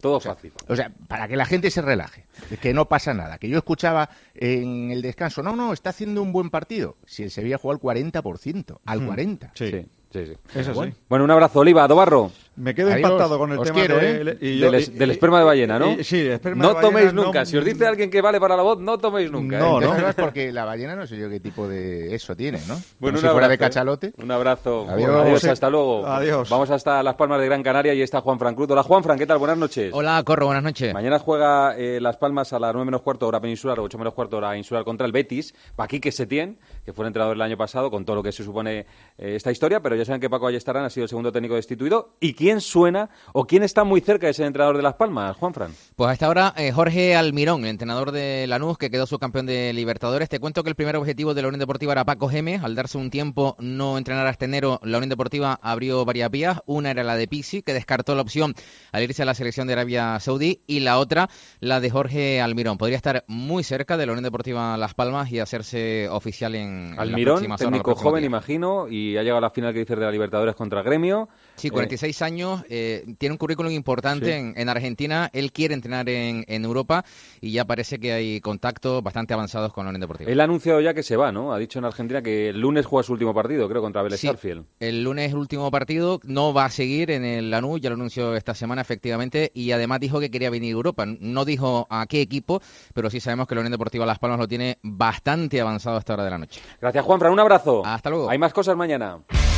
Todo fácil. O sea, para que la gente se relaje, que no pasa nada. Que yo escuchaba en el descanso, no, está haciendo un buen partido. Si el Sevilla jugó al 40%, al 40%. Sí. Eso bueno. sí. Bueno, un abrazo, Oliva, Dobarro. Me quedo impactado con el tema del esperma de ballena, ¿no? Sí, el esperma no de ballena. No toméis nunca. Si os dice alguien que vale para la voz, no toméis nunca. No, es porque la ballena no sé yo qué tipo de eso tiene, ¿no? Bueno, si fuera de cachalote. Un abrazo. Adiós, hasta luego. Adiós. Vamos hasta Las Palmas de Gran Canaria y está Juanfran Cruz. Hola, Juanfran, ¿qué tal? Buenas noches. Hola, Corro, buenas noches. Mañana juega Las Palmas a las 9 menos cuarto, hora peninsular, o 8 menos cuarto, hora insular, contra el Betis. Paquique Setién, que fue el entrenador el año pasado, con todo lo que se supone esta historia, pero ya saben que Paco Ayestarán ha sido el segundo técnico destituido. ¿Y quién suena o quién está muy cerca de ser entrenador de Las Palmas, Juanfran? Pues a esta hora, Jorge Almirón, el entrenador de Lanús, que quedó subcampeón de Libertadores. Te cuento que el primer objetivo de la Unión Deportiva era Paco Gémez. Al darse un tiempo no entrenar hasta enero, la Unión Deportiva abrió varias vías. Una era la de Pizzi, que descartó la opción al irse a la selección de Arabia Saudí, y la otra, la de Jorge Almirón. Podría estar muy cerca de la Unión Deportiva Las Palmas y hacerse oficial en Almirón, técnico joven, imagino, y ha llegado a la final que dices de la Libertadores contra Gremio. Sí, 46 años, tiene un currículum importante en Argentina. Él quiere entrenar en Europa y ya parece que hay contactos bastante avanzados con la Unión Deportiva. Él ha anunciado ya que se va, ¿no? Ha dicho en Argentina que el lunes juega su último partido, creo, contra Vélez Sarsfield. El lunes el último partido, no va a seguir en el Lanús, ya lo anunció esta semana efectivamente, y además dijo que quería venir a Europa. No dijo a qué equipo, pero sí sabemos que la Unión Deportiva Las Palmas lo tiene bastante avanzado a esta hora de la noche. Gracias, Juanfran, un abrazo. Hasta luego. Hay más cosas mañana.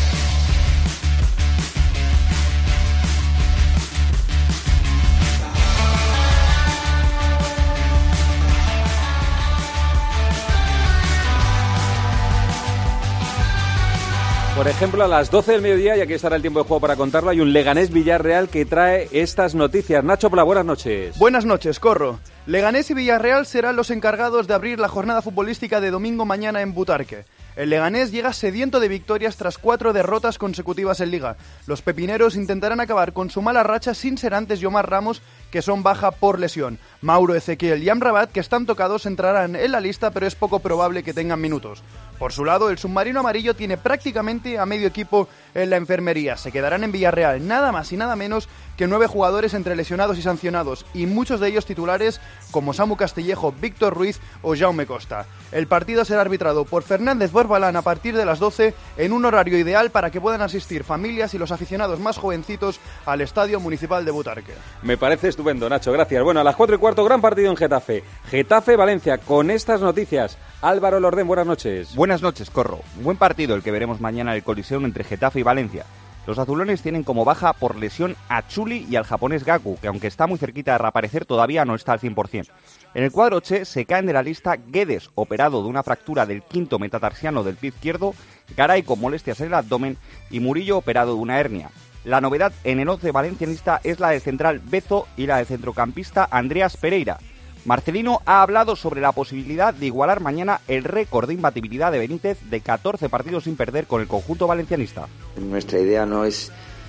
Por ejemplo, a las 12 del mediodía, y aquí estará el tiempo de juego para contarlo, hay un Leganés Villarreal que trae estas noticias. Nacho Pla, buenas noches. Buenas noches, Corro. Leganés y Villarreal serán los encargados de abrir la jornada futbolística de domingo mañana en Butarque. El Leganés llega sediento de victorias tras 4 derrotas consecutivas en Liga. Los pepineros intentarán acabar con su mala racha sin ser antes Yomar Ramos, que son baja por lesión. Mauro, Ezequiel y Amrabat, que están tocados, entrarán en la lista, pero es poco probable que tengan minutos. Por su lado, el submarino amarillo tiene prácticamente a medio equipo en la enfermería. Se quedarán en Villarreal nada más y nada menos que 9 jugadores entre lesionados y sancionados, y muchos de ellos titulares como Samu Castillejo, Víctor Ruiz o Jaume Costa. El partido será arbitrado por Fernández Borbalán a partir de las 12 en un horario ideal para que puedan asistir familias y los aficionados más jovencitos al Estadio Municipal de Butarque. Me parece estupendo, Nacho, gracias. Bueno, a las 4:15, gran partido en Getafe. Getafe-Valencia, con estas noticias. Álvaro Lordén, buenas noches. Buenas noches, Corro. Buen partido el que veremos mañana en el Coliseum entre Getafe y Valencia. Los azulones tienen como baja por lesión a Chuli y al japonés Gaku, que aunque está muy cerquita de reaparecer, todavía no está al 100%. En el cuadro Che se caen de la lista Guedes, operado de una fractura del quinto metatarsiano del pie izquierdo, Garay con molestias en el abdomen y Murillo operado de una hernia. La novedad en el 11 valencianista es la del central Bezo y la del centrocampista Andreas Pereira. Marcelino ha hablado sobre la posibilidad de igualar mañana el récord de imbatibilidad de Benítez de 14 partidos sin perder con el conjunto valencianista. Nuestra idea no es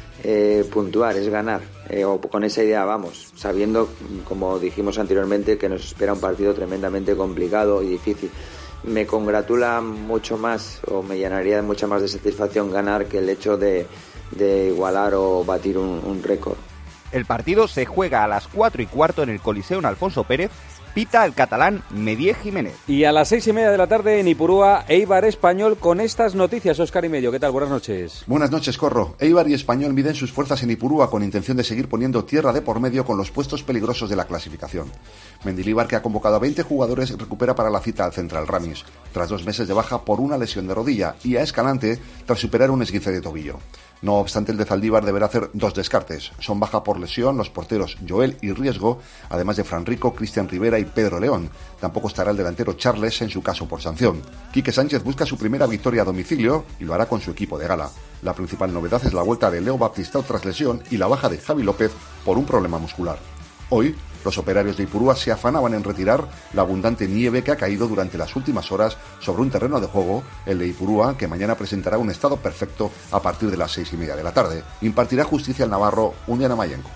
puntuar, es ganar, o con esa idea vamos, sabiendo, como dijimos anteriormente, que nos espera un partido tremendamente complicado y difícil. Me congratula mucho más, o me llenaría de mucha más de satisfacción ganar que el hecho de igualar o batir un récord. El partido se juega a las 4:15 en el Coliseum Alfonso Pérez. Pita el catalán Medié Jiménez. Y a las 6:30 de la tarde en Ipurúa, Eibar Español con estas noticias. Óscar y Medio, ¿qué tal? Buenas noches. Buenas noches, Corro. Eibar y Español miden sus fuerzas en Ipurúa con intención de seguir poniendo tierra de por medio con los puestos peligrosos de la clasificación. Mendilibar, que ha convocado a 20 jugadores, recupera para la cita al Central Ramis, tras 2 meses de baja por una lesión de rodilla, y a Escalante tras superar un esguince de tobillo. No obstante, el de Zaldívar deberá hacer 2 descartes. Son baja por lesión los porteros Joel y Riesgo, además de Fran Rico, Cristian Rivera y Pedro León. Tampoco estará el delantero Charles, en su caso por sanción. Quique Sánchez busca su primera victoria a domicilio y lo hará con su equipo de gala. La principal novedad es la vuelta de Leo Baptistao tras lesión y la baja de Javi López por un problema muscular. Hoy, los operarios de Ipurúa se afanaban en retirar la abundante nieve que ha caído durante las últimas horas sobre un terreno de juego, el de Ipurúa, que mañana presentará un estado perfecto a partir de las 6:30 de la tarde. Impartirá justicia al navarro Uniana Mayenco.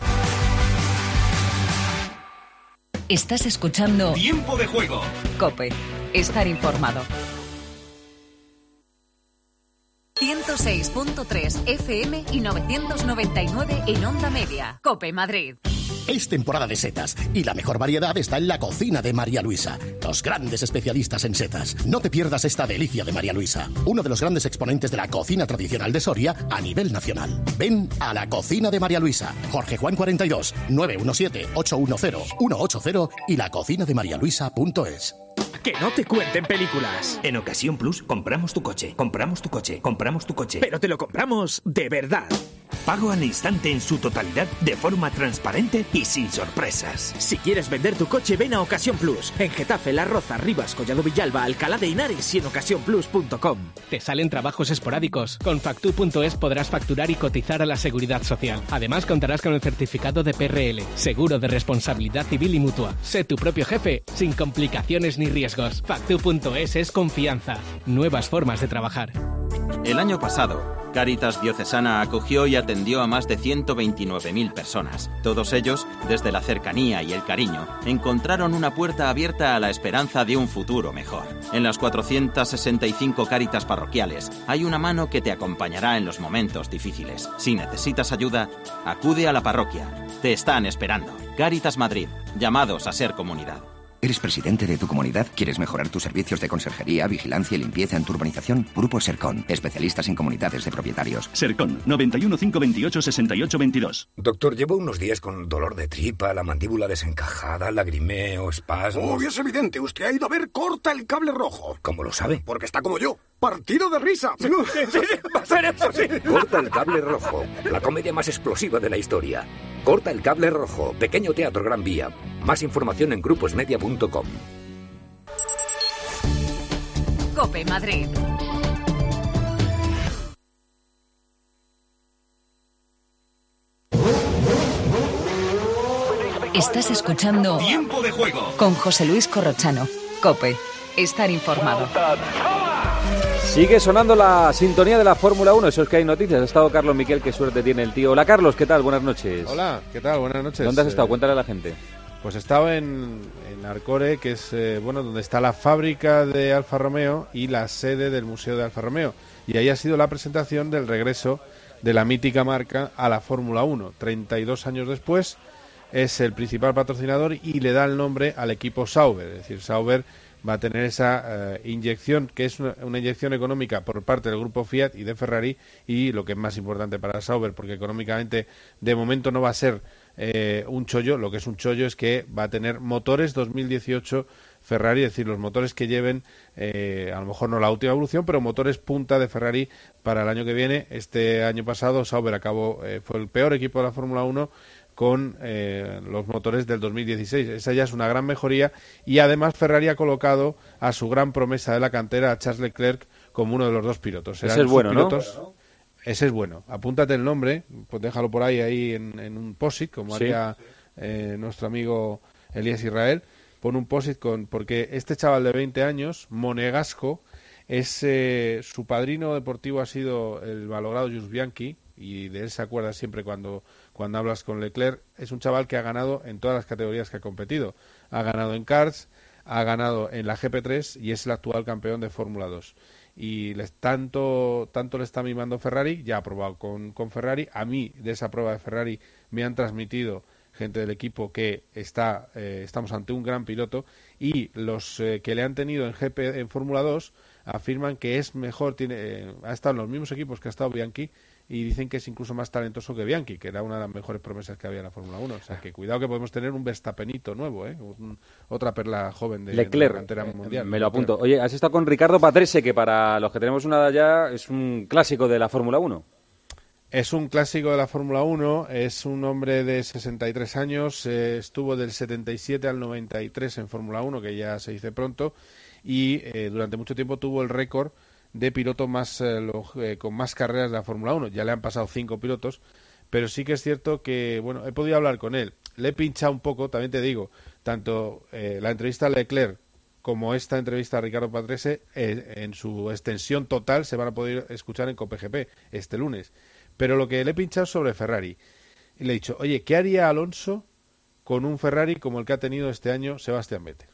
Estás escuchando Tiempo de Juego. COPE. Estar informado. 106.3 FM y 999 en Onda Media. COPE Madrid. Es temporada de setas y la mejor variedad está en la cocina de María Luisa, los grandes especialistas en setas. No te pierdas esta delicia de María Luisa, uno de los grandes exponentes de la cocina tradicional de Soria a nivel nacional. Ven a la cocina de María Luisa, Jorge Juan 42, 917-810-180 y lacocinademarialuisa.es. Que no te cuenten películas. En Ocasión Plus compramos tu coche, compramos tu coche, compramos tu coche. Pero te lo compramos de verdad. Pago al instante en su totalidad, de forma transparente y sin sorpresas. Si quieres vender tu coche, ven a Ocasión Plus. En Getafe, La Roza, Rivas, Collado Villalba, Alcalá de Henares y en ocasiónplus.com. ¿Te salen trabajos esporádicos? Con Factu.es podrás facturar y cotizar a la Seguridad Social. Además, contarás con el certificado de PRL, seguro de responsabilidad civil y mutua. Sé tu propio jefe, sin complicaciones ni riesgos. Factu.es es confianza. Nuevas formas de trabajar. El año pasado, Cáritas Diocesana acogió y atendió a más de 129.000 personas. Todos ellos, desde la cercanía y el cariño, encontraron una puerta abierta a la esperanza de un futuro mejor. En las 465 Cáritas parroquiales hay una mano que te acompañará en los momentos difíciles. Si necesitas ayuda, acude a la parroquia. Te están esperando. Cáritas Madrid, llamados a ser comunidad. ¿Eres presidente de tu comunidad? ¿Quieres mejorar tus servicios de conserjería, vigilancia y limpieza en tu urbanización? Grupo Sercon, especialistas en comunidades de propietarios. Sercon, 91 528 68 22. Doctor, llevo unos días con dolor de tripa, la mandíbula desencajada, lagrimeo, espasmos... Obvio, es evidente. Usted ha ido a ver Corta el Cable Rojo. ¿Cómo lo sabe? Porque está como yo. ¡Partido de risa! Sí, va a ser eso, sí. Corta el Cable Rojo, la comedia más explosiva de la historia. Corta el Cable Rojo, Pequeño Teatro Gran Vía. Más información en gruposmedia.com. COPE Madrid. Estás escuchando Tiempo de Juego con José Luis Corrochano. COPE. Estar informado. Sigue sonando la sintonía de la Fórmula 1, eso es que hay noticias. Ha estado Carlos Miquel, qué suerte tiene el tío. Hola Carlos, ¿qué tal? Buenas noches. Hola, ¿qué tal? Buenas noches. ¿Dónde has estado? Cuéntale a la gente. Pues he estado en Arcore, que es donde está la fábrica de Alfa Romeo y la sede del Museo de Alfa Romeo. Y ahí ha sido la presentación del regreso de la mítica marca a la Fórmula 1. 32 años después es el principal patrocinador y le da el nombre al equipo Sauber. Es decir, Sauber va a tener esa inyección, que es una inyección económica por parte del grupo Fiat y de Ferrari, y lo que es más importante para Sauber, porque económicamente de momento no va a ser un chollo. Lo que es un chollo es que va a tener motores 2018 Ferrari, es decir, los motores que lleven, a lo mejor no la última evolución, pero motores punta de Ferrari para el año que viene. Este año pasado Sauber fue el peor equipo de la Fórmula 1 con los motores del 2016. Esa ya es una gran mejoría, y además Ferrari ha colocado a su gran promesa de la cantera, a Charles Leclerc, como uno de los dos pilotos. Ese es bueno, pilotos, ¿no? Ese es bueno. Apúntate el nombre, pues déjalo por ahí en un post-it, como sí haría nuestro amigo Elías Israel. Pon un post-it porque este chaval de 20 años, Monegasco, su padrino deportivo ha sido el valorado Jules Bianchi, y de él se acuerda siempre cuando hablas con Leclerc. Es un chaval que ha ganado en todas las categorías que ha competido. Ha ganado en karts, ha ganado en la GP3 y es el actual campeón de Fórmula 2. Y tanto le está mimando Ferrari, ya ha probado con Ferrari. A mí, de esa prueba de Ferrari, me han transmitido gente del equipo que estamos ante un gran piloto, y los que le han tenido en Fórmula 2 afirman que es mejor, ha estado en los mismos equipos que ha estado Bianchi, y dicen que es incluso más talentoso que Bianchi, que era una de las mejores promesas que había en la Fórmula 1. O sea, que cuidado, que podemos tener un Verstappenito nuevo, otra perla joven de Leclerc, la cantera mundial. Me lo apunto. Oye, has estado con Ricardo Patrese, que para los que tenemos una edad ya es un clásico de la Fórmula 1. Es un clásico de la Fórmula 1, es un hombre de 63 años, estuvo del 77 al 93 en Fórmula 1, que ya se dice pronto, y durante mucho tiempo tuvo el récord de piloto con más carreras de la Fórmula 1. Ya le han pasado 5 pilotos, pero sí que es cierto que, he podido hablar con él, le he pinchado un poco, también te digo, tanto la entrevista a Leclerc como esta entrevista a Ricardo Patrese, en su extensión total se van a poder escuchar en COPE-GP este lunes. Pero lo que le he pinchado sobre Ferrari, y le he dicho, oye, ¿qué haría Alonso con un Ferrari como el que ha tenido este año Sebastián Vettel?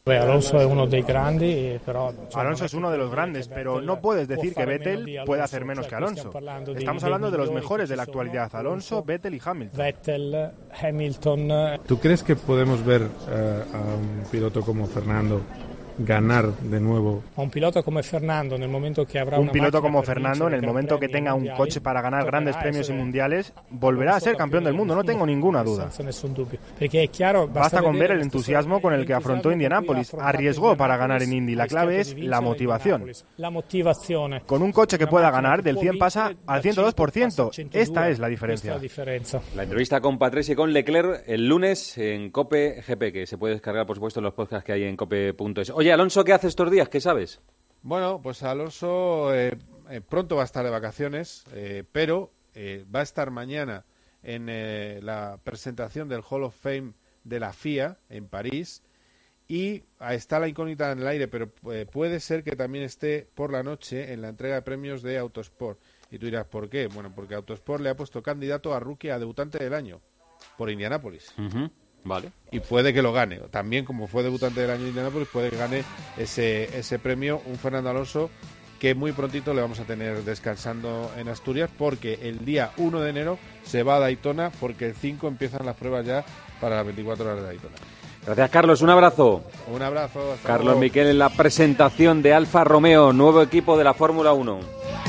Alonso es uno de grandes, pero... Alonso es uno de los grandes, pero no puedes decir que Vettel puede hacer menos que Alonso. Estamos hablando de los mejores de la actualidad, Alonso, Vettel y Hamilton. ¿Tú crees que podemos ver a un piloto como Fernando ganar de nuevo? Un piloto como Fernando, en el momento que habrá un piloto como Fernando, en el momento que tenga un coche para ganar grandes premios y mundiales, volverá a ser campeón del mundo, no tengo ninguna duda. Basta con ver el entusiasmo con el que afrontó Indianápolis, arriesgó para ganar en Indy, la clave es la motivación. Con un coche que pueda ganar, del 100 pasa al 102%, esta es la diferencia. La entrevista con Patrese y con Leclerc el lunes en COPE GP, que se puede descargar por supuesto en los podcasts que hay en cope.es. Oye, Alonso, ¿qué hace estos días? ¿Qué sabes? Bueno, pues Alonso pronto va a estar de vacaciones, pero va a estar mañana en la presentación del Hall of Fame de la FIA en París, y está la incógnita en el aire, pero puede ser que también esté por la noche en la entrega de premios de Autosport. Y tú dirás, ¿por qué? Bueno, porque Autosport le ha puesto candidato a rookie, a debutante del año, por Indianápolis. Vale. Y puede que lo gane. También, como fue debutante del año de Indianápolis, puede que gane ese premio un Fernando Alonso que muy prontito le vamos a tener descansando en Asturias, porque el día 1 de enero se va a Daytona, porque el 5 empiezan las pruebas ya para las 24 horas de Daytona. Gracias, Carlos. Un abrazo. Un abrazo. Hasta Carlos luego. Miquel en la presentación de Alfa Romeo, nuevo equipo de la Fórmula 1.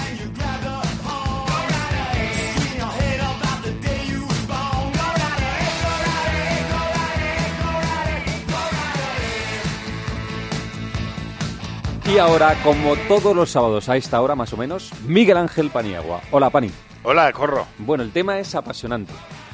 Y ahora, como todos los sábados a esta hora más o menos, Miguel Ángel Paniagua. Hola, Pani. Hola, Corro. Bueno, el tema es apasionante.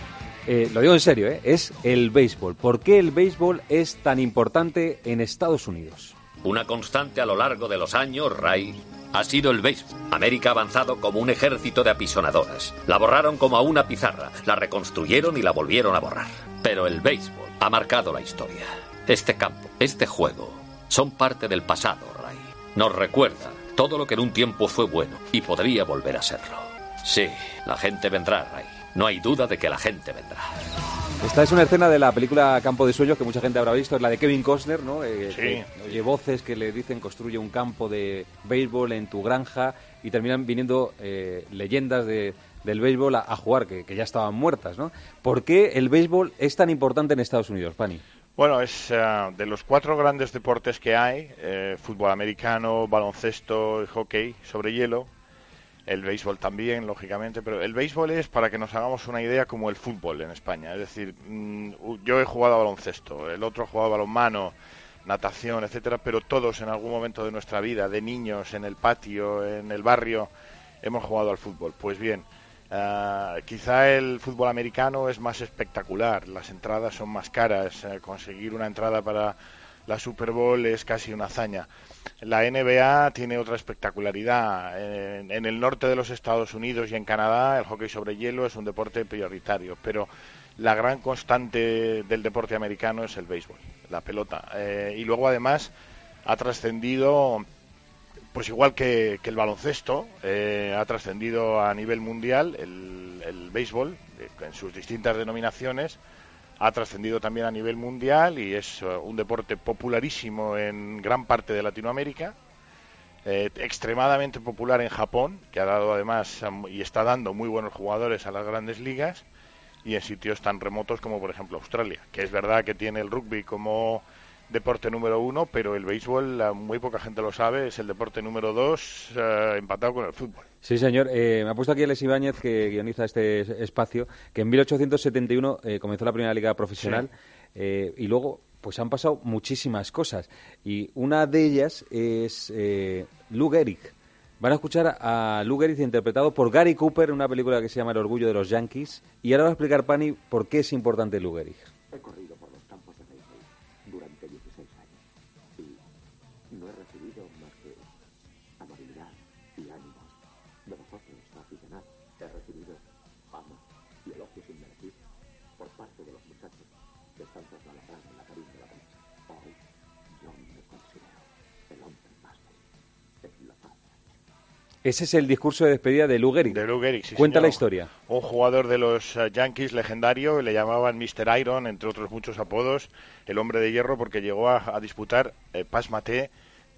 Lo digo en serio, es el béisbol. ¿Por qué el béisbol es tan importante en Estados Unidos? Una constante a lo largo de los años, Ray, ha sido el béisbol. América ha avanzado como un ejército de apisonadoras. La borraron como a una pizarra, la reconstruyeron y la volvieron a borrar. Pero el béisbol ha marcado la historia. Este campo, este juego, son parte del pasado, Ray. Nos recuerda todo lo que en un tiempo fue bueno y podría volver a serlo. Sí, la gente vendrá, Ray. No hay duda de que la gente vendrá. Esta es una escena de la película Campo de Sueños que mucha gente habrá visto, es la de Kevin Costner, ¿no? Sí. Que oye voces que le dicen construye un campo de béisbol en tu granja y terminan viniendo leyendas del béisbol a jugar que ya estaban muertas, ¿no? ¿Por qué el béisbol es tan importante en Estados Unidos, Pani? Bueno, es de los 4 grandes deportes que hay, fútbol americano, baloncesto y hockey sobre hielo, el béisbol también, lógicamente, pero el béisbol es, para que nos hagamos una idea, como el fútbol en España. Es decir, yo he jugado a baloncesto, el otro ha jugado a balonmano, natación, etcétera, pero todos en algún momento de nuestra vida, de niños, en el patio, en el barrio, hemos jugado al fútbol. Pues bien, quizá el fútbol americano es más espectacular, las entradas son más caras, conseguir una entrada para la Super Bowl es casi una hazaña. La NBA tiene otra espectacularidad. En el norte de los Estados Unidos y en Canadá el hockey sobre hielo es un deporte prioritario, pero la gran constante del deporte americano es el béisbol, la pelota. Y luego además ha trascendido, pues igual que el baloncesto, ha trascendido a nivel mundial el béisbol en sus distintas denominaciones. Ha trascendido también a nivel mundial y es un deporte popularísimo en gran parte de Latinoamérica, extremadamente popular en Japón, que ha dado además y está dando muy buenos jugadores a las grandes ligas, y en sitios tan remotos como por ejemplo Australia, que es verdad que tiene el rugby como deporte número 1, pero el béisbol, muy poca gente lo sabe, es el deporte número 2, empatado con el fútbol. Sí, señor. Me ha puesto aquí Alex Ibáñez, que guioniza este espacio, que en 1871 comenzó la primera liga profesional, sí. Y luego pues han pasado muchísimas cosas. Y una de ellas es Lou Gehrig. Van a escuchar a Lou Gehrig interpretado por Gary Cooper en una película que se llama El orgullo de los Yankees. Y ahora va a explicar, Pani, por qué es importante Lou Gehrig. He corrido por los campos de béisbol durante 16 años y no he recibido más que amabilidad y ánimos de vosotros, aficionados. He recibido fama y elogios inmerecidos por parte de los muchachos que están tras la labrada en la cabina de la prensa. Hoy yo me considero el hombre más feliz en la faz. Ese es el discurso de despedida de Lou Gehrig. De Lou Gehrig, sí, Cuenta señor. la historia. Un jugador de los Yankees legendario, le llamaban Mr. Iron, entre otros muchos apodos, el hombre de hierro, porque llegó a disputar, pásmate,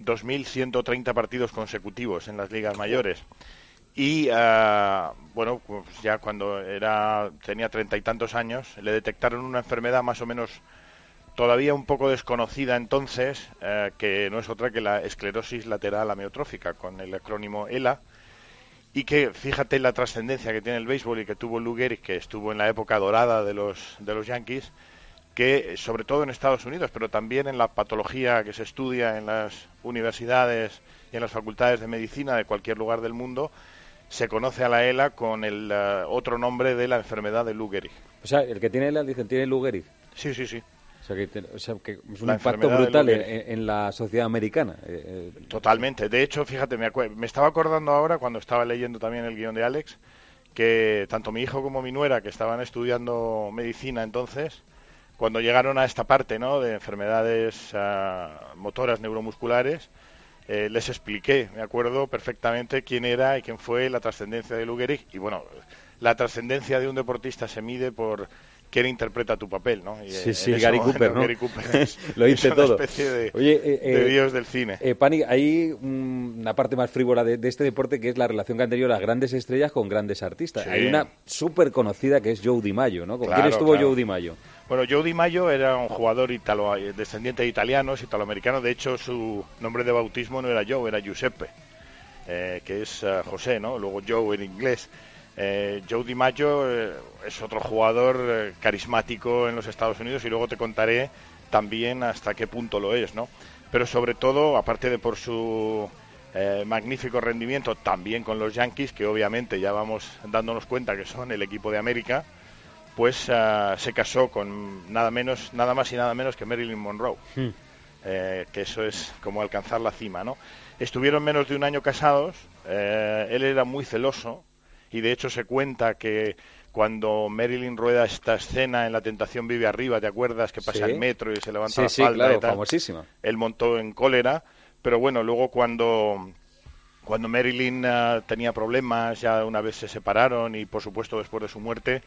2.130 partidos consecutivos en las ligas mayores. Y, bueno, pues ya cuando tenía 30 y tantos años, le detectaron una enfermedad más o menos todavía un poco desconocida entonces, que no es otra que la esclerosis lateral amiotrófica, con el acrónimo ELA, y que, fíjate la trascendencia que tiene el béisbol y que tuvo Lou Gehrig, que estuvo en la época dorada de los Yankees, que sobre todo en Estados Unidos, pero también en la patología que se estudia en las universidades y en las facultades de medicina de cualquier lugar del mundo, se conoce a la ELA con el otro nombre de la enfermedad de Lou Gehrig. O sea, el que tiene ELA, dicen, tiene Lou Gehrig. Sí, sí, sí. O sea, que es un impacto brutal en la sociedad americana. Totalmente. De hecho, fíjate, me estaba acordando ahora, cuando estaba leyendo también el guión de Alex, que tanto mi hijo como mi nuera, que estaban estudiando medicina entonces, cuando llegaron a esta parte, ¿no?, de enfermedades motoras neuromusculares, les expliqué, me acuerdo perfectamente quién era y quién fue, la trascendencia de Lou Gehrig. Y bueno, la trascendencia de un deportista se mide por quién interpreta tu papel, ¿no? Y sí, Gary Cooper, ¿no? Gary Cooper lo dice todo. Una especie de dios del cine. Pani, hay una parte más frívola de este deporte, que es la relación que han tenido las grandes estrellas con grandes artistas. Sí. Hay una súper conocida que es Joe DiMaggio, ¿no? ¿Con claro, quién estuvo claro. Joe DiMaggio? Bueno, Joe DiMaggio era un jugador descendiente de italianos, italoamericano. De hecho, su nombre de bautismo no era Joe, era Giuseppe, que es José, ¿no? Luego Joe en inglés. Joe DiMaggio es otro jugador carismático en los Estados Unidos, y luego te contaré también hasta qué punto lo es, ¿no? Pero sobre todo, aparte de por su magnífico rendimiento también con los Yankees, que obviamente ya vamos dándonos cuenta que son el equipo de América, pues se casó con nada más y nada menos que Marilyn Monroe, que eso es como alcanzar la cima, ¿no? Estuvieron menos de un año casados, él era muy celoso, y de hecho se cuenta que cuando Marilyn rueda esta escena en La tentación vive arriba, ¿te acuerdas? Que pasa el metro y se levanta la falda, claro, y tal. famosísima. Él montó en cólera, pero bueno, luego cuando Marilyn tenía problemas, ya una vez se separaron, y por supuesto después de su muerte,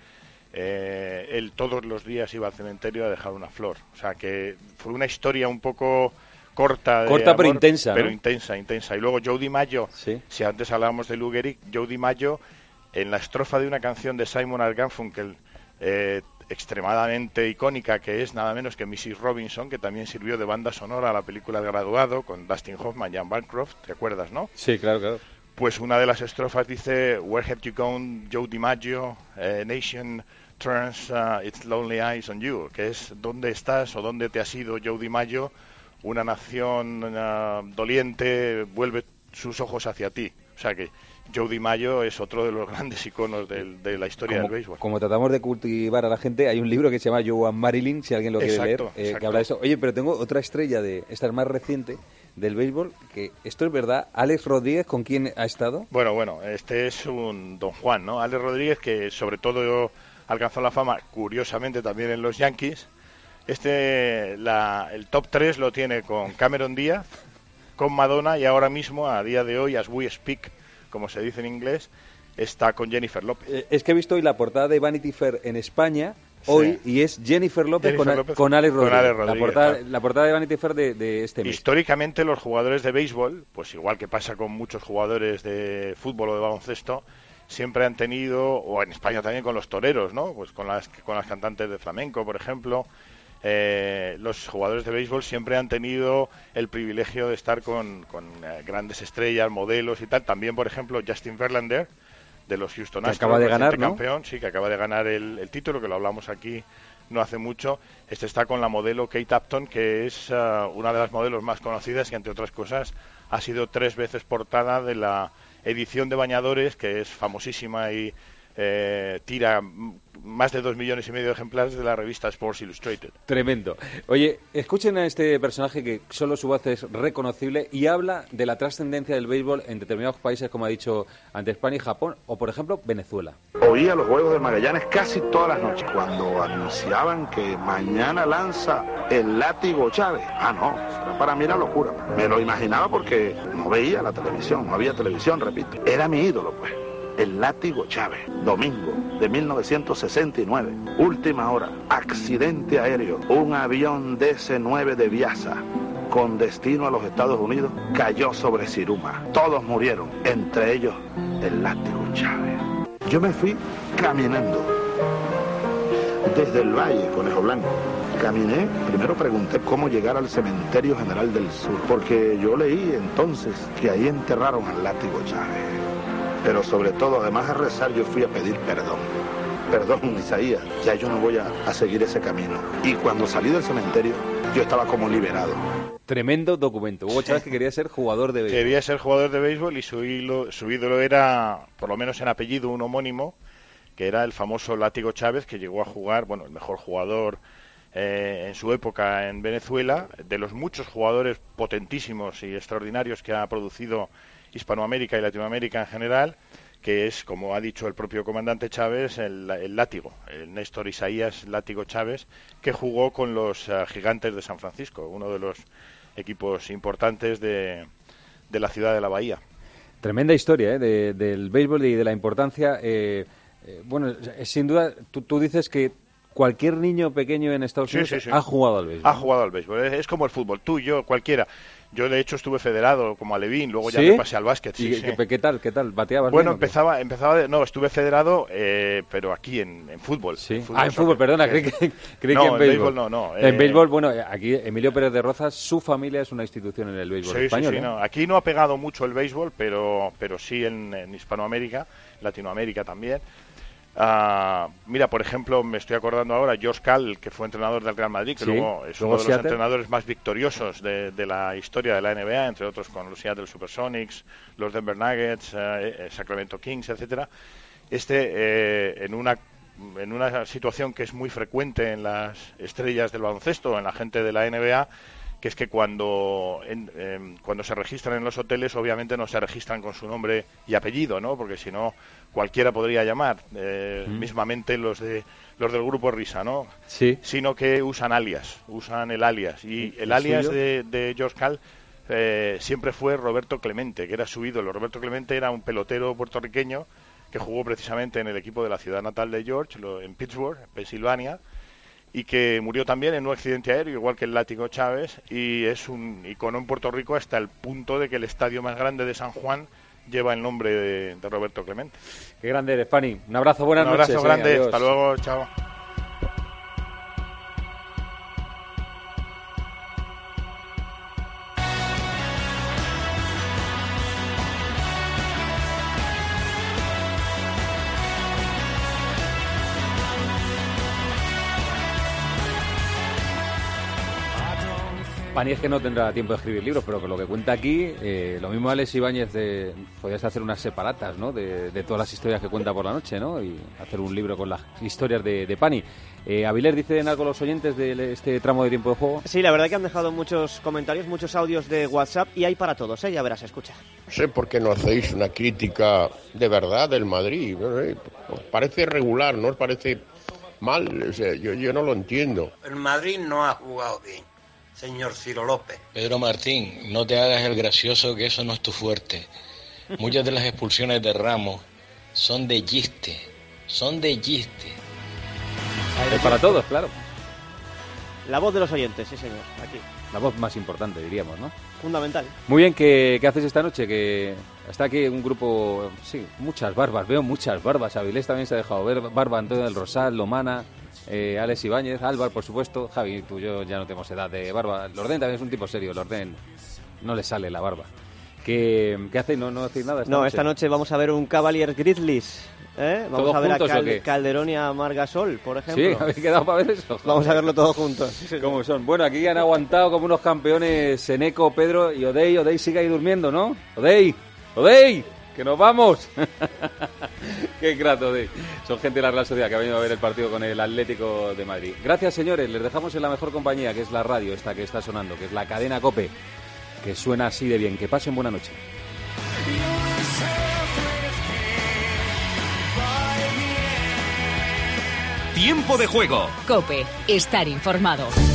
él todos los días iba al cementerio a dejar una flor. O sea que fue una historia un poco corta pero amor, intensa, pero ¿no? intensa. Y luego Joe DiMaggio, si antes hablábamos de Lou Gehrig, Joe DiMaggio, en la estrofa de una canción de Simon & Garfunkel extremadamente icónica, que es nada menos que Mrs. Robinson, que también sirvió de banda sonora a la película El Graduado, con Dustin Hoffman y Jan Bancroft, ¿te acuerdas, no? Sí, claro. Pues una de las estrofas dice: Where have you gone, Joe DiMaggio? Nation turns its lonely eyes on you, que es ¿dónde estás o dónde te has ido, Joe DiMaggio? Una nación doliente vuelve sus ojos hacia ti. O sea que Joe DiMaggio es otro de los grandes iconos de la historia del béisbol. Como tratamos de cultivar a la gente, hay un libro que se llama Joe and Marilyn, si alguien lo quiere leer, que habla de eso. Oye, pero tengo otra estrella esta es más reciente del béisbol, que esto es verdad. Alex Rodríguez, ¿con quién ha estado? Bueno, este es un Don Juan, ¿no? Alex Rodríguez, que sobre todo alcanzó la fama, curiosamente, también en los Yankees. El top 3 lo tiene con Cameron Díaz, con Madonna, y ahora mismo, a día de hoy, as we speak, como se dice en inglés, está con Jennifer López. Es que he visto hoy la portada de Vanity Fair en España, hoy, y es Jennifer López con Alex Rodríguez. La portada de Vanity Fair de este mes. Históricamente, los jugadores de béisbol, pues igual que pasa con muchos jugadores de fútbol o de baloncesto, siempre han tenido, o en España también con los toreros, ¿no? Pues con las cantantes de flamenco, por ejemplo. Los jugadores de béisbol siempre han tenido el privilegio de estar con grandes estrellas, modelos y tal. También, por ejemplo, Justin Verlander, de los Houston Astros, acaba de ganar, ¿no? campeón, sí, que acaba de ganar el título, que lo hablamos aquí no hace mucho. Está con la modelo Kate Upton, que es una de las modelos más conocidas, y entre otras cosas ha sido 3 veces portada de la edición de bañadores, que es famosísima y tira más de 2,5 millones de ejemplares, de la revista Sports Illustrated. Tremendo. Oye, escuchen a este personaje que solo su voz es reconocible y habla de la trascendencia del béisbol en determinados países, como ha dicho antes España y Japón, o por ejemplo Venezuela. Oía los juegos de Magallanes casi todas las noches, cuando anunciaban que mañana lanza el látigo Chávez. No, Para mí era locura. Me lo imaginaba porque no veía la televisión, no había televisión, repito. Era mi ídolo, pues. El Látigo Chávez, domingo de 1969, última hora, accidente aéreo, un avión DC-9 de Viasa, con destino a los Estados Unidos, cayó sobre Siruma. Todos murieron, entre ellos el Látigo Chávez. Yo me fui caminando desde el Valle, Conejo Blanco. Caminé, primero pregunté cómo llegar al Cementerio General del Sur, porque yo leí entonces que ahí enterraron al Látigo Chávez. Pero sobre todo, además de rezar, yo fui a pedir perdón. Perdón, Isaías, ya yo no voy a seguir ese camino. Y cuando salí del cementerio, yo estaba como liberado. Tremendo documento. Hugo Chávez, que quería ser jugador de béisbol. Quería ser jugador de béisbol y su ídolo era, por lo menos en apellido, un homónimo, que era el famoso Látigo Chávez, que llegó a jugar, bueno, el mejor jugador en su época en Venezuela, de los muchos jugadores potentísimos y extraordinarios que ha producido Hispanoamérica y Latinoamérica en general, que es, como ha dicho el propio comandante Chávez, el Látigo, el Néstor Isaías Látigo Chávez, que jugó con los Gigantes de San Francisco, uno de los equipos importantes de la ciudad de la Bahía. Tremenda historia del béisbol y de la importancia. Bueno, sin duda, tú dices que cualquier niño pequeño en Estados Unidos ha jugado al béisbol. Ha jugado al béisbol, es como el fútbol, tú, yo, cualquiera. Yo, de hecho, estuve federado como Alevín, luego ya me pasé al básquet. ¿Qué tal? ¿Bateabas Bueno, bien, no, estuve federado, pero aquí en fútbol. Sí. En fútbol, perdona, creí que en béisbol. No. En béisbol, bueno, aquí Emilio Pérez de Rozas, su familia es una institución en el béisbol español. Sí, no. Aquí no ha pegado mucho el béisbol, pero sí en Hispanoamérica, Latinoamérica también. Mira, por ejemplo, me estoy acordando ahora, George Karl, que fue entrenador del Real Madrid, que luego es uno de los entrenadores más victoriosos de la historia de la NBA, entre otros con los Seattle Supersonics, los Denver Nuggets, Sacramento Kings, etcétera. En una situación que es muy frecuente en las estrellas del baloncesto, en la gente de la NBA, que es que cuando se registran en los hoteles, obviamente no se registran con su nombre y apellido, ¿no? Porque si no, cualquiera podría llamar, mismamente los del grupo Risa, ¿no? Sí. Sino que usan el alias. Y el alias de George Karl siempre fue Roberto Clemente, que era su ídolo. Roberto Clemente era un pelotero puertorriqueño que jugó precisamente en el equipo de la ciudad natal de George, en Pittsburgh, en Pensilvania, y que murió también en un accidente aéreo, igual que el Látigo Chávez, y es un icono en Puerto Rico hasta el punto de que el estadio más grande de San Juan lleva el nombre de Roberto Clemente. Qué grande eres, Pani. Un abrazo, buenas noches. Un abrazo grande, hasta luego, chao. Pani es que no tendrá tiempo de escribir libros, pero con lo que cuenta aquí, lo mismo Alex Ibáñez, podrías hacer unas separatas, ¿no? De todas las historias que cuenta por la noche, ¿no? Y hacer un libro con las historias de Pani. Avilés, ¿dicen algo los oyentes de este tramo de tiempo de juego? Sí, la verdad que han dejado muchos comentarios, muchos audios de WhatsApp y hay para todos, ya verás, escucha. No sé por qué no hacéis una crítica de verdad del Madrid. No sé, os parece regular, ¿no os parece mal? O sea, yo no lo entiendo. El Madrid no ha jugado bien, señor Ciro López. Pedro Martín, no te hagas el gracioso, que eso no es tu fuerte. Muchas de las expulsiones de Ramos son de chiste. Es para todos, claro. La voz de los oyentes, sí señor, aquí. La voz más importante, diríamos, ¿no? Fundamental. Muy bien, ¿qué haces esta noche? Que está aquí un grupo, sí, muchas barbas, veo muchas barbas. Avilés también se ha dejado ver barba, Antonio del Rosal, Lomana, Alex Ibáñez, Álvaro, por supuesto. Javi, tú y yo ya no tenemos edad de barba. Lorden también es un tipo serio, Lorden no le sale la barba. ¿Qué hacéis? ¿No hacéis nada esta noche? Esta noche vamos a ver un Cavaliers Grizzlies. Vamos a ver a Calderón y a Margasol, por ejemplo. Sí, habéis quedado para ver eso. Vamos a verlo todos juntos. Sí. ¿Cómo son? Bueno, aquí han aguantado como unos campeones Seneco, Pedro y Odey. Odey sigue ahí durmiendo, ¿no? Odey, que nos vamos. Qué grato, Odey. Son gente de la Real Sociedad que ha venido a ver el partido con el Atlético de Madrid. Gracias, señores. Les dejamos en la mejor compañía, que es la radio esta que está sonando, que es la cadena COPE, que suena así de bien. Que pasen buena noche. Tiempo de juego. COPE. Estar informado.